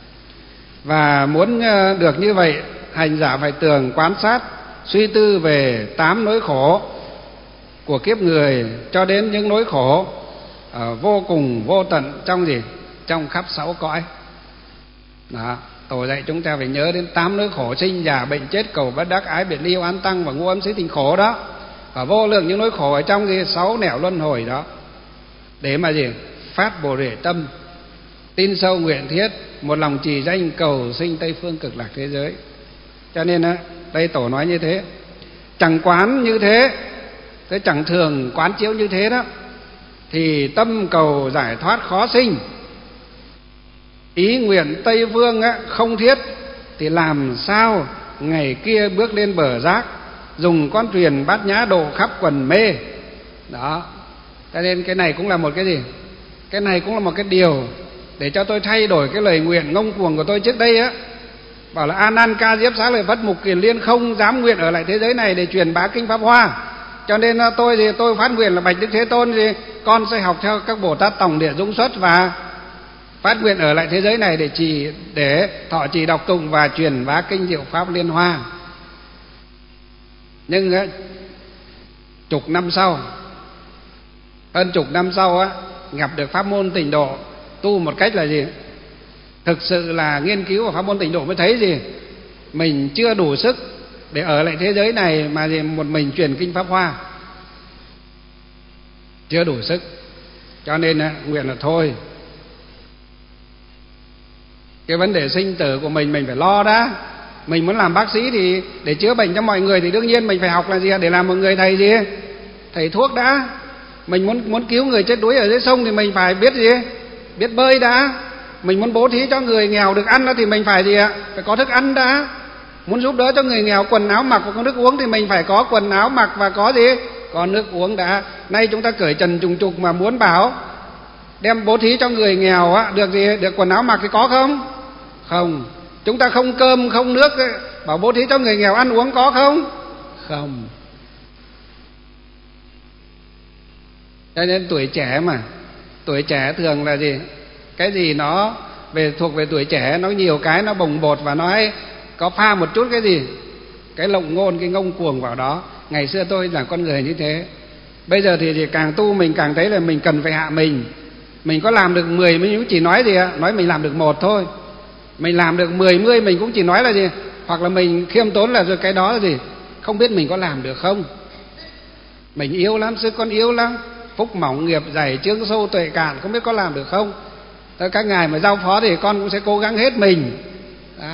Và muốn được như vậy, hành giả phải tường quan sát, suy tư về 8 nỗi khổ của kiếp người cho đến những nỗi khổ vô cùng vô tận trong gì? Trong khắp 6 cõi. Đó, tổ dạy chúng ta phải nhớ đến 8 nỗi khổ: sinh già bệnh chết, cầu bất đắc, ái biệt ly, oán tăng và ngu ấm xứ tình khổ đó. Và vô lượng những nỗi khổ ở trong gì? 6 nẻo luân hồi đó. Để mà gì? Phát Bồ Đề tâm, tin sâu nguyện thiết, một lòng trì danh cầu sinh Tây phương Cực Lạc thế giới. Cho nên đây tổ nói như thế. Chẳng quán như thế, thế chẳng thường quán chiếu như thế đó, thì tâm cầu giải thoát khó sinh. Ý nguyện Tây phương không thiết, thì làm sao ngày kia bước lên bờ giác, dùng con thuyền Bát Nhã độ khắp quần mê. Đó. Cho nên cái này cũng là một cái gì? Cái này cũng là một cái điều để cho tôi thay đổi cái lời nguyện ngông cuồng của tôi trước đây á. Bảo là A Nan Ca Diếp Xá Lợi Phất Mục Kiền Liên không dám nguyện ở lại thế giới này để truyền bá kinh Pháp Hoa. Cho nên tôi phát nguyện là bạch Đức Thế Tôn thì con sẽ học theo các Bồ Tát Tòng Địa Dũng Xuất và phát nguyện ở lại thế giới này để thọ trì đọc tụng và truyền bá kinh diệu pháp Liên Hoa. Nhưng hơn chục năm sau gặp được pháp môn Tịnh Độ, tu một cách là gì? Thực sự là nghiên cứu vào pháp môn Tịnh Độ mới thấy gì? Mình chưa đủ sức để ở lại thế giới này mà một mình truyền kinh Pháp Hoa, chưa đủ sức. Cho nên nguyện là thôi, cái vấn đề sinh tử của mình phải lo đã. Mình muốn làm bác sĩ thì để chữa bệnh cho mọi người thì đương nhiên mình phải học là gì? Để làm một người thầy gì? Thầy thuốc đã. Mình muốn cứu người chết đuối ở dưới sông thì mình phải biết gì? Biết bơi đã. Mình muốn bố thí cho người nghèo được ăn đó thì mình phải gì ạ? Phải có thức ăn đã. Muốn giúp đỡ cho người nghèo quần áo mặc và có nước uống thì mình phải có quần áo mặc và có gì? Có nước uống đã. Nay chúng ta cởi trần trùng trục mà muốn bảo đem bố thí cho người nghèo được gì? Được quần áo mặc thì có không? Không. Chúng ta không cơm không nước bảo bố thí cho người nghèo ăn uống có không? Không. Cho nên tuổi trẻ mà, tuổi trẻ thường là gì? Cái gì nó thuộc về tuổi trẻ, nó nhiều cái nó bồng bột và nó có pha một chút cái gì? Cái lộng ngôn, cái ngông cuồng vào đó. Ngày xưa tôi là con người như thế. Bây giờ thì càng tu mình càng thấy là mình cần phải hạ mình. Mình có làm được 10 mình cũng chỉ nói gì ạ? Nói mình làm được 1 thôi. Mình làm được 10 mình cũng chỉ nói là gì? Hoặc là mình khiêm tốn là rồi cái đó là gì? Không biết mình có làm được không? Mình yếu lắm, sư con yếu lắm. Phúc mỏng nghiệp dày, chướng sâu tuệ cạn, không biết có làm được không? Các ngài mà giao phó thì con cũng sẽ cố gắng hết mình. Đó.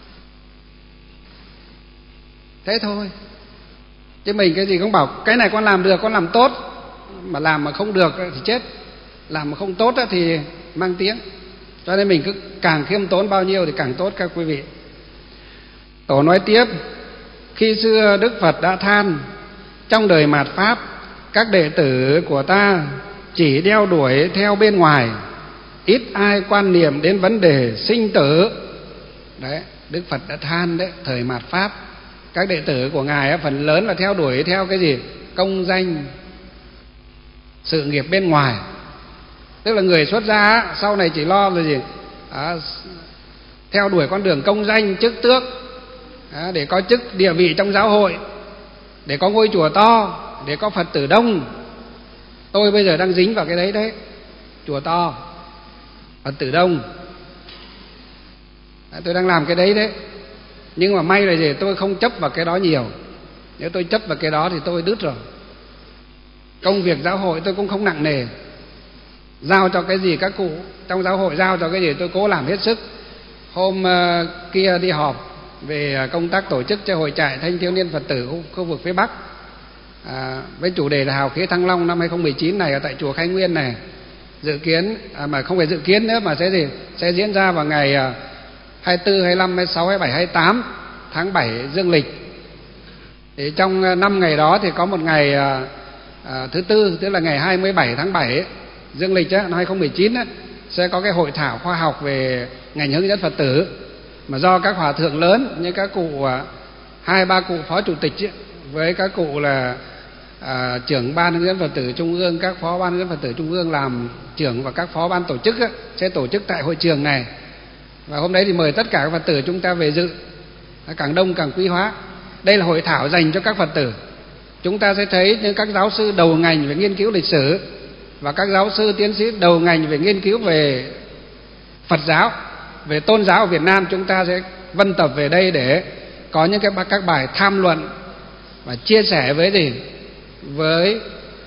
Thế thôi. Chứ mình cái gì cũng bảo cái này con làm được, con làm tốt. Mà làm mà không được thì chết. Làm mà không tốt thì mang tiếng. Cho nên mình cứ càng khiêm tốn bao nhiêu thì càng tốt các quý vị. Tổ nói tiếp, khi xưa Đức Phật đã than, trong đời mạt Pháp, các đệ tử của ta chỉ đeo đuổi theo bên ngoài, ít ai quan niệm đến vấn đề sinh tử. Đấy, Đức Phật đã than đấy, thời mạt Pháp, các đệ tử của Ngài phần lớn là theo đuổi theo cái gì? Công danh, sự nghiệp bên ngoài. Tức là người xuất gia sau này chỉ lo là gì? Theo đuổi con đường công danh, chức tước, để có chức địa vị trong giáo hội, để có ngôi chùa to, để có Phật tử đông. Tôi bây giờ đang dính vào cái đấy. Chùa to, Phật tử đông. Tôi đang làm cái đấy. Nhưng mà may là gì? Tôi không chấp vào cái đó nhiều. Nếu tôi chấp vào cái đó thì tôi đứt rồi. Công việc giáo hội tôi cũng không nặng nề. Giao cho cái gì các cụ trong giáo hội giao cho cái gì tôi cố làm hết sức. Hôm kia đi họp về công tác tổ chức cho hội trại thanh thiếu niên Phật tử khu vực phía Bắc, với chủ đề là Hào Khí Thăng Long năm 2019 này ở tại chùa Khai Nguyên này. Dự kiến mà không phải dự kiến nữa mà sẽ gì? Sẽ diễn ra vào ngày 24, 25, 26, 27, 28 tháng 7 dương lịch. Thì trong 5 ngày đó thì có một ngày thứ tư, tức là ngày 27 tháng 7 dương lịch năm 2019 sẽ có cái hội thảo khoa học về ngành hướng dẫn Phật tử, mà do các hòa thượng lớn như các cụ 2-3 cụ phó chủ tịch với các cụ là trưởng ban hướng dẫn Phật tử Trung ương, các phó ban hướng dẫn Phật tử Trung ương làm trưởng và các phó ban tổ chức sẽ tổ chức tại hội trường này. Và hôm đấy thì mời tất cả các Phật tử chúng ta về dự, càng đông càng quý hóa. Đây là hội thảo dành cho các Phật tử. Chúng ta sẽ thấy những các giáo sư đầu ngành về nghiên cứu lịch sử và các giáo sư tiến sĩ đầu ngành về nghiên cứu về Phật giáo, về tôn giáo ở Việt Nam, chúng ta sẽ vân tập về đây để có những các bài tham luận và chia sẻ với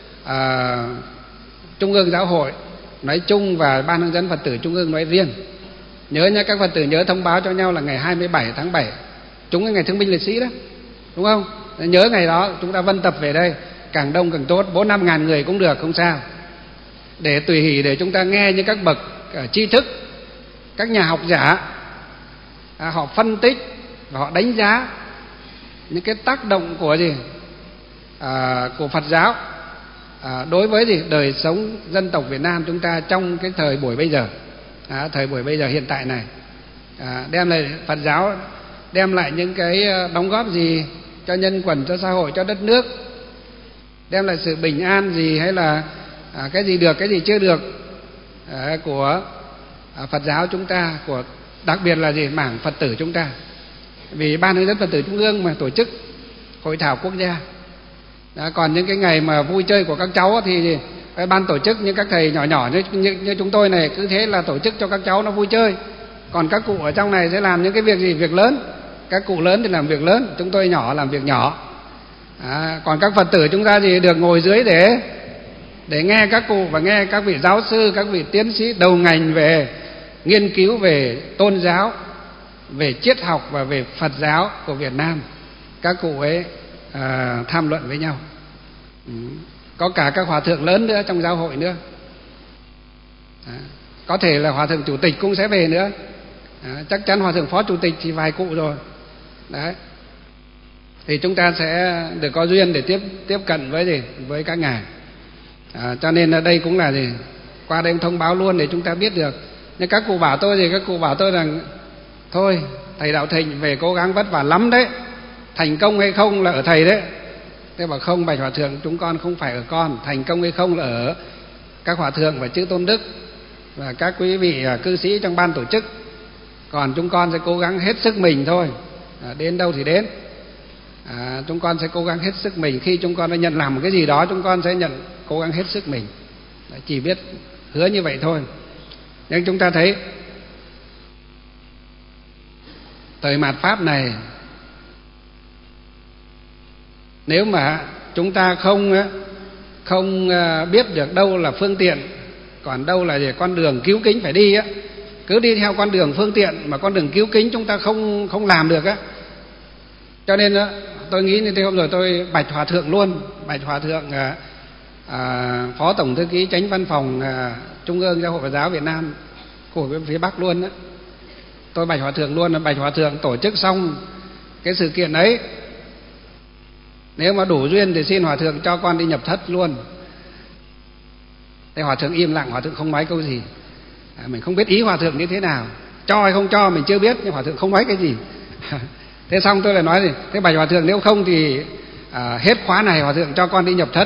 Trung ương Giáo hội nói chung và Ban hướng dẫn Phật tử Trung ương nói riêng. Nhớ nha, các Phật tử nhớ thông báo cho nhau là ngày 27 tháng 7 chúng cái ngày thương binh liệt sĩ đó, đúng không? Nhớ ngày đó chúng ta vân tập về đây, càng đông càng tốt, 4-5 ngàn người cũng được, không sao. Để tùy hỷ để chúng ta nghe những các bậc tri thức, các nhà học giả họ phân tích và họ đánh giá những cái tác động của của Phật giáo đối với đời sống dân tộc Việt Nam chúng ta trong cái thời buổi bây giờ, thời buổi bây giờ hiện tại này, đem lại Phật giáo đem lại những cái đóng góp gì cho nhân quần, cho xã hội, cho đất nước. đem lại sự bình an gì, hay là cái gì được, cái gì chưa được của Phật giáo chúng ta, của đặc biệt là gì, mảng Phật tử chúng ta. Vì Ban Hướng dẫn Phật tử Trung ương mà tổ chức hội thảo quốc gia. Còn những cái ngày mà vui chơi của các cháu thì cái ban tổ chức, những các thầy nhỏ nhỏ như chúng tôi này cứ thế là tổ chức cho các cháu nó vui chơi. Còn các cụ ở trong này sẽ làm những cái việc gì, việc lớn. Các cụ lớn thì làm việc lớn, chúng tôi nhỏ làm việc nhỏ. Còn các Phật tử chúng ta thì được ngồi dưới để nghe các cụ và nghe các vị giáo sư, các vị tiến sĩ đầu ngành về nghiên cứu về tôn giáo, về triết học và về Phật giáo của Việt Nam. Các cụ ấy tham luận với nhau. Có cả các hòa thượng lớn nữa trong giáo hội nữa. Có thể là hòa thượng chủ tịch cũng sẽ về nữa. Chắc chắn hòa thượng phó chủ tịch thì vài cụ rồi. Đấy. Thì chúng ta sẽ được có duyên để tiếp cận với các ngài. Cho nên ở đây cũng là gì, qua đây thông báo luôn để chúng ta biết được. Nhưng các cụ bảo tôi các cụ bảo tôi rằng thôi thầy Đạo Thịnh về cố gắng vất vả lắm đấy, thành công hay không là ở thầy đấy. Thế bảo không, bạch hòa thượng, chúng con không phải ở con, thành công hay không là ở các hòa thượng và chư tôn đức và các quý vị cư sĩ trong ban tổ chức. Còn chúng con sẽ cố gắng hết sức mình thôi. Đến đâu thì đến. Chúng con sẽ cố gắng hết sức mình. Khi chúng con đã nhận làm một cái gì đó, chúng con sẽ cố gắng hết sức mình. Chỉ biết hứa như vậy thôi. Nhưng chúng ta thấy thời mạt Pháp này, nếu mà chúng ta không biết được đâu là phương tiện, còn đâu là con đường cứu kính phải đi á, cứ đi theo con đường phương tiện mà con đường cứu kính chúng ta không làm được á. Cho nên tôi nghĩ như thế, hôm rồi tôi bạch hòa thượng luôn, bạch hòa thượng phó tổng thư ký chánh văn phòng Trung ương Giáo hội Phật giáo Việt Nam của phía Bắc luôn á. Tôi bạch hòa thượng luôn, bạch hòa thượng tổ chức xong cái sự kiện ấy, nếu mà đủ duyên thì xin hòa thượng cho con đi nhập thất luôn. Thế hòa thượng im lặng, hòa thượng không nói câu gì. Mình không biết ý hòa thượng như thế nào, cho hay không cho mình chưa biết, nhưng hòa thượng không nói cái gì. Thế xong tôi lại nói gì, thế bạch hòa thượng nếu không thì hết khóa này hòa thượng cho con đi nhập thất.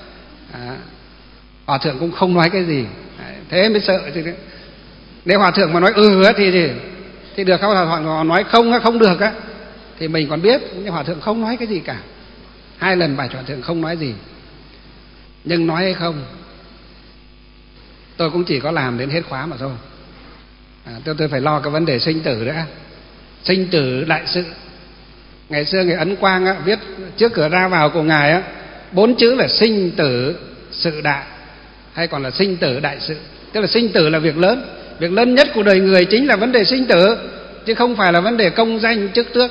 Hòa thượng cũng không nói cái gì. Thế mới sợ. Nếu hòa thượng mà nói thì được, không hòa thượng nói không được á thì mình còn biết. Nhưng hòa thượng không nói cái gì cả. 2 lần bạch hòa thượng không nói gì. Nhưng nói hay không, tôi cũng chỉ có làm đến hết khóa mà thôi. Tôi phải lo cái vấn đề sinh tử đã. Sinh tử đại sự. Ngày xưa người Ấn Quang viết trước cửa ra vào của ngài 4 chữ là sinh tử sự đại, hay còn là sinh tử đại sự. Tức là sinh tử là việc lớn. Việc lớn nhất của đời người chính là vấn đề sinh tử, chứ không phải là vấn đề công danh chức tước,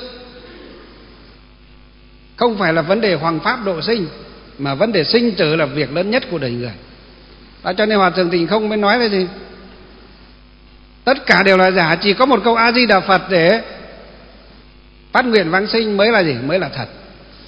không phải là vấn đề hoằng pháp độ sinh, mà vấn đề sinh tử là việc lớn nhất của đời người. Đó, cho nên hòa thượng Tình không mới nói về gì, tất cả đều là giả, chỉ có một câu A Di Đà Phật để phát nguyện vãng sinh mới là gì, mới là thật.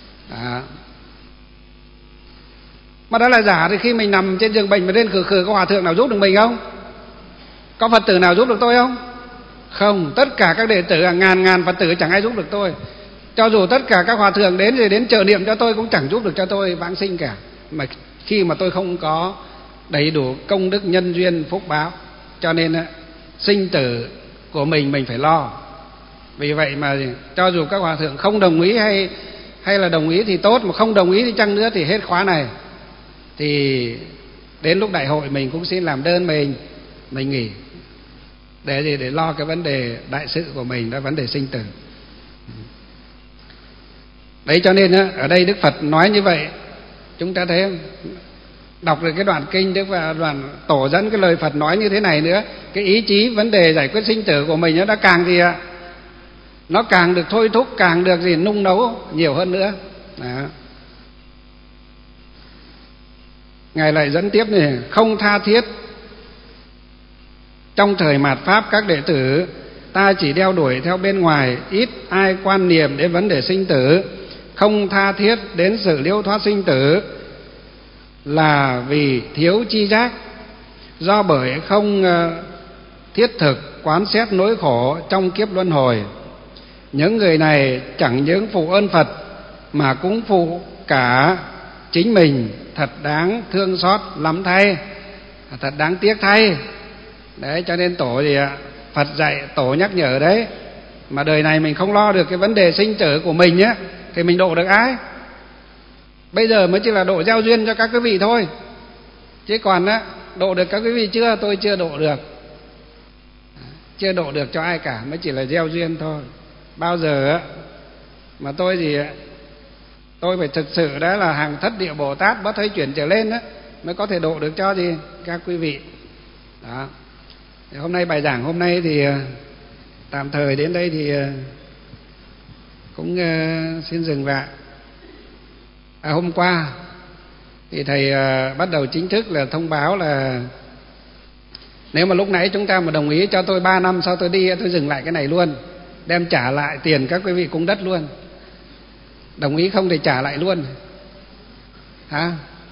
Mà đó là giả thì khi mình nằm trên giường bệnh mà lên khử có hòa thượng nào giúp được mình không? Có Phật tử nào giúp được tôi không? Không. Tất cả các đệ tử ngàn Phật tử chẳng ai giúp được tôi. Cho dù tất cả các hòa thượng đến trợ niệm cho tôi cũng chẳng giúp được cho tôi vãng sinh cả. Mà khi mà tôi không có đầy đủ công đức nhân duyên phúc báo. Cho nên sinh tử của mình phải lo. Vì vậy mà cho dù các hòa thượng không đồng ý hay là đồng ý thì tốt, mà không đồng ý thì chăng nữa thì hết khóa này. Thì đến lúc đại hội mình cũng xin làm đơn mình nghỉ. Để lo cái vấn đề đại sự của mình, đó vấn đề sinh tử. Đấy, cho nên ở đây Đức Phật nói như vậy. Chúng ta thấy không? Đọc được cái đoạn kinh Đức và đoạn tổ dẫn cái lời Phật nói như thế này nữa, cái ý chí vấn đề giải quyết sinh tử của mình nó đã càng gì ạ? Nó càng được thôi thúc, càng được gì nung nấu nhiều hơn nữa. Đó. Ngài lại dẫn tiếp này, không tha thiết trong thời mạt Pháp các đệ tử ta chỉ đeo đuổi theo bên ngoài, ít ai quan niệm đến vấn đề sinh tử, không tha thiết đến sự liễu thoát sinh tử là vì thiếu chi giác, do bởi không thiết thực quán xét nỗi khổ trong kiếp luân hồi. Những người này chẳng những phụ ơn Phật mà cũng phụ cả chính mình, thật đáng thương xót lắm thay, thật đáng tiếc thay. Đấy, cho nên tổ thì Phật dạy, tổ nhắc nhở đấy. Mà đời này mình không lo được cái vấn đề sinh tử của mình nhé, thì mình độ được ai? Bây giờ mới chỉ là độ gieo duyên cho các quý vị thôi, chứ còn á, độ được các quý vị chưa? Tôi chưa độ được, chưa độ được cho ai cả, mới chỉ là gieo duyên thôi. Bao giờ á mà tôi phải thực sự đó là hàng thất địa Bồ Tát bất thối chuyển trở lên đó, mới có thể độ được cho các quý vị. Đó. Hôm nay bài giảng hôm nay thì tạm thời đến đây thì cũng xin dừng lại. Hôm qua thì thầy bắt đầu chính thức là thông báo là nếu mà lúc nãy chúng ta mà đồng ý cho tôi 3 năm sau tôi đi, tôi dừng lại cái này luôn, đem trả lại tiền các quý vị cúng đất luôn. Đồng ý không thì trả lại luôn hả?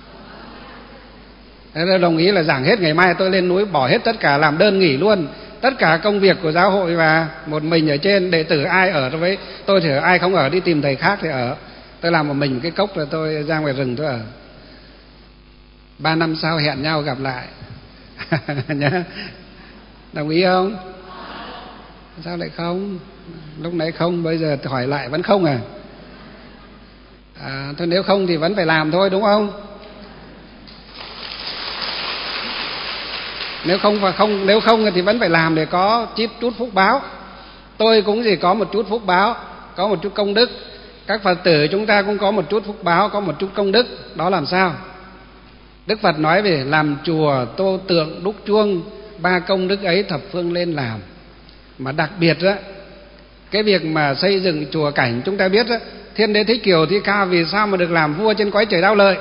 Đồng ý là giảng hết, ngày mai tôi lên núi bỏ hết tất cả, làm đơn nghỉ luôn tất cả công việc của giáo hội, và một mình ở trên. Đệ tử ai ở với tôi thì ở, ai không ở đi tìm thầy khác thì ở. Tôi làm một mình cái cốc rồi tôi ra ngoài rừng tôi ở. 3 năm sau hẹn nhau gặp lại nhá. Đồng ý không? Sao lại không? Lúc nãy không, bây giờ hỏi lại vẫn không à? Thôi nếu không thì vẫn phải làm thôi, đúng không? Nếu không thì vẫn phải làm để có chút phúc báo. Tôi cũng chỉ có một chút phúc báo, có một chút công đức. Các Phật tử chúng ta cũng có một chút phúc báo, có một chút công đức. Đó làm sao? Đức Phật nói về làm chùa, tô tượng, đúc chuông, 3 công đức ấy thập phương lên làm. Mà đặc biệt á, cái việc mà xây dựng chùa cảnh, chúng ta biết á, Thiên Đế Thích Kiều Thi Ca vì sao mà được làm vua trên cõi trời Đao Lợi?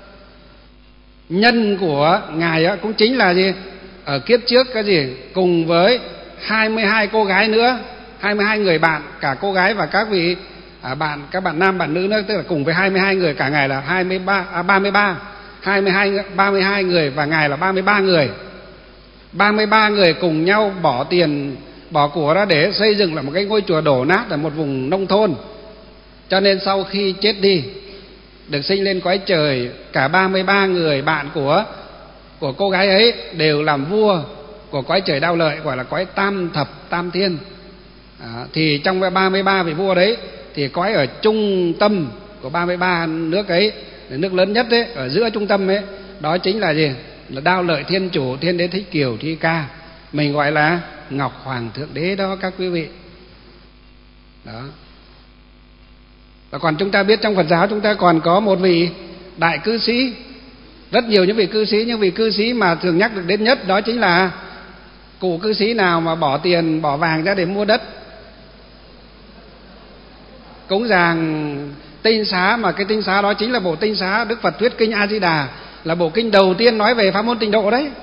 Nhân của ngài á cũng chính là gì? Ở kiếp trước cái gì? Cùng với 22 cô gái nữa, 22 người bạn, cả cô gái và các vị các bạn nam bạn nữ nữa, tức là cùng với 22 người, cả ngài là 32 người và ngài là 33 người. 33 người cùng nhau bỏ tiền bỏ của ra để xây dựng lại một cái ngôi chùa đổ nát ở một vùng nông thôn. Cho nên sau khi chết đi, được sinh lên cõi trời, cả 33 người bạn của cô gái ấy đều làm vua của cõi trời Đao Lợi, gọi là cõi tam thập tam thiên. Thì trong 33 vị vua đấy thì cõi ở trung tâm của 33 nước ấy, nước lớn nhất ấy, ở giữa trung tâm ấy, đó chính là gì? Là Đao Lợi Thiên Chủ, Thiên Đế Thích Kiều Thi Ca, mình gọi là Ngọc Hoàng Thượng Đế đó các quý vị. Đó. Và còn chúng ta biết trong Phật giáo chúng ta còn có một vị đại cư sĩ, rất nhiều những vị cư sĩ, nhưng vị cư sĩ mà thường nhắc được đến nhất đó chính là cụ cư sĩ nào mà bỏ tiền bỏ vàng ra để mua đất cúng dường tinh xá, mà cái tinh xá đó chính là bộ tinh xá Đức Phật thuyết kinh A Di Đà, là bộ kinh đầu tiên nói về pháp môn tịnh độ đấy.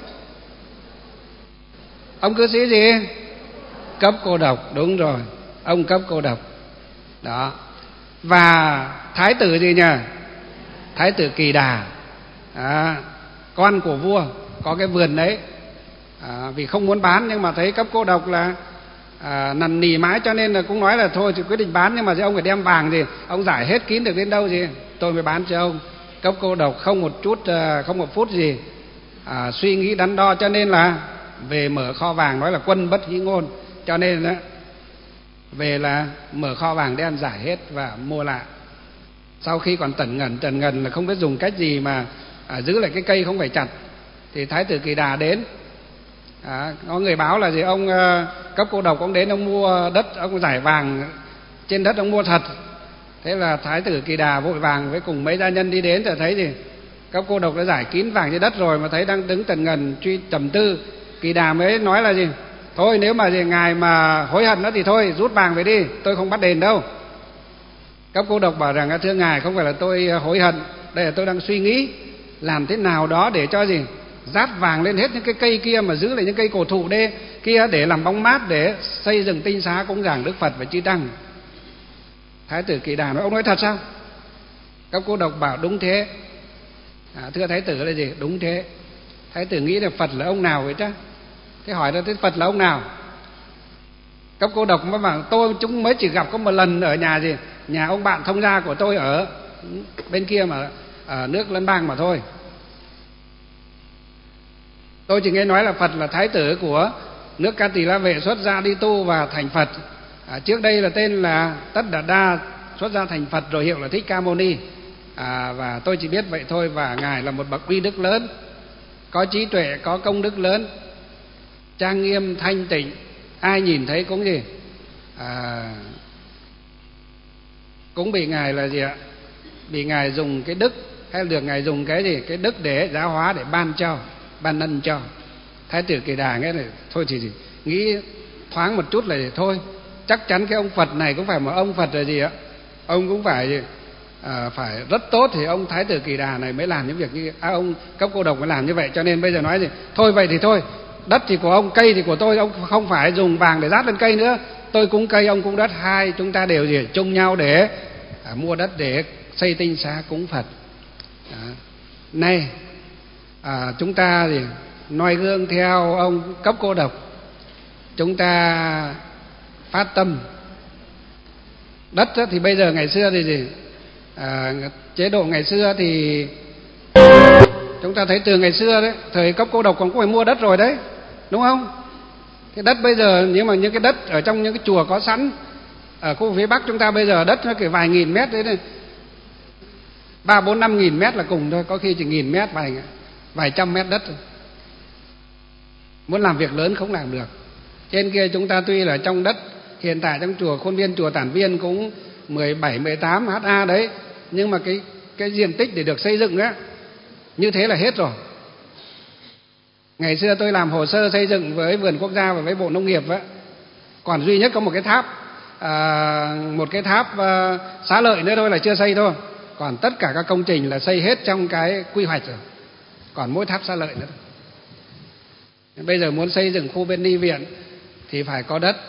Ông cư sĩ gì? Cấp Cô Độc, đúng rồi, ông Cấp Cô Độc đó. Và thái tử gì nhỉ? Thái tử Kỳ Đà, con của vua, có cái vườn đấy. Vì không muốn bán nhưng mà thấy Cấp Cô Độc là năn nỉ mãi, cho nên là cũng nói là thôi thì quyết định bán, nhưng mà ông phải đem vàng gì, ông giải hết kín được đến đâu gì tôi mới bán cho ông. Cấp Cô Độc không một phút gì suy nghĩ đắn đo, cho nên là về mở kho vàng, nói là quân bất hí ngôn, cho nên đó, về là mở kho vàng đem giải hết và mua lại. Sau khi còn tần ngần là không biết dùng cách gì mà giữ lại cái cây không phải chặt, thì Thái tử Kỳ Đà đến, có người báo là gì, ông Cấp Cô Độc ông đến, ông mua đất, ông giải vàng trên đất, ông mua thật. Thế là Thái tử Kỳ Đà vội vàng với cùng mấy gia nhân đi đến, thì thấy gì Cấp Cô Độc đã giải kín vàng trên đất rồi, mà thấy đang đứng tần ngần truy trầm tư. Kỳ Đà mới nói là gì, thôi nếu mà gì ngài mà hối hận nữa thì thôi rút vàng về đi, tôi không bắt đền đâu. Cấp Cô Độc bảo rằng thưa ngài, không phải là tôi hối hận, đây là tôi đang suy nghĩ làm thế nào đó để cho gì dát vàng lên hết những cái cây kia, mà giữ lại những cây cổ thụ đê kia để làm bóng mát, để xây dựng tinh xá cúng dường Đức Phật và chư tăng. Thái tử Kỳ Đà nói, ông nói thật sao? Cấp Cô Độc bảo đúng thế. Thưa thái tử là gì? Đúng thế. Thái tử nghĩ là Phật là ông nào vậy chứ? Thế hỏi ra thế Phật là ông nào? Cấp Cô Độc mới bảo tôi chúng mới chỉ gặp có một lần ở nhà gì, nhà ông bạn thông gia của tôi ở bên kia, mà nước Lân Bang mà thôi. Tôi chỉ nghe nói là Phật là thái tử của nước Ca Tỳ La Vệ xuất gia đi tu và thành Phật. Trước đây là tên là Tất Đạt Đa, xuất gia thành Phật rồi hiệu là Thích Ca Mâu Ni. Và tôi chỉ biết vậy thôi. Và ngài là một bậc uy đức lớn, có trí tuệ, có công đức lớn, trang nghiêm thanh tịnh, ai nhìn thấy cũng gì cũng bị ngài là gì ạ, bị ngài dùng cái đức, hay được ngài dùng cái gì, cái đức để giáo hóa, để ban ân cho. Thái tử Kỳ Đà nghe này thôi thì gì, nghĩ thoáng một chút là thôi, chắc chắn cái ông Phật này cũng phải một ông Phật là gì ạ, ông cũng phải phải rất tốt thì ông Thái tử Kỳ Đà này mới làm những việc như ông Cấp Cô Độc mới làm như vậy. Cho nên bây giờ nói gì, thôi vậy thì thôi, đất thì của ông, cây thì của tôi, ông không phải dùng vàng để dát lên cây nữa, tôi cúng cây, ông cúng đất, hai chúng ta đều gì chung nhau để mua đất để xây tinh xá cúng Phật. Nay chúng ta thì noi gương theo ông Cấp Cô Độc, chúng ta phát tâm. Đất thì bây giờ, ngày xưa thì gì, chế độ ngày xưa thì chúng ta thấy từ ngày xưa đấy, thời Cấp Cô Độc còn có phải mua đất rồi đấy, đúng không? Cái đất bây giờ, nhưng mà những cái đất ở trong những cái chùa có sẵn ở khu phía Bắc chúng ta bây giờ đất nó chỉ vài nghìn mét đấy, 3, 4, 5 nghìn mét là cùng thôi, có khi chỉ nghìn mét, vài trăm mét đất. Muốn làm việc lớn không làm được. Trên kia chúng ta tuy là trong đất, hiện tại trong chùa Khuôn Viên, chùa Tản Viên cũng 17, 18 ha đấy, nhưng mà cái diện tích để được xây dựng á, như thế là hết rồi. Ngày xưa tôi làm hồ sơ xây dựng với Vườn Quốc gia và với Bộ Nông nghiệp á, còn duy nhất có một cái tháp xá lợi nữa thôi là chưa xây thôi. Còn tất cả các công trình là xây hết trong cái quy hoạch rồi, còn mỗi tháp xá lợi nữa. Bây giờ muốn xây dựng khu bên Ni Viện thì phải có đất.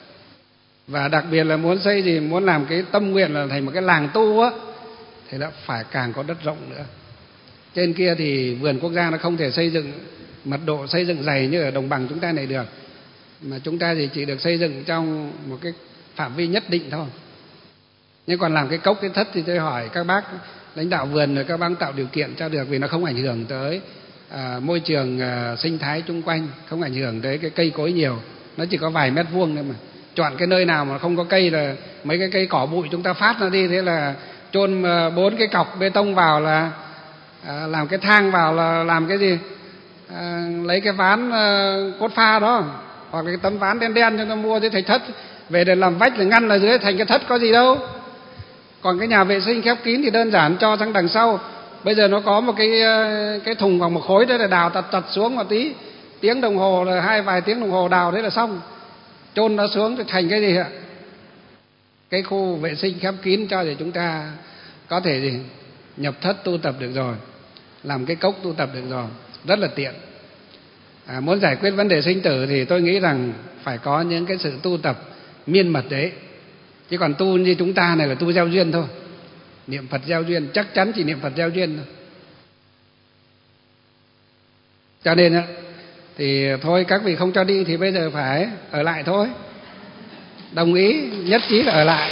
Và đặc biệt là muốn xây gì, muốn làm cái tâm nguyện là thành một cái làng tu á, thì là phải càng có đất rộng nữa. Trên kia thì Vườn Quốc gia nó không thể xây dựng mật độ xây dựng dày như ở đồng bằng chúng ta này được, mà chúng ta thì chỉ được xây dựng trong một cái phạm vi nhất định thôi. Nhưng còn làm cái cốc, cái thất thì tôi hỏi các bác lãnh đạo vườn rồi các bác tạo điều kiện cho được, vì nó không ảnh hưởng tới môi trường sinh thái chung quanh, không ảnh hưởng tới cái cây cối nhiều, nó chỉ có vài mét vuông thôi mà. Chọn cái nơi nào mà không có cây là mấy cái cây cỏ bụi chúng ta phát ra đi, thế là chôn 4 cái cọc bê tông vào là làm cái thang vào là làm cái gì, lấy cái ván cốt pha đó, hoặc là cái tấm ván đen đen cho nó mua cái thành thất về để làm vách, là ngăn ở dưới thành cái thất có gì đâu. Còn cái nhà vệ sinh khép kín thì đơn giản cho sang đằng sau. Bây giờ nó có một cái thùng bằng một khối đấy, là đào tật xuống một tí, tiếng đồng hồ là vài tiếng đồng hồ đào thế là xong, chôn nó xuống thì thành cái gì ạ, cái khu vệ sinh khép kín cho để chúng ta có thể gì nhập thất tu tập được rồi, làm cái cốc tu tập được rồi, rất là tiện. Muốn giải quyết vấn đề sinh tử thì tôi nghĩ rằng phải có những cái sự tu tập miên mật đấy. Chứ còn tu như chúng ta này là tu gieo duyên thôi, niệm Phật gieo duyên, chắc chắn chỉ niệm Phật gieo duyên thôi. Cho nên thì thôi, các vị không cho đi thì bây giờ phải ở lại thôi. Đồng ý, nhất trí là ở lại.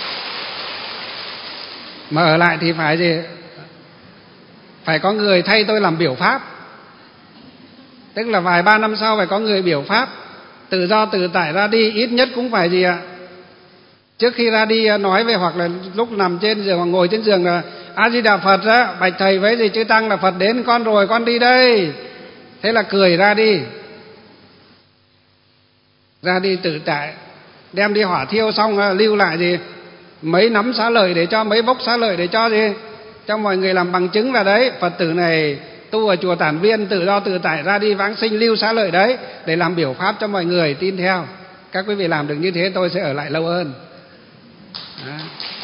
Mà ở lại thì phải gì? Phải có người thay tôi làm biểu pháp. Tức là vài 3 năm sau phải có người biểu pháp. Tự do tự tại ra đi, ít nhất cũng phải gì ạ? Trước khi ra đi nói về, hoặc là lúc nằm trên giường hoặc ngồi trên giường là A Di Đà Phật á, bạch thầy với gì chư tăng là Phật đến con rồi, con đi đây. Thế là cười ra đi. Ra đi tự tại, đem đi hỏa thiêu xong lưu lại gì mấy nắm xá lợi để cho, mấy bốc xá lợi để cho gì, cho mọi người làm bằng chứng là đấy, Phật tử này tu ở chùa Tản Viên tự do tự tại, ra đi vãng sinh lưu xá lợi đấy, để làm biểu pháp cho mọi người tin theo. Các quý vị làm được như thế tôi sẽ ở lại lâu hơn. Đó.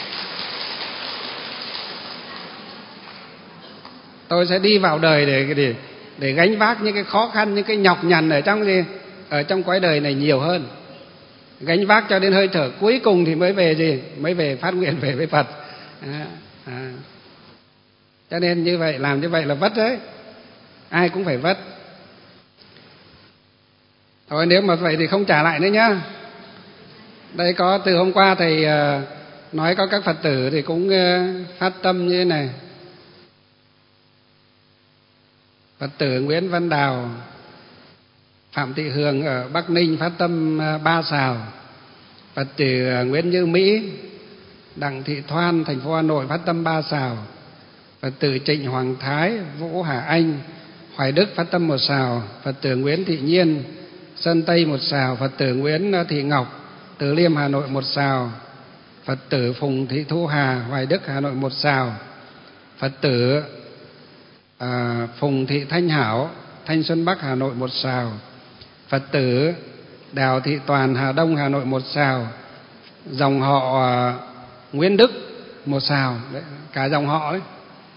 Tôi sẽ đi vào đời để gánh vác những cái khó khăn, những cái nhọc nhằn ở trong cõi đời này nhiều hơn, gánh vác cho đến hơi thở cuối cùng thì mới về mới về phát nguyện về với Phật. Cho nên như vậy, làm như vậy là vất đấy, ai cũng phải vất. Thôi nếu mà vậy thì không trả lại nữa nhá. Đây có từ hôm qua thầy nói có các Phật tử thì cũng phát tâm như thế này. Phật tử Nguyễn Văn Đào, Phạm Thị Hường ở Bắc Ninh phát tâm 3 sào. Phật tử Nguyễn Như Mỹ, Đặng Thị Thoan, thành phố Hà Nội phát tâm 3 sào. Phật tử Trịnh Hoàng Thái, Vũ Hà Anh, Hoài Đức phát tâm 1 sào. Phật tử Nguyễn Thị Nhiên, Sơn Tây 1 sào. Phật tử Nguyễn Thị Ngọc, Từ Liêm Hà Nội 1 sào. Phật tử Phùng Thị Thu Hà, Hoài Đức Hà Nội 1 sào. Phật tử Phùng Thị Thanh Hảo, Thanh Xuân Bắc Hà Nội 1 sào. Phật tử Đào Thị Toàn, Hà Đông Hà Nội 1 sào. Dòng họ Nguyễn Đức 1 sào. Đấy, cả dòng họ đấy.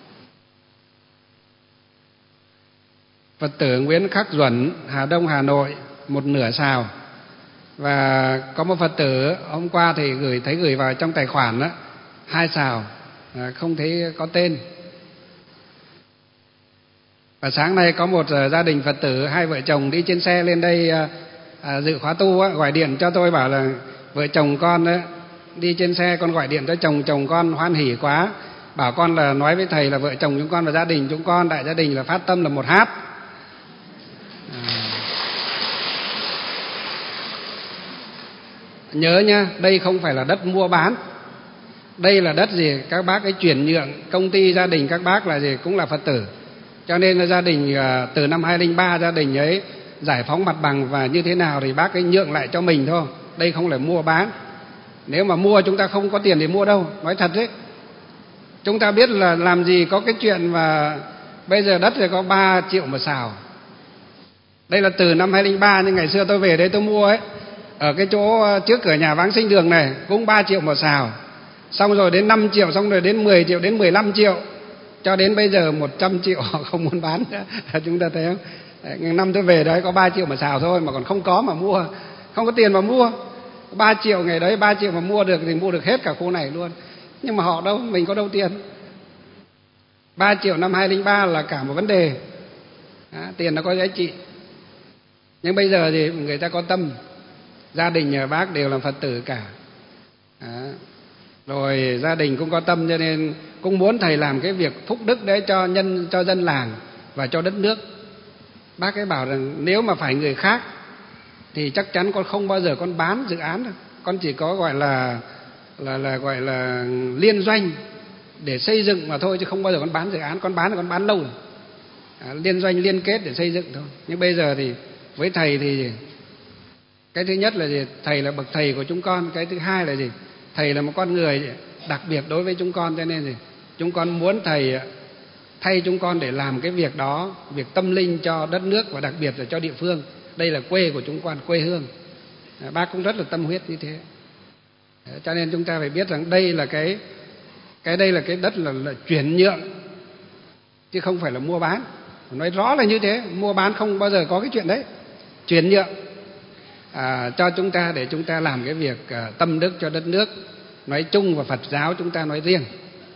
Phật tử Nguyễn Khắc Duẩn, Hà Đông Hà Nội 1 nửa sào. Và có một Phật tử hôm qua thì gửi vào trong tài khoản đó 2 sào, không thấy có tên. Và sáng nay có một gia đình Phật tử 2 vợ chồng đi trên xe lên đây dự khóa tu á, gọi điện cho tôi bảo là vợ chồng con đó, đi trên xe con gọi điện cho chồng con hoan hỉ quá, bảo con là nói với thầy là vợ chồng chúng con và gia đình chúng con, đại gia đình là phát tâm là 1 hát. Nhớ nhá, đây không phải là đất mua bán. Đây là đất gì? Các bác ấy chuyển nhượng công ty gia đình các bác là gì? Cũng là Phật tử. Cho nên là gia đình từ năm 2003 gia đình ấy giải phóng mặt bằng và như thế nào thì bác ấy nhượng lại cho mình thôi. Đây không phải mua bán. Nếu mà mua chúng ta không có tiền để mua đâu, nói thật đấy. Chúng ta biết là làm gì có cái chuyện mà bây giờ đất thì có 3 triệu một sào. Đây là từ năm 2003, nhưng ngày xưa tôi về đây tôi mua ấy, ở cái chỗ trước cửa nhà Vãng Sinh Đường này cũng 3 triệu một sào. Xong rồi đến 5 triệu, xong rồi đến 10 triệu, đến 15 triệu. Cho đến bây giờ 100 triệu họ không muốn bán nữa. Chúng ta thấy không? Năm tôi về đấy có 3 triệu một sào thôi mà còn không có mà mua. Không có tiền mà mua. 3 triệu ngày đấy, 3 triệu mà mua được thì mua được hết cả khu này luôn. Nhưng mà họ đâu, mình có đâu tiền. 3 triệu năm 2003 là cả một vấn đề. Tiền nó có giá trị. Nhưng bây giờ thì người ta có tâm. Gia đình nhà bác đều là Phật tử cả. Rồi gia đình cũng có tâm cho nên cũng muốn thầy làm cái việc phúc đức đấy cho dân làng và cho đất nước. Bác ấy bảo rằng nếu mà phải người khác thì chắc chắn con không bao giờ con bán dự án đâu. Con chỉ có gọi là liên doanh để xây dựng mà thôi, chứ không bao giờ con bán dự án. Con bán lâu rồi. Liên doanh liên kết để xây dựng thôi. Nhưng bây giờ thì với thầy thì cái thứ nhất là gì? Thầy là bậc thầy của chúng con. Cái thứ hai là gì? Thầy là một con người đặc biệt đối với chúng con, cho nên gì? Chúng con muốn thầy thay chúng con để làm cái việc đó, việc tâm linh cho đất nước và đặc biệt là cho địa phương. Đây là quê của chúng con, quê hương. Bác cũng rất là tâm huyết như thế. Cho nên chúng ta phải biết rằng đây là cái đất là chuyển nhượng chứ không phải là mua bán. Nói rõ là như thế, mua bán không bao giờ có cái chuyện đấy. Chuyển nhượng cho chúng ta để chúng ta làm cái việc tâm đức cho đất nước nói chung và Phật giáo chúng ta nói riêng.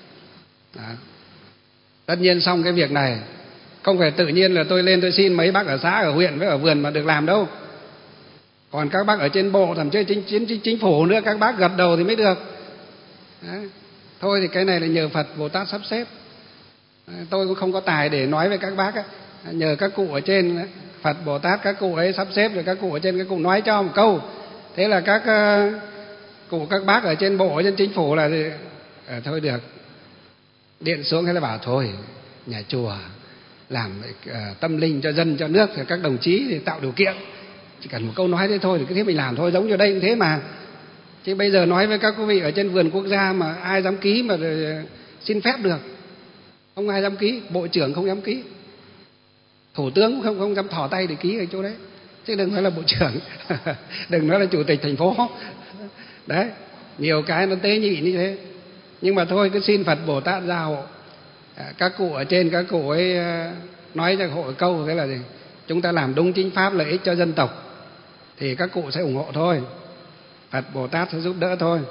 Tất nhiên xong cái việc này không phải tự nhiên là tôi lên tôi xin mấy bác ở xã, ở huyện với ở vườn mà được làm đâu. Còn các bác ở trên bộ, thậm chí chính phủ nữa, các bác gật đầu thì mới được. Thôi thì cái này là nhờ Phật Bồ Tát sắp xếp. Tôi cũng không có tài để nói với các bác ấy. Nhờ các cụ ở trên Phật Bồ Tát, các cụ ấy sắp xếp, rồi các cụ ở trên các cụ nói cho một câu. Thế là các cụ các bác ở trên bộ, ở trên chính phủ là thôi được. Điện xuống hay là bảo thôi nhà chùa làm tâm linh cho dân cho nước thì các đồng chí thì tạo điều kiện, chỉ cần một câu nói thế thôi thì cứ thế mình làm thôi, giống như đây cũng thế mà. Chứ bây giờ nói với các quý vị ở trên vườn quốc gia mà ai dám ký mà xin phép được? Không ai dám ký, bộ trưởng không dám ký, thủ tướng cũng không dám thò tay để ký ở chỗ đấy, chứ đừng nói là bộ trưởng đừng nói là chủ tịch thành phố. Đấy, nhiều cái nó tế nhị như thế. Nhưng mà thôi cứ xin Phật Bồ Tát gia hộ. Các cụ ở trên các cụ ấy nói cho hộ câu thế là gì? Chúng ta làm đúng chính pháp lợi ích cho dân tộc thì các cụ sẽ ủng hộ thôi. Phật Bồ Tát sẽ giúp đỡ thôi.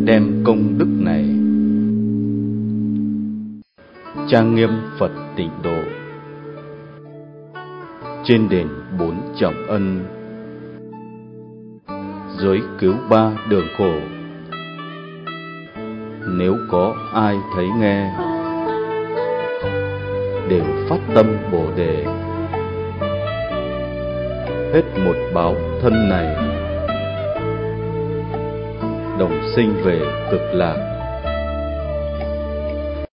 đem công đức này trang nghiêm Phật Tịnh Độ. Trên đền 4 trọng ân, dưới cứu 3 đường khổ. Nếu có ai thấy nghe, đều phát tâm Bồ Đề, hết một báo thân này, đồng sinh về Cực Lạc.